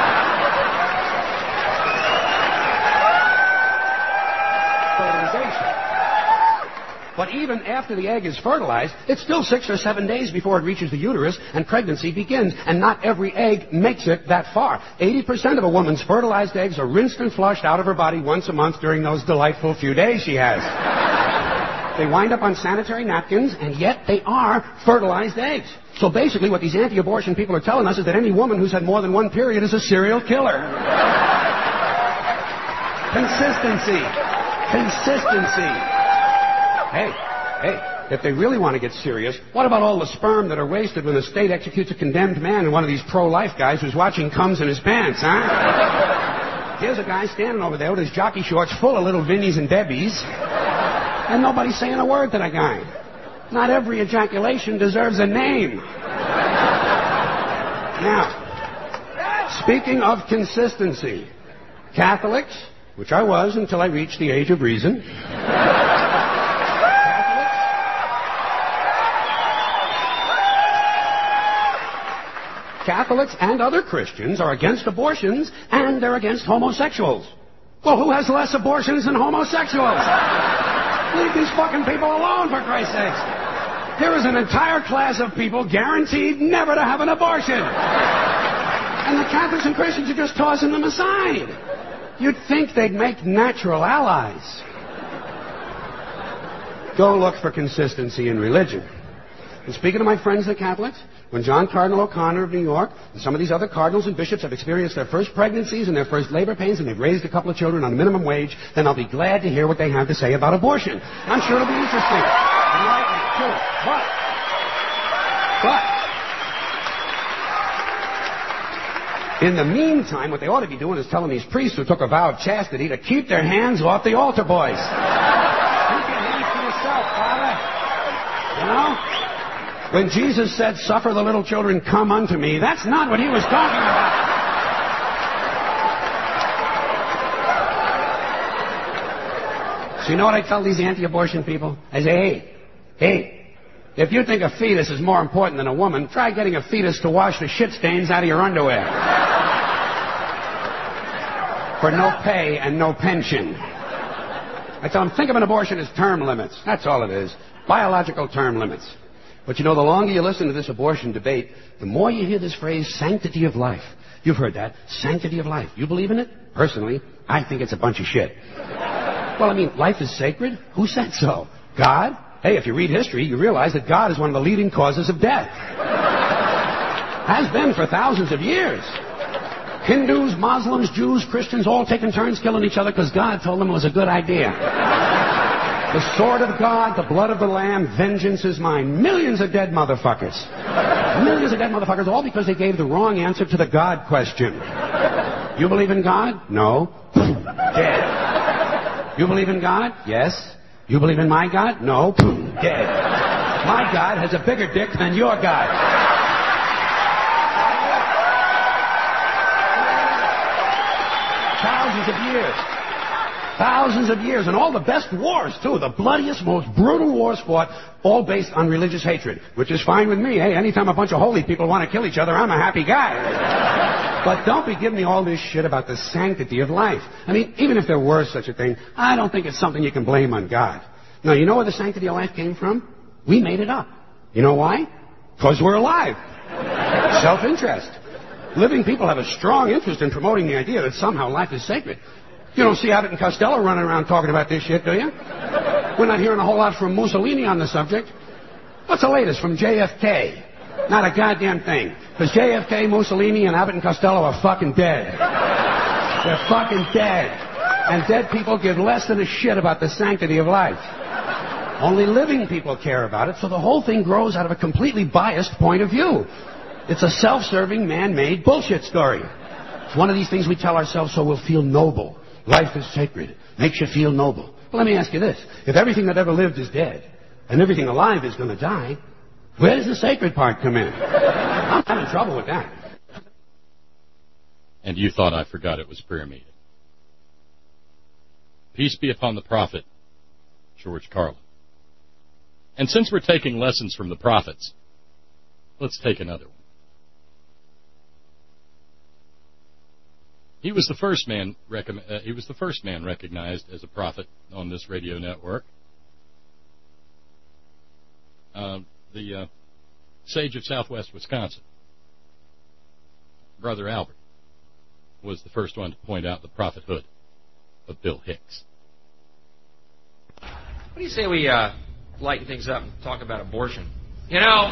But even after the egg is fertilized, it's still 6 or 7 days before it reaches the uterus and pregnancy begins. And not every egg makes it that far. 80% of a woman's fertilized eggs are rinsed and flushed out of her body once a month during those delightful few days she has. They wind up on sanitary napkins, and yet they are fertilized eggs. So basically what these anti-abortion people are telling us is that any woman who's had more than 1 period is a serial killer. Consistency. Hey, if they really want to get serious, what about all the sperm that are wasted when the state executes a condemned man and one of these pro-life guys who's watching comes in his pants, huh? Here's a guy standing over there with his jockey shorts full of little Vinnies and Debbies, and nobody's saying a word to that guy. Not every ejaculation deserves a name. Now, speaking of consistency, Catholics, which I was until I reached the age of reason, Catholics and other Christians are against abortions, and they're against homosexuals. Well, who has less abortions than homosexuals? Leave these fucking people alone, for Christ's sakes. There is an entire class of people guaranteed never to have an abortion. And the Catholics and Christians are just tossing them aside. You'd think they'd make natural allies. Go look for consistency in religion. And speaking to my friends, the Catholics, when John Cardinal O'Connor of New York and some of these other cardinals and bishops have experienced their first pregnancies and their first labor pains and they've raised a couple of children on minimum wage, then I'll be glad to hear what they have to say about abortion. I'm sure it'll be interesting. Enlightening, too. But in the meantime, what they ought to be doing is telling these priests who took a vow of chastity to keep their hands off the altar boys. Keep your hands to yourself, Father. You know? When Jesus said, suffer the little children come unto me, that's not what he was talking about. So you know what I tell these anti-abortion people? I say, hey, if you think a fetus is more important than a woman, try getting a fetus to wash the shit stains out of your underwear. For no pay and no pension. I tell them, think of an abortion as term limits. That's all it is. Biological term limits. But you know, the longer you listen to this abortion debate, the more you hear this phrase, sanctity of life. You've heard that. Sanctity of life. You believe in it? Personally, I think it's a bunch of shit. Well, I mean, life is sacred? Who said so? God? Hey, if you read history, you realize that God is one of the leading causes of death. Has been for thousands of years. Hindus, Muslims, Jews, Christians, all taking turns killing each other because God told them it was a good idea. The sword of God, the blood of the Lamb, vengeance is mine. Millions of dead motherfuckers. Millions of dead motherfuckers, all because they gave the wrong answer to the God question. You believe in God? No. Dead. You believe in God? Yes. You believe in my God? No. Dead. My God has a bigger dick than your God. Thousands of years, and all the best wars, too. The bloodiest, most brutal wars fought, all based on religious hatred, which is fine with me. Hey, anytime a bunch of holy people want to kill each other, I'm a happy guy. But don't be giving me all this shit about the sanctity of life. I mean, even if there were such a thing, I don't think it's something you can blame on God. Now, you know where the sanctity of life came from? We made it up. You know why? Because we're alive. Self-interest. Living people have a strong interest in promoting the idea that somehow life is sacred. You don't see Abbott and Costello running around talking about this shit, do you? We're not hearing a whole lot from Mussolini on the subject. What's the latest from JFK? Not a goddamn thing. Because JFK, Mussolini, and Abbott and Costello are fucking dead. They're fucking dead. And dead people give less than a shit about the sanctity of life. Only living people care about it, so the whole thing grows out of a completely biased point of view. It's a self-serving, man-made bullshit story. It's one of these things we tell ourselves so we'll feel noble. Life is sacred. Makes you feel noble. Well, let me ask you this. If everything that ever lived is dead, and everything alive is going to die, where does the sacred part come in? I'm having trouble with that. And you thought I forgot it was prayer meeting. Peace be upon the prophet, George Carlin. And since we're taking lessons from the prophets, let's take another one. He was the first man. He was the first man recognized as a prophet on this radio network. The sage of Southwest Wisconsin, Brother Albert, was the first one to point out the prophethood of Bill Hicks. What do you say we lighten things up and talk about abortion? You know,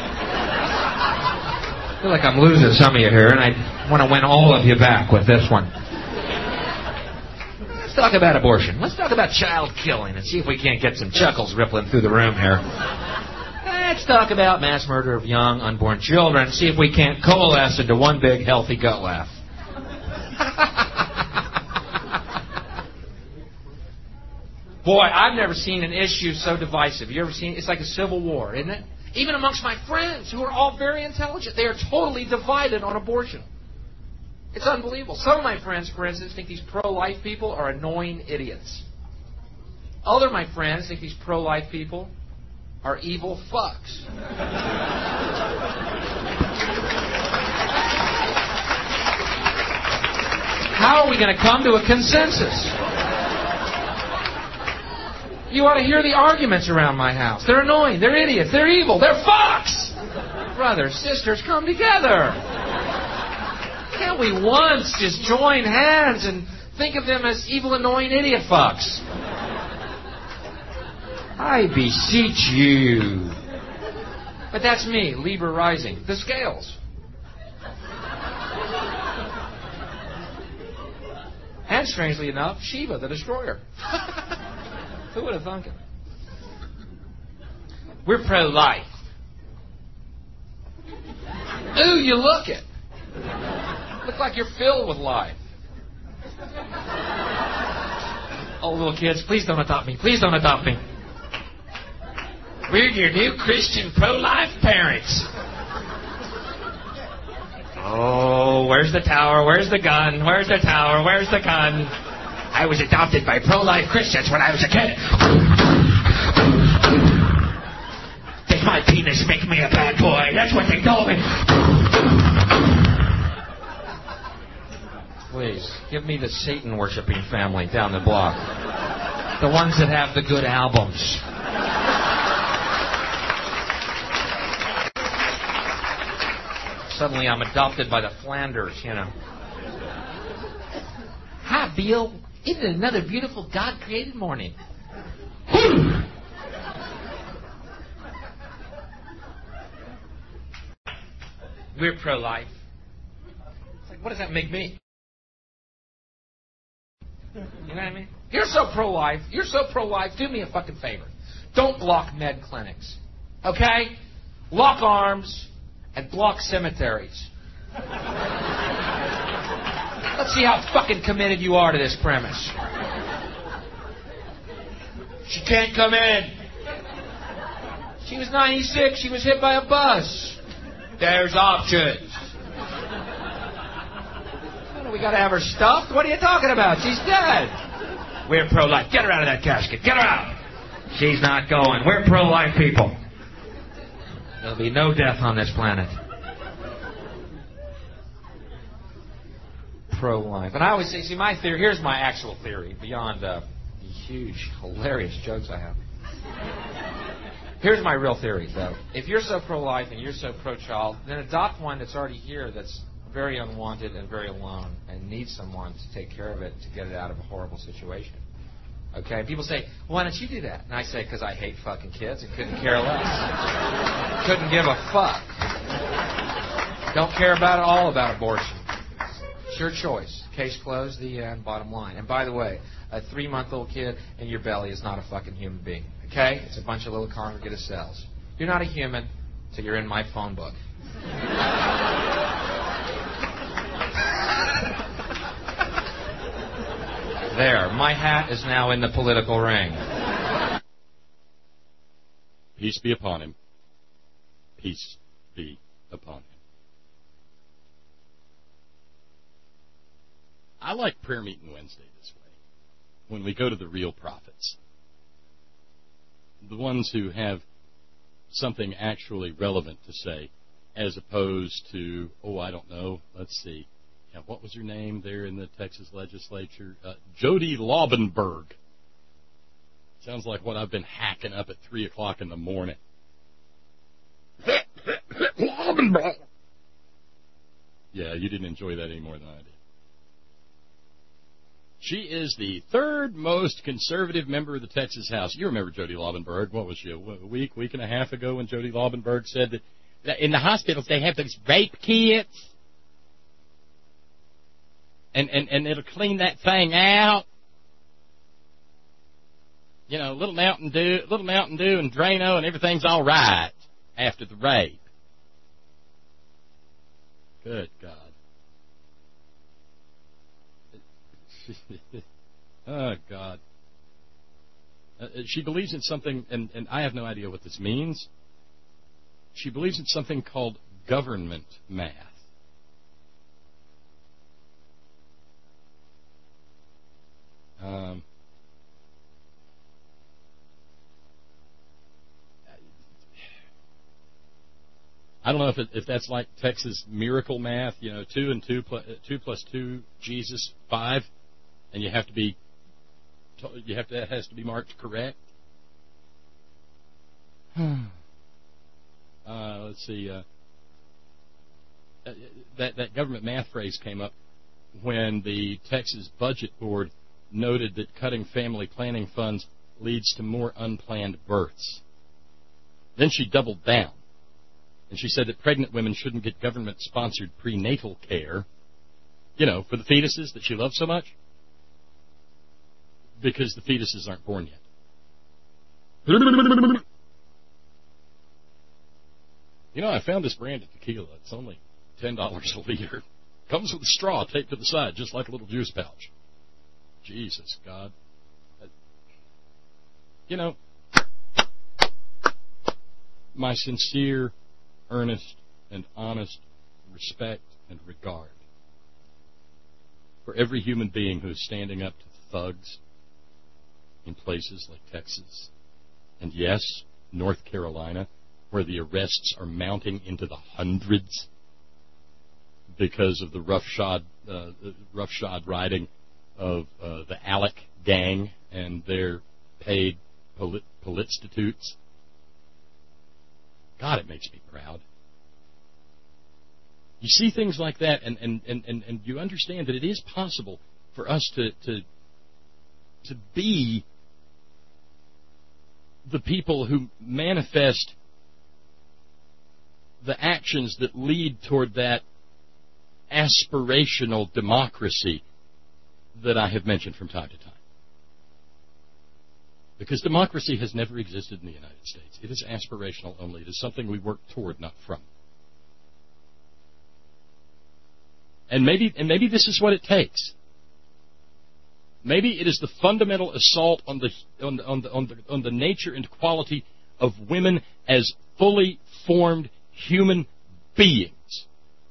I feel like I'm losing some of you here, and I want to win all of you back with this one. Let's talk about abortion. Let's talk about child killing and see if we can't get some chuckles rippling through the room here. Let's talk about mass murder of young, unborn children and see if we can't coalesce into one big, healthy gut laugh. Boy, I've never seen an issue so divisive. You ever seen it? It's like a civil war, isn't it? Even amongst my friends, who are all very intelligent, they are totally divided on abortion. It's unbelievable. Some of my friends, for instance, think these pro-life people are annoying idiots. Other of my friends think these pro-life people are evil fucks. How are we going to come to a consensus? You ought to hear the arguments around my house. They're annoying. They're idiots. They're evil. They're fucks. Brothers, sisters, come together. Can't we once just join hands and think of them as evil, annoying idiot fucks? I beseech you. But that's me, Libra rising. The scales. And strangely enough, Shiva, the destroyer. Who would have thunk it? We're pro-life. Ooh, you look it. Look like you're filled with life. Oh, little kids, please don't adopt me. Please don't adopt me. We're your new Christian pro-life parents. Oh, where's the tower? Where's the gun? Where's the tower? Where's the gun? I was adopted by pro-life Christians when I was a kid. Take my penis, make me a bad boy. That's what they told me. Please, give me the Satan-worshipping family down the block. The ones that have the good albums. Suddenly I'm adopted by the Flanders, you know. Hi, Bill. Isn't it another beautiful God-created morning? We're pro-life. It's like, what does that make me? You know what I mean? You're so pro-life. You're so pro-life. Do me a fucking favor. Don't block med clinics. Okay? Lock arms and block cemeteries. Let's see how fucking committed you are to this premise. She can't come in. She was 96. She was hit by a bus. There's options. We got to have her stuffed? What are you talking about? She's dead. We're pro-life. Get her out of that casket. Get her out. She's not going. We're pro-life people. There'll be no death on this planet. Pro-life. And I always say, see, my theory, here's my actual theory, beyond the huge, hilarious jokes I have. Here's my real theory, though. If you're so pro-life and you're so pro-child, then adopt one that's already here that's very unwanted and very alone and needs someone to take care of it to get it out of a horrible situation. Okay? People say, why don't you do that? And I say, because I hate fucking kids and couldn't care less. Couldn't give a fuck. Don't care about it all about abortion. It's your choice. Case closed, the end, bottom line. And by the way, a 3-month-old kid in your belly is not a fucking human being. Okay? It's a bunch of little congregate of cells. You're not a human until you're in my phone book. There, my hat is now in the political ring. Peace be upon him. Peace be upon him. I like prayer meeting Wednesday this way. When we go to the real prophets. The ones who have something actually relevant to say, as opposed to, I don't know, let's see. Yeah, what was her name there in the Texas legislature? Jody Laubenberg. Sounds like what I've been hacking up at 3 o'clock in the morning. Laubenberg. Yeah, you didn't enjoy that any more than I did. She is the third most conservative member of the Texas House. You remember Jody Laubenberg. What was she, a week and a half ago when Jody Laubenberg said that in the hospitals they have those rape kits? And it'll clean that thing out. You know, little Mountain Dew and Drano, and everything's all right after the rape. Good God. Oh, God. She believes in something, and I have no idea what this means. She believes in something called government math. I don't know if that's like Texas miracle math, 2 and 2 plus 2, Jesus, 5, and it has to be marked correct. Let's see. That government math phrase came up when the Texas Budget Board noted that cutting family planning funds leads to more unplanned births. Then she doubled down, and she said that pregnant women shouldn't get government-sponsored prenatal care, for the fetuses that she loves so much, because the fetuses aren't born yet. I found this brand of tequila. It's only $10 a liter. Comes with a straw taped to the side, just like a little juice pouch. Jesus, God. My sincere, earnest, and honest respect and regard for every human being who is standing up to thugs in places like Texas, and yes, North Carolina, where the arrests are mounting into the hundreds because of the roughshod riding of the ALEC gang and their paid politstitutes. God, it makes me proud. You see things like that, and you understand that it is possible for us to be the people who manifest the actions that lead toward that aspirational democracy that I have mentioned from time to time. Because democracy has never existed in the United States. It is aspirational only. It is something we work toward, not from. And maybe this is what it takes. Maybe it is the fundamental assault on the nature and quality of women as fully formed human beings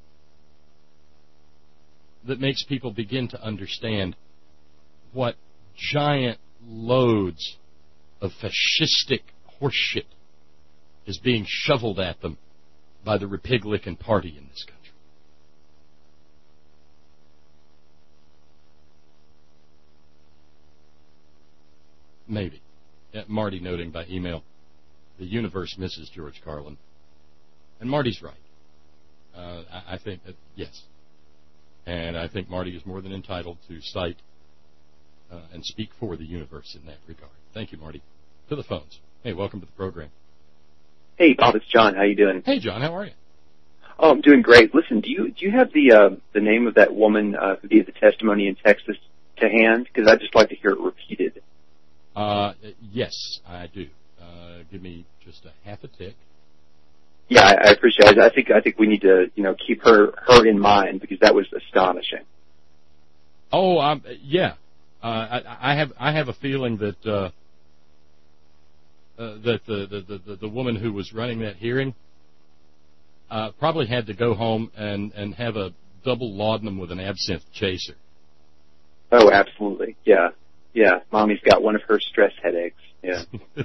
that makes people begin to understand what giant loads of fascistic horseshit is being shoveled at them by the Republican Party in this country. Maybe. Marty noting by email, the universe misses George Carlin. And Marty's right. I think that, yes. And I think Marty is more than entitled to cite and speak for the universe in that regard. Thank you, Marty. To the phones. Hey, welcome to the program. Hey, Bob, it's John. How you doing? Hey, John. How are you? Oh, I'm doing great. Listen, do you have the name of that woman who gave the testimony in Texas to hand? Because I'd just like to hear it repeated. Yes, I do. Give me just a half a tick. Yeah, I appreciate it. I think we need to, keep her in mind because that was astonishing. Oh, yeah. I have a feeling that the woman who was running that hearing probably had to go home and have a double laudanum with an absinthe chaser. Oh, absolutely. Yeah. Yeah, Mommy's got one of her stress headaches. Yeah.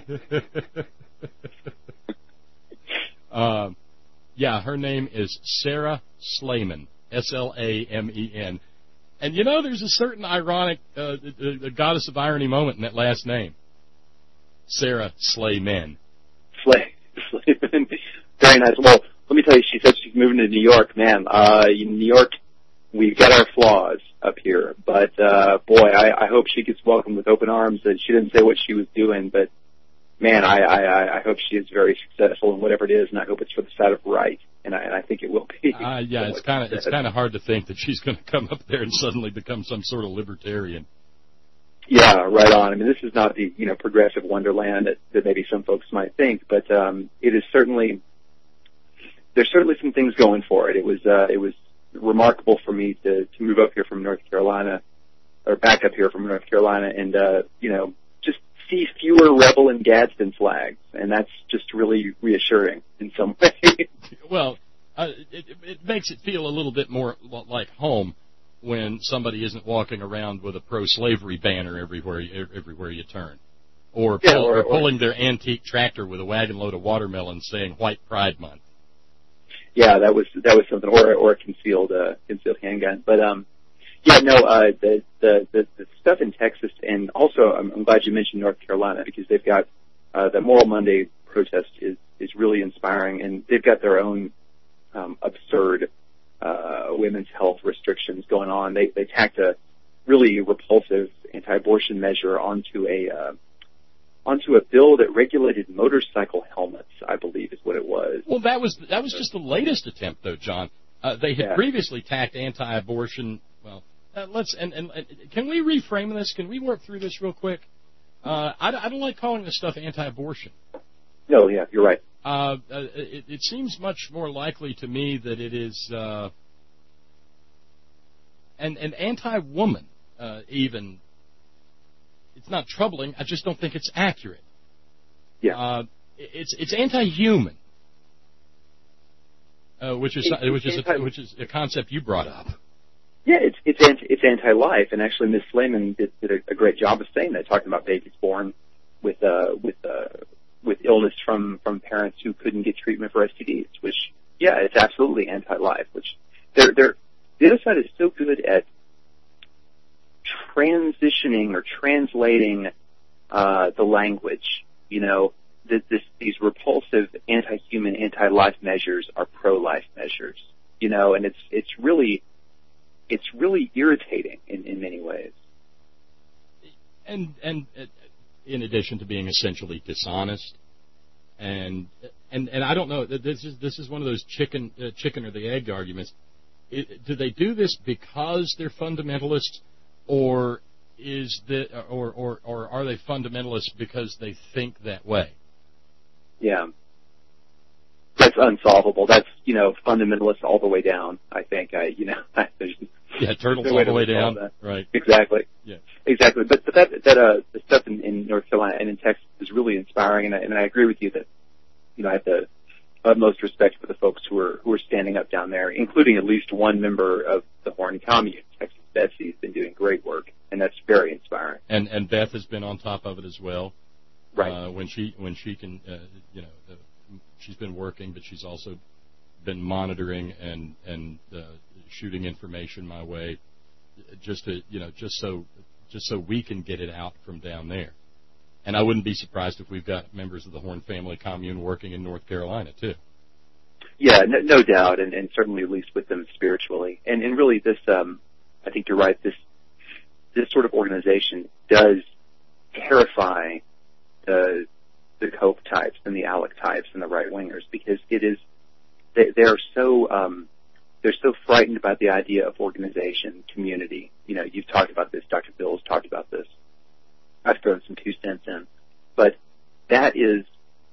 Yeah, her name is Sarah Slayman, S-L-A-M-E-N. And there's a certain ironic goddess of irony moment in that last name. Sarah Slayman. Slayman. Very nice. Well, let me tell you, she said she's moving to New York. Man, in New York, we've got our flaws up here. But, boy, I hope she gets welcomed with open arms. And she didn't say what she was doing, but, man, I hope she is very successful in whatever it is, and I hope it's for the side of right. And I think it will be. Yeah, it's kind of hard to think that she's going to come up there and suddenly become some sort of libertarian. Yeah, right on. I mean, this is not the progressive wonderland that maybe some folks might think, but it is certainly there's certainly some things going for it. It was remarkable for me to move up here from North Carolina, or back up here from North Carolina, and just see fewer Rebel and Gadsden flags, and that's just really reassuring in some way. Well, it makes it feel a little bit more like home when somebody isn't walking around with a pro-slavery banner everywhere you turn, or pulling their antique tractor with a wagon load of watermelons saying White Pride Month. Yeah, that was something, or a concealed handgun. But the stuff in Texas, and also I'm glad you mentioned North Carolina because they've got the Moral Monday protest is really inspiring, and they've got their own absurd women's health restrictions going on. They tacked a really repulsive anti-abortion measure onto a bill that regulated motorcycle helmets, I believe is what it was. Well, that was just the latest attempt, though, John. They had previously tacked anti-abortion. Well, can we reframe this? Can we work through this real quick? I don't like calling this stuff anti-abortion. No, yeah, you're right. It seems much more likely to me that it is an anti-woman even. It's not troubling. I just don't think it's accurate. Yeah. It's anti-human, which is a concept you brought up. Yeah, it's anti-life, and actually Ms. Slayman did a great job of saying that, talking about babies born with illness from parents who couldn't get treatment for STDs. Which, yeah, it's absolutely anti-life. Which the other side is so good at transitioning or translating the language. These repulsive anti-human, anti-life measures are pro-life measures. And it's really irritating in many ways. And in addition to being essentially dishonest, and I don't know, this is one of those chicken or the egg arguments. Do they do this because they're fundamentalists, or is or are they fundamentalists because they think that way? Yeah. That's unsolvable. That's, fundamentalist all the way down, I think. Turtles all the way down. Right. Exactly. Yeah. Exactly. But that the stuff in North Carolina and in Texas is really inspiring, and I agree with you that, I have the utmost respect for the folks who are standing up down there, including at least one member of the Horn Commune. Texas Betsy has been doing great work, and that's very inspiring. And Beth has been on top of it as well. Right. When she can, she's been working, but she's also been monitoring and shooting information my way, just so we can get it out from down there. And I wouldn't be surprised if we've got members of the Horn family commune working in North Carolina too. Yeah, no doubt, and certainly at least with them spiritually. And really, this, I think you're right. This sort of organization does terrify the Cope types and the Alec types and the right wingers, because they're so frightened by the idea of organization, community. You've talked about this. Dr. Bill's talked about this. I've thrown some 2 cents in, but that is,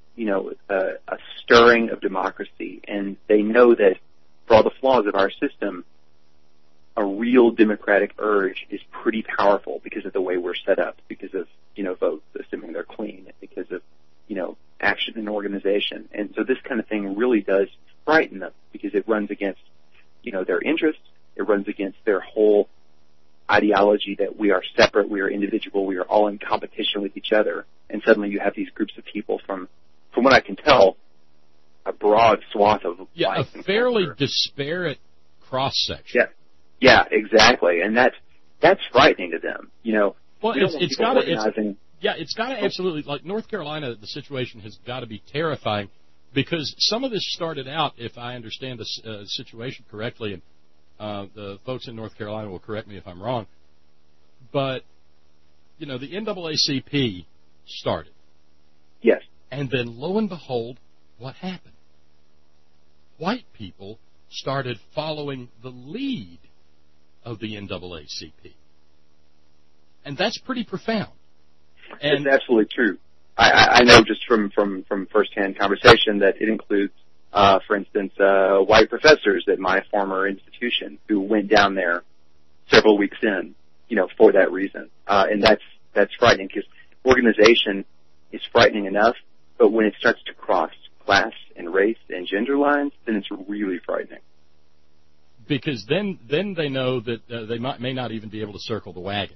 a stirring of democracy, and they know that for all the flaws of our system, a real democratic urge is pretty powerful because of the way we're set up, because of, votes, assuming they're clean, because of, action and organization. And so this kind of thing really does frighten them, because it runs against, their interests. It runs against their whole ideology that we are separate, we are individual, we are all in competition with each other. And suddenly you have these groups of people from what I can tell, a broad swath of life. A fairly disparate cross-section. Yeah, exactly. And that's frightening to them. Well, it's got to absolutely, like North Carolina, the situation has got to be terrifying, because some of this started out, if I understand the situation correctly, and the folks in North Carolina will correct me if I'm wrong, but, the NAACP started. Yes. And then, lo and behold, what happened? White people started following the lead of the NAACP. And that's pretty profound. And it's absolutely true. I know just from firsthand conversation that it includes, for instance, white professors at my former institution who went down there several weeks in, for that reason. And that's frightening, because organization is frightening enough, but when it starts to cross class and race and gender lines, then it's really frightening. Because then they know that they may not even be able to circle the wagons.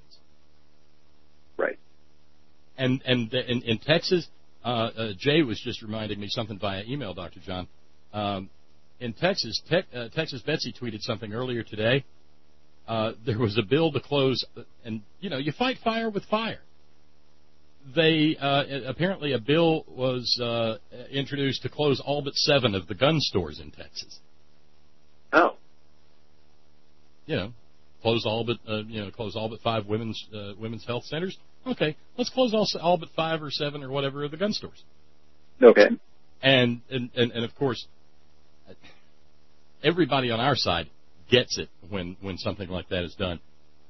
Right. And in Texas, Jay was just reminding me something via email, Dr. John. In Texas, Texas Betsy tweeted something earlier today. There was a bill to close, and you fight fire with fire. They apparently a bill was introduced to close all but 7 of the gun stores in Texas. Oh. Close all but 5 women's health centers. Okay, let's close all but 5 or 7 or whatever of the gun stores. Okay. And of course, everybody on our side gets it when something like that is done.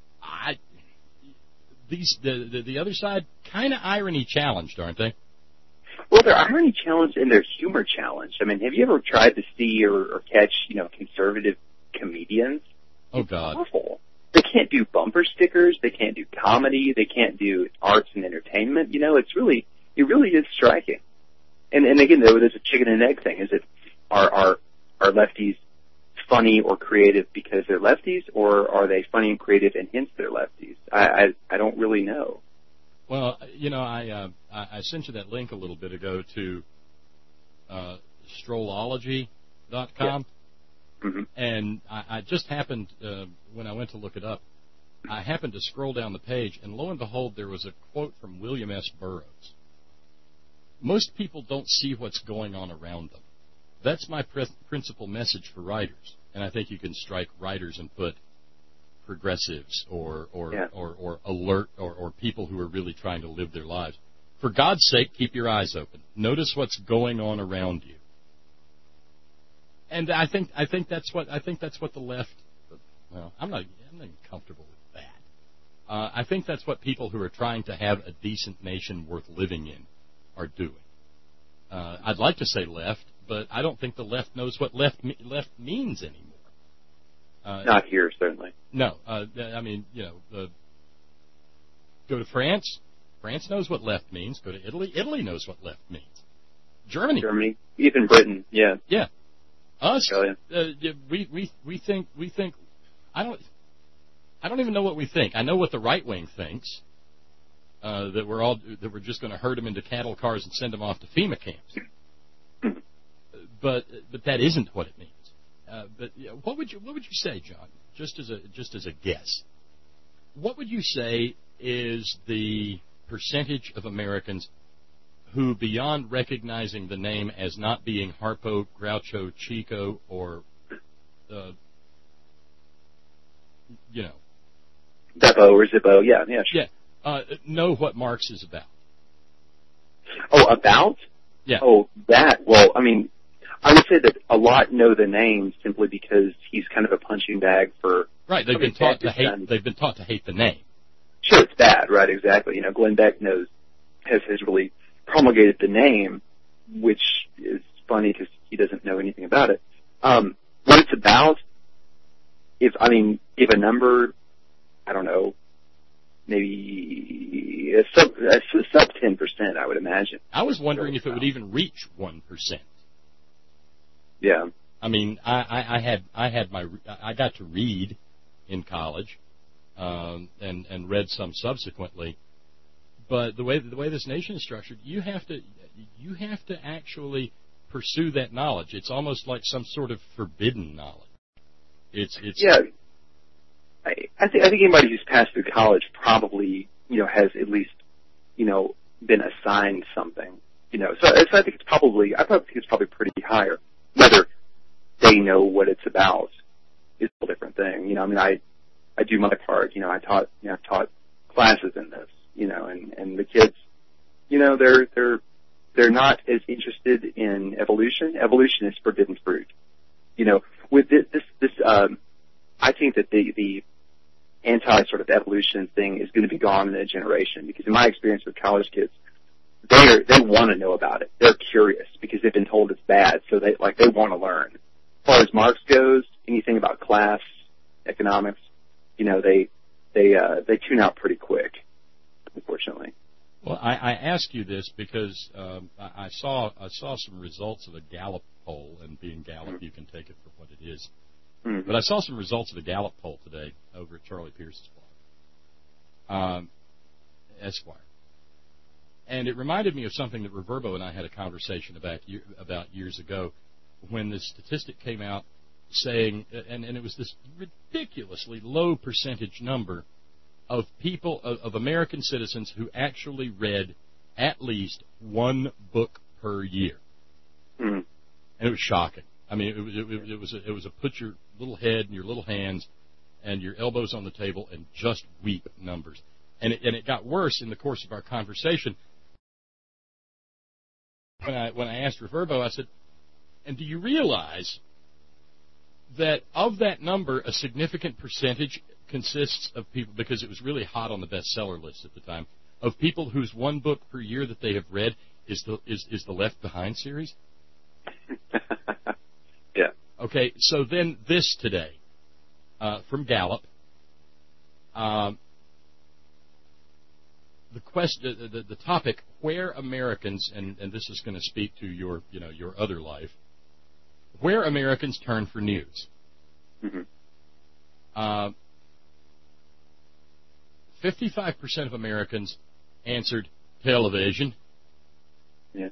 The other side kind of irony challenged, aren't they? Well, they're irony challenged and they're humor challenged. I mean, have you ever tried to see or catch, conservative comedians? Oh, God. It's awful. They can't do bumper stickers. They can't do comedy. They can't do arts and entertainment. It really is striking. And again, there's a chicken and egg thing. Is it, are lefties funny or creative because they're lefties, or are they funny and creative and hence they're lefties? I don't really know. Well, I sent you that link a little bit ago to Strollology.com. Yeah. Mm-hmm. And I just happened, when I went to look it up, I happened to scroll down the page, and lo and behold, there was a quote from William S. Burroughs. Most people don't see what's going on around them. That's my principal message for writers. And I think you can strike writers and put progressives or alert or people who are really trying to live their lives. For God's sake, keep your eyes open. Notice what's going on around you. And I think that's what the left. Well, I'm not comfortable with that. I think that's what people who are trying to have a decent nation worth living in are doing. I'd like to say left, but I don't think the left knows what left means anymore. Not here, certainly. No. I mean, go to France. France knows what left means. Go to Italy. Italy knows what left means. Germany. Even Britain. Yeah. Yeah. Us. Australia. We think. I don't even know what we think. I know what the right wing thinks. That we're just going to herd them into cattle cars and send them off to FEMA camps. But that isn't what it means. But what would you say, John? Just as a guess, what would you say is the percentage of Americans who, beyond recognizing the name as not being Harpo, Groucho, Chico, or Beppo or Zippo, yeah, sure. Yeah, know what Marx is about? Oh, about? Yeah. Oh, that. Well, I mean, I would say that a lot know the name simply because he's kind of a punching bag for. Right. They've been taught to hate. They've been taught to hate the name. Sure, it's bad. Right. Exactly. Glenn Beck has really promulgated the name, which is funny because he doesn't know anything about it. What it's about, if a number, I don't know, maybe a sub 10%, I would imagine. I was wondering if it would even reach 1%. Yeah. I mean, I got to read in college, and read some subsequently. But the way this nation is structured, you have to actually pursue that knowledge. It's almost like some sort of forbidden knowledge. It's yeah. I think anybody who's passed through college probably has at least been assigned something. So I think it's probably pretty higher. Whether they know what it's about is a different thing. I do my part. I've taught classes in this. And the kids, they're not as interested in evolution. Evolution is forbidden fruit. With this, I think that the anti sort of evolution thing is going to be gone in a generation, because in my experience with college kids, they want to know about it. They're curious because they've been told it's bad, so they want to learn. As far as Marx goes, anything about class, economics, they tune out pretty quick, unfortunately. Well, I ask you this because I saw some results of a Gallup poll, and being Gallup, you can take it for what it is. Mm-hmm. But I saw some results of a Gallup poll today over at Charlie Pierce's blog, Esquire. And it reminded me of something that Reverbo and I had a conversation about years ago, when the statistic came out saying, and it was this ridiculously low percentage number of people, of American citizens who actually read at least one book per year. Mm-hmm. And it was shocking. I mean, it was a put your little head in your little hands and your elbows on the table and just weep numbers. And it got worse in the course of our conversation. When I asked Reverbo, I said, and do you realize that of that number, a significant percentage consists of people, because it was really hot on the bestseller list at the time, of people whose one book per year that they have read is the Left Behind series? Yeah. Okay, so then this today, from Gallup, the topic, where Americans, and this is going to speak to your other life, where Americans turn for news. Mm-hmm. 55% of Americans answered television. Yeah.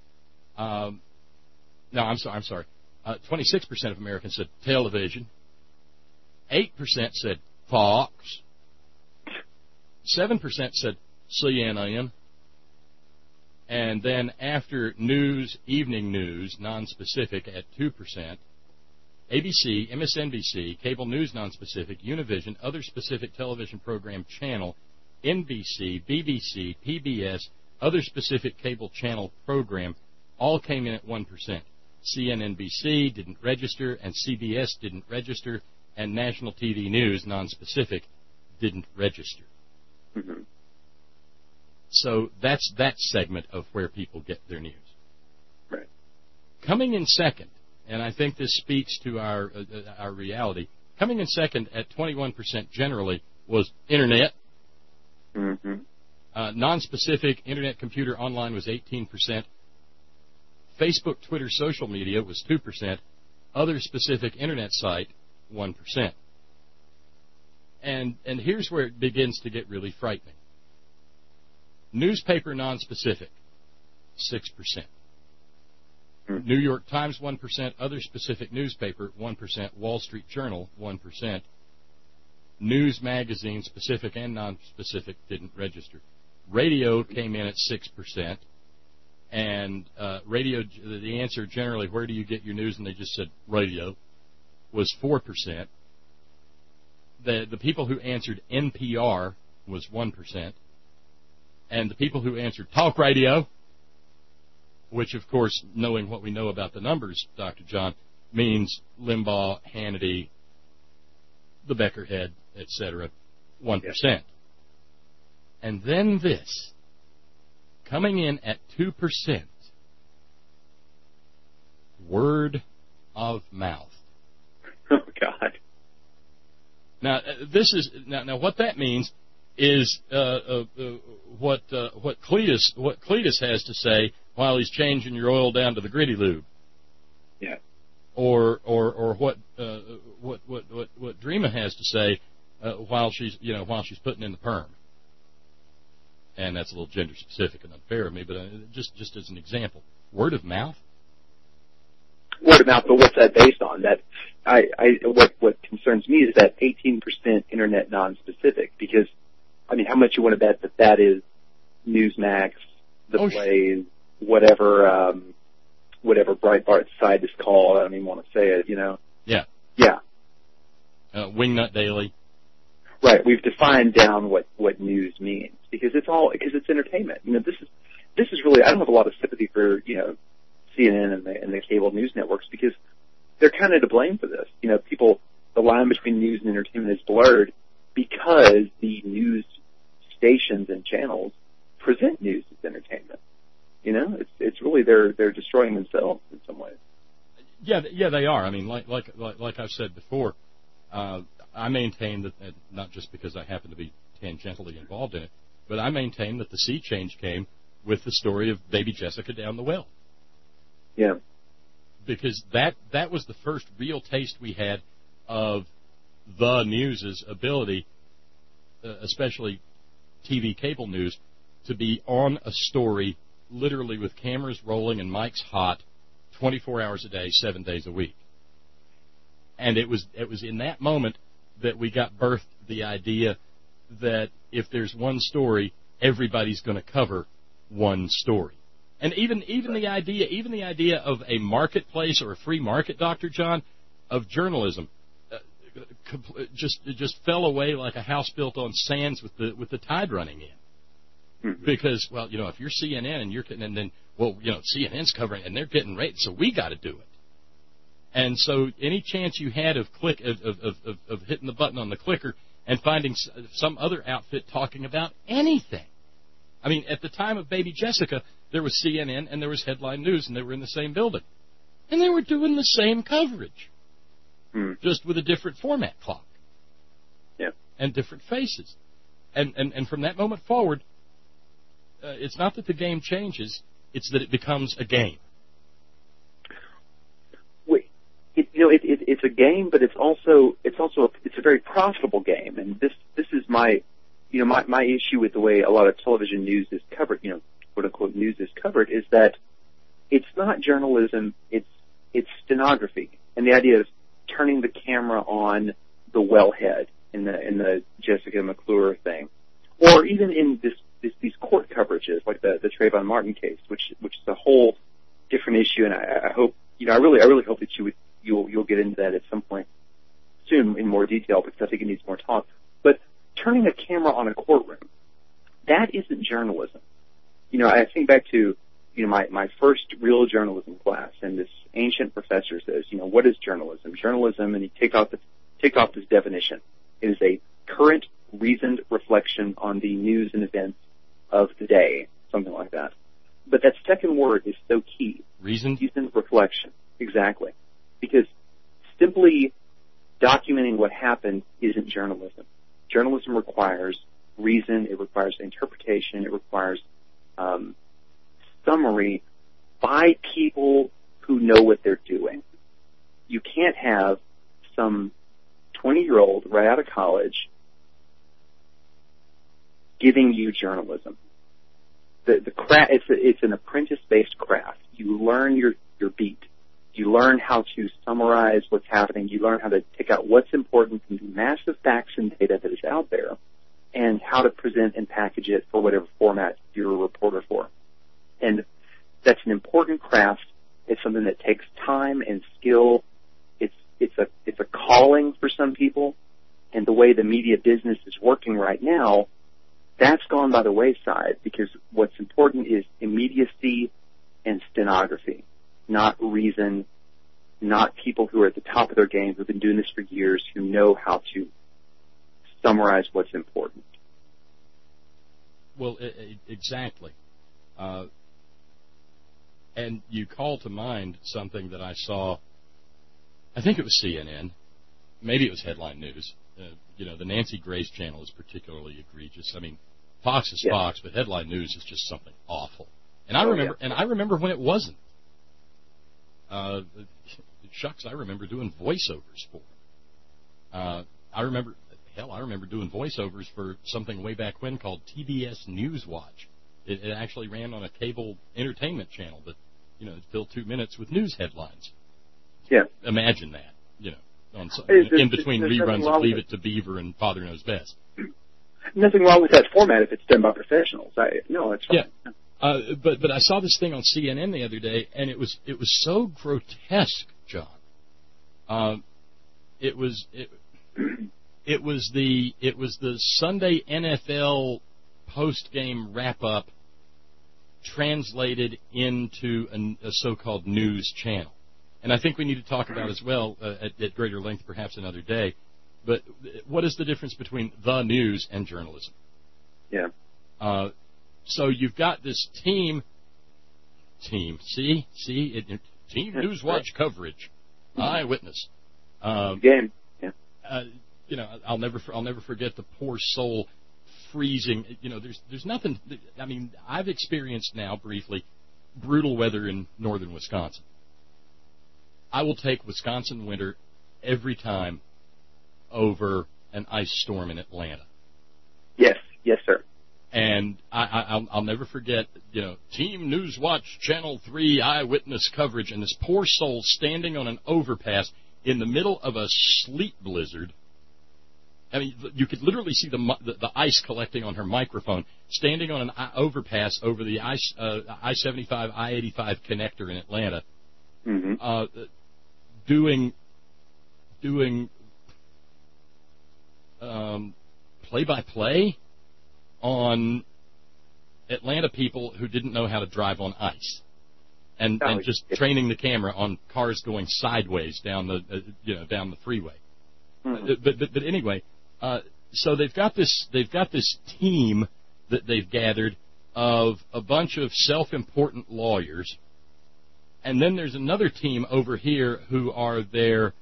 No, I'm sorry. 26% of Americans said television. 8% said Fox. 7% said CNN. And then after news, evening news, non-specific at 2%, ABC, MSNBC, cable news non-specific, Univision, other specific television program channel, NBC, BBC, PBS, other specific cable channel program, all came in at 1%. CNNBC didn't register, and CBS didn't register, and national TV news non-specific didn't register. Mm-hmm. So that's that segment of where people get their news. Right. Coming in second, and I think this speaks to our reality, coming in second at 21% generally was Internet. Mm-hmm. Non-specific Internet, computer, online was 18%. Facebook, Twitter, social media was 2%. Other specific Internet site, 1%. And here's where it begins to get really frightening. Newspaper non-specific, 6%. New York Times, 1%. Other specific newspaper, 1%. Wall Street Journal, 1%. News magazine, specific and non-specific, didn't register. Radio came in at 6%. And radio, the answer generally, where do you get your news? And they just said radio, was 4%. The people who answered NPR was 1%. And the people who answered talk radio, which, of course, knowing what we know about the numbers, Dr. John, means Limbaugh, Hannity, the Beckerhead, etc., 1%. Yes. And then this, coming in at 2%, word of mouth. Oh, God. Now, this is now what that means is what Cletus has to say while he's changing your oil down to the gritty lube. Yeah. Or what Dreama has to say while she's putting in the perm. And that's a little gender specific and unfair of me, but just as an example, word of mouth. Word of mouth, but what's that based on? That what concerns me is that 18% internet non-specific, because I mean, how much you want to bet that is Newsmax, The Blaze, whatever Breitbart's site is called. I don't even want to say it, Yeah. Yeah. Wingnut Daily. Right. We've defined down what news means because it's entertainment. This is really, I don't have a lot of sympathy for, CNN and the cable news networks because they're kind of to blame for this. The line between news and entertainment is blurred because the news stations and channels present news as entertainment. It's really they're destroying themselves in some ways. Yeah, they are. I mean, like I've said before, I maintain that, not just because I happen to be tangentially involved in it, but I maintain that the sea change came with the story of baby Jessica down the well. Yeah. Because that was the first real taste we had of the news's ability, especially TV cable news, to be on a story literally with cameras rolling and mics hot 24 hours a day, 7 days a week. And it was in that moment that we got birthed the idea that if there's one story, everybody's going to cover one story. And even the idea of a marketplace or a free market, Dr. John, of journalism, just fell away like a house built on sands with the tide running in. Mm-hmm. Because, if you're CNN CNN's covering and they're getting rated, so we got to do it. And so any chance you had of hitting the button on the clicker and finding some other outfit talking about anything. I mean, at the time of baby Jessica, there was CNN and there was Headline News, and they were in the same building. And they were doing the same coverage, just with a different format clock. Yeah. And different faces. And from that moment forward, it's not that the game changes, it's that it becomes a game. It's a game, but it's a very profitable game, and this is my issue with the way a lot of television news is covered, quote unquote news is covered, is that it's not journalism, it's stenography, and the idea of turning the camera on the wellhead in the Jessica McClure thing, or even in these court coverages like the Trayvon Martin case, which is a whole different issue, and I hope I really hope that you'll get into that at some point soon in more detail because I think it needs more talk. But turning a camera on a courtroom, that isn't journalism. I think back to my first real journalism class, and this ancient professor says, what is journalism? Journalism, and he take off this definition. It is a current, reasoned reflection reflection on the news and events of the day, something like that. But that second word is so key. Reason? Reasoned reflection. Exactly. Because simply documenting what happened isn't journalism. Journalism requires reason, it requires interpretation, it requires summary by people who know what they're doing. You can't have some 20-year-old right out of college giving you journalism. The craft, it's an apprentice-based craft. You learn your beat. You learn how to summarize what's happening. You learn how to pick out what's important from the massive facts and data that is out there, and how to present and package it for whatever format you're a reporter for. And that's an important craft. It's something that takes time and skill. It's a calling for some people. And the way the media business is working right now, that's gone by the wayside, because what's important is immediacy and stenography, not reason, not people who are at the top of their game, who've been doing this for years, who know how to summarize what's important. Well, exactly. And you call to mind something that I saw, I think it was CNN, maybe it was Headline News. The Nancy Grace channel is particularly egregious. I mean, Fox is Fox, but Headline News is just something awful. And I remember when it wasn't. Shucks, I remember doing voiceovers for it. I remember doing voiceovers for something way back when called TBS Newswatch. It actually ran on a cable entertainment channel, but it filled 2 minutes with news headlines. Yeah. Imagine that. In between reruns of Leave It to Beaver and Father Knows Best. Nothing wrong with that format if it's done by professionals. No, it's fine. Yeah. But I saw this thing on CNN the other day, and it was so grotesque, John. It was the Sunday NFL post-game wrap-up translated into a so-called news channel. And I think we need to talk about as well, at greater length perhaps another day, but what is the difference between the news and journalism? Yeah. So you've got this team, Team Newswatch coverage, eyewitness. Game. Yeah. I'll never forget the poor soul freezing. There's nothing. I mean, I've experienced now briefly brutal weather in northern Wisconsin. I will take Wisconsin winter every time over an ice storm in Atlanta. Yes, sir. And I'll never forget, Team Newswatch Channel 3 eyewitness coverage, and this poor soul standing on an overpass in the middle of a sleet blizzard. I mean, you could literally see the ice collecting on her microphone, standing on an overpass over the I-75, I-85 connector in Atlanta, doing play-by-play on Atlanta people who didn't know how to drive on ice, and just training the camera on cars going sideways down the freeway. But anyway, so they've got this team that they've gathered of a bunch of self-important lawyers, and then there's another team over here who are their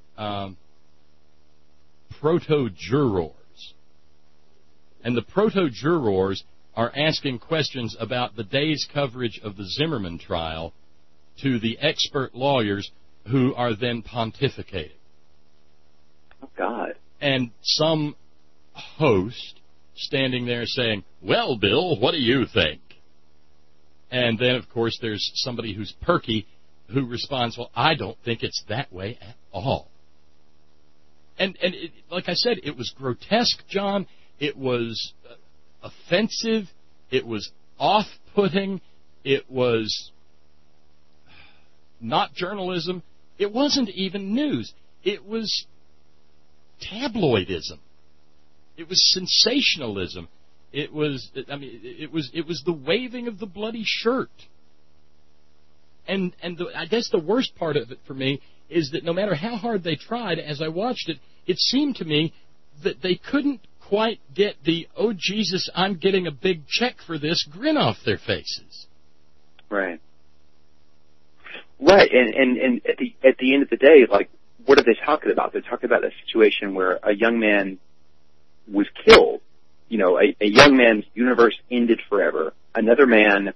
proto-jurors. And the proto-jurors are asking questions about the day's coverage of the Zimmerman trial to the expert lawyers who are then pontificating. Oh, God. And some host standing there saying, "Well, Bill, what do you think?" And then, of course, there's somebody who's perky who responds, "Well, I don't think it's that way at all." And like I said, it was grotesque, John. It was offensive. It was off-putting. It was not journalism. It wasn't even news. It was tabloidism. It was sensationalism. It was the waving of the bloody shirt. And I guess the worst part of it for me is that no matter how hard they tried, as I watched it, it seemed to me that they couldn't quite get the, oh, Jesus, I'm getting a big check for this grin off their faces. Right. Right, and at the end of the day, like, what are they talking about? They're talking about a situation where a young man was killed. You know, a young man's universe ended forever. Another man,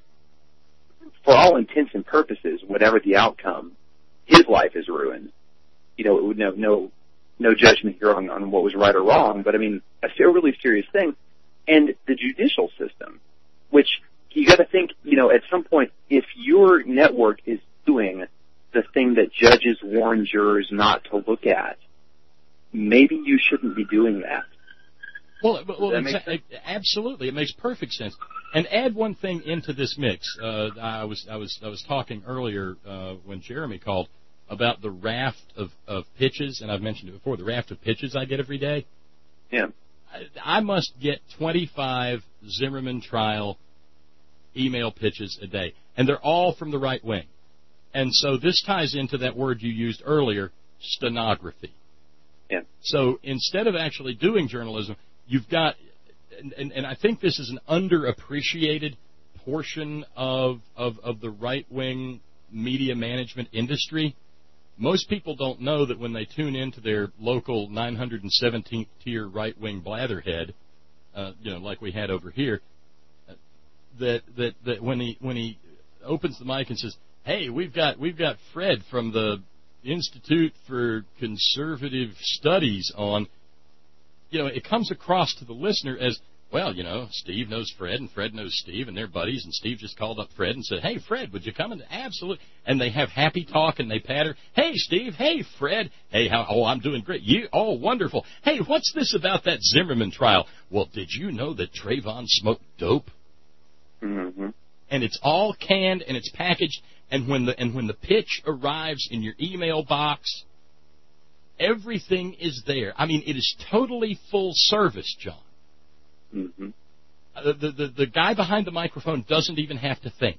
for all intents and purposes, whatever the outcome, his life is ruined. You know, no judgment here on what was right or wrong, but I mean, a really serious thing. And the judicial system, which you got to think, you know, at some point, if your network is doing the thing that judges warn jurors not to look at, maybe you shouldn't be doing that. Well, absolutely, it makes perfect sense. And add one thing into this mix. I was talking earlier when Jeremy called about the raft of pitches, and I've mentioned it before. The raft of pitches I get every day. Yeah. I must get 25 Zimmerman trial email pitches a day, and they're all from the right wing. And so this ties into that word you used earlier, stenography. Yeah. So instead of actually doing journalism, you've got, and I think this is an underappreciated portion of the right-wing media management industry. Most people don't know that when they tune into their local 917th tier right-wing blatherhead, like we had over here, that when he opens the mic and says, "Hey, we've got Fred from the Institute for Conservative Studies on," it comes across to the listener as, well, Steve knows Fred, and Fred knows Steve, and they're buddies, and Steve just called up Fred and said, "Hey, Fred, would you come in?" Absolutely. And they have happy talk, and they patter. "Hey, Steve. Hey, Fred. Hey, I'm doing great. You? Oh, wonderful. Hey, what's this about that Zimmerman trial?" "Well, did you know that Trayvon smoked dope?" Mm-hmm. And it's all canned, and it's packaged, and when the pitch arrives in your email box, everything is there. I mean, it is totally full service, John. Mm-hmm. The guy behind the microphone doesn't even have to think,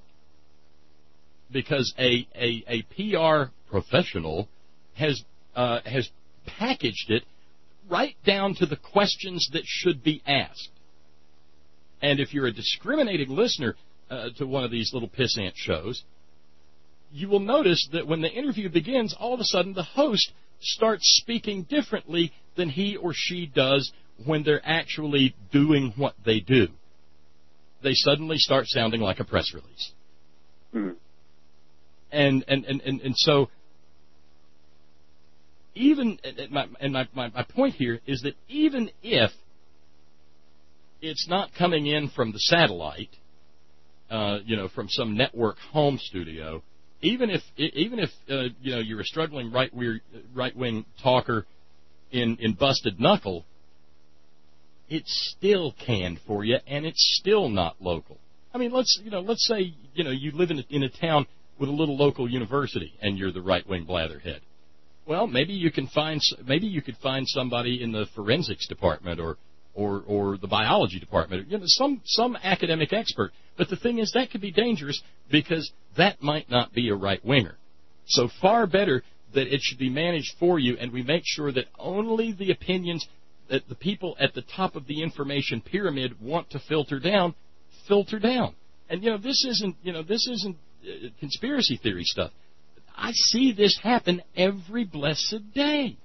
because a PR professional has packaged it right down to the questions that should be asked. And if you're a discriminating listener to one of these little pissant shows, you will notice that when the interview begins, all of a sudden the host starts speaking differently than he or she does when they're actually doing what they do. They suddenly start sounding like a press release. Mm. And so even my point here is that even if it's not coming in from the satellite, from some network home studio, even if you're a struggling right-wing talker in Busted Knuckle, it's still canned for you, and it's still not local. I mean, let's say you live in a town with a little local university, and you're the right-wing blatherhead. Well, maybe you could find somebody in the forensics department or the biology department, some academic expert. But the thing is, that could be dangerous because that might not be a right-winger. So far better that it should be managed for you, and we make sure that only the opinions that the people at the top of the information pyramid want to filter down. And this isn't conspiracy theory stuff. I see this happen every blessed day.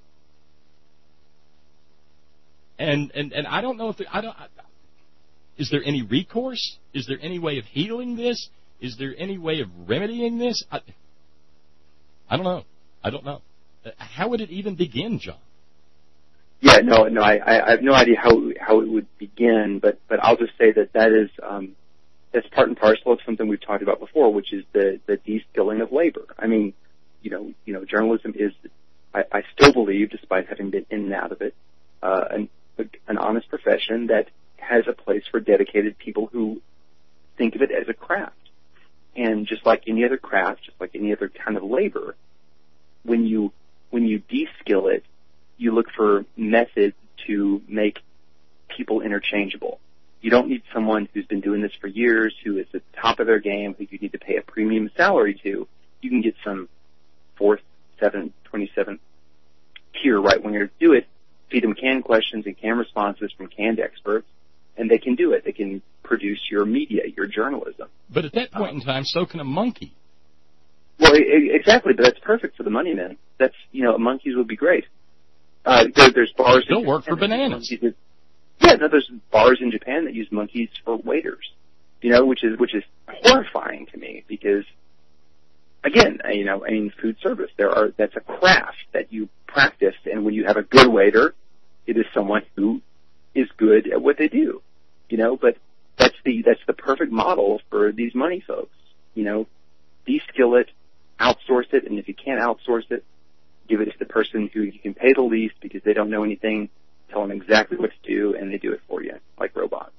And I don't know if is there any recourse? Is there any way of healing this? Is there any way of remedying this? I don't know. How would it even begin, John? Yeah, no, I have no idea how it would begin, but I'll just say that is that's part and parcel of something we've talked about before, which is the de-skilling of labor. I mean, journalism is, I still believe, despite having been in and out of it, an honest profession that has a place for dedicated people who think of it as a craft. And just like any other craft, just like any other kind of labor, when you de-skill it, you look for methods to make people interchangeable. You don't need someone who's been doing this for years, who is at the top of their game, who you need to pay a premium salary to. You can get some 4th, 7th, 27th tier right-winger to do it, feed them canned questions and canned responses from canned experts, and they can do it. They can produce your media, your journalism. But at that point in time, so can a monkey. Well, exactly, but that's perfect for the money men. That's, monkeys would be great. There's bars. They'll work for bananas. There's bars in Japan that use monkeys for waiters, which is horrifying to me because, again, food service, that's a craft that you practice, and when you have a good waiter, it is someone who is good at what they do, but that's the perfect model for these money folks, de-skill it, outsource it, and if you can't outsource it, give it to the person who you can pay the least because they don't know anything, tell them exactly what to do, and they do it for you, like robots.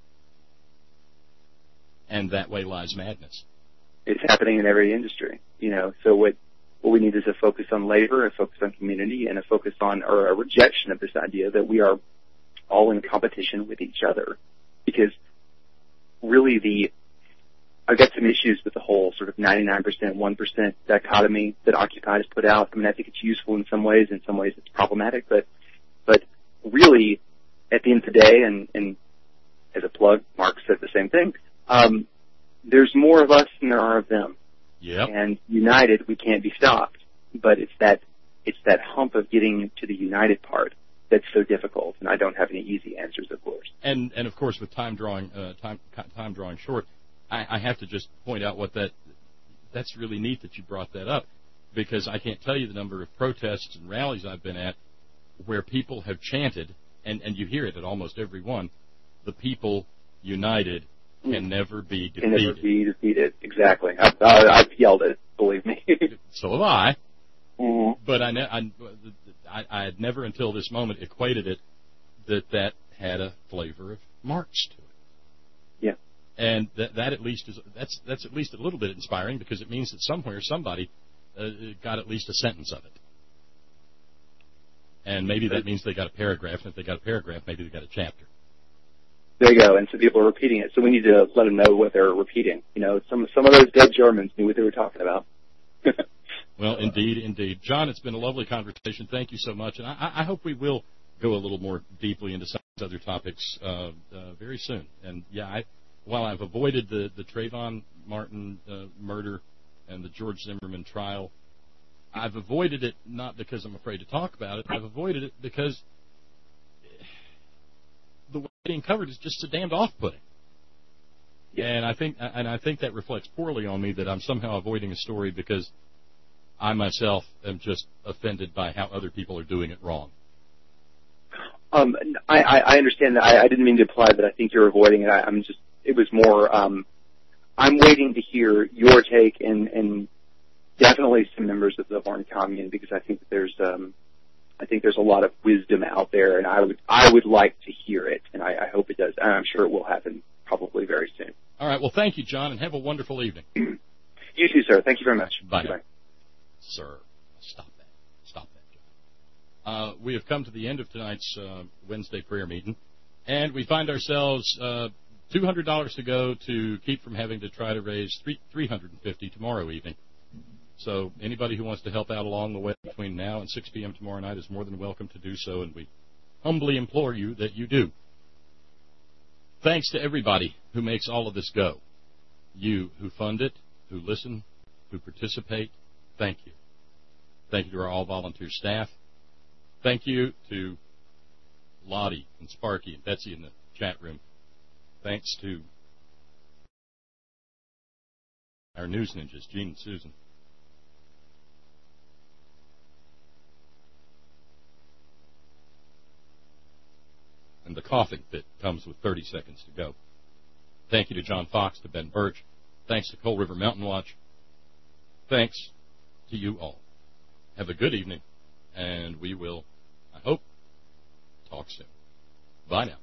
And that way lies madness. It's happening in every industry, so what we need is a focus on labor, a focus on community, and a focus on, or a rejection of this idea that we are all in competition with each other. Because really I've got some issues with the whole sort of 99%, 1% dichotomy that Occupy has put out. I mean, I think it's useful in some ways it's problematic, but really, at the end of the day, and as a plug, Mark said the same thing, there's more of us than there are of them. Yep. And united, we can't be stopped. But it's that hump of getting to the united part that's so difficult, and I don't have any easy answers, of course. And of course, with time drawing short, I have to just point out that's really neat that you brought that up, because I can't tell you the number of protests and rallies I've been at where people have chanted, and you hear it at almost every one, the people united can never be defeated. Can never be defeated, exactly. I've yelled it, believe me. So have I. Mm-hmm. But I had never until this moment equated it that had a flavor of Marx to it. Yeah. And that at least that's at least a little bit inspiring, because it means that somewhere somebody got at least a sentence of it. And maybe that means they got a paragraph, and if they got a paragraph, maybe they got a chapter. There you go, and some people are repeating it, so we need to let them know what they're repeating. Some of those dead Germans knew what they were talking about. Well, indeed. John, it's been a lovely conversation. Thank you so much, and I hope we will go a little more deeply into some of these other topics very soon. And, while I've avoided the Trayvon Martin murder and the George Zimmerman trial, I've avoided it not because I'm afraid to talk about it. I've avoided it because the way it's being covered is just so damned off-putting. Yeah. And I think that reflects poorly on me, that I'm somehow avoiding a story because I myself am just offended by how other people are doing it wrong. I understand that. I didn't mean to imply that I think you're avoiding it. It was more, I'm waiting to hear your take and definitely some members of the Horn Commune, because I think that there's a lot of wisdom out there, and I would like to hear it, and I hope it does, and I'm sure it will happen probably very soon. All right. Well, thank you, John, and have a wonderful evening. You too, sir. Thank you very much. Bye. Bye. Sir, stop that, John. We have come to the end of tonight's Wednesday prayer meeting, and we find ourselves $200 to go to keep from having to try to raise $350 tomorrow evening. So anybody who wants to help out along the way between now and 6 p.m. tomorrow night is more than welcome to do so, and we humbly implore you that you do. Thanks to everybody who makes all of this go. You who fund it, who listen, who participate, thank you. Thank you to our all-volunteer staff. Thank you to Lottie and Sparky and Betsy in the chat room. Thanks to our news ninjas, Gene and Susan. And the coughing that comes with 30 seconds to go. Thank you to John Fox, to Ben Birch. Thanks to Coal River Mountain Watch. Thanks to you all. Have a good evening, and we will, I hope, talk soon. Bye now.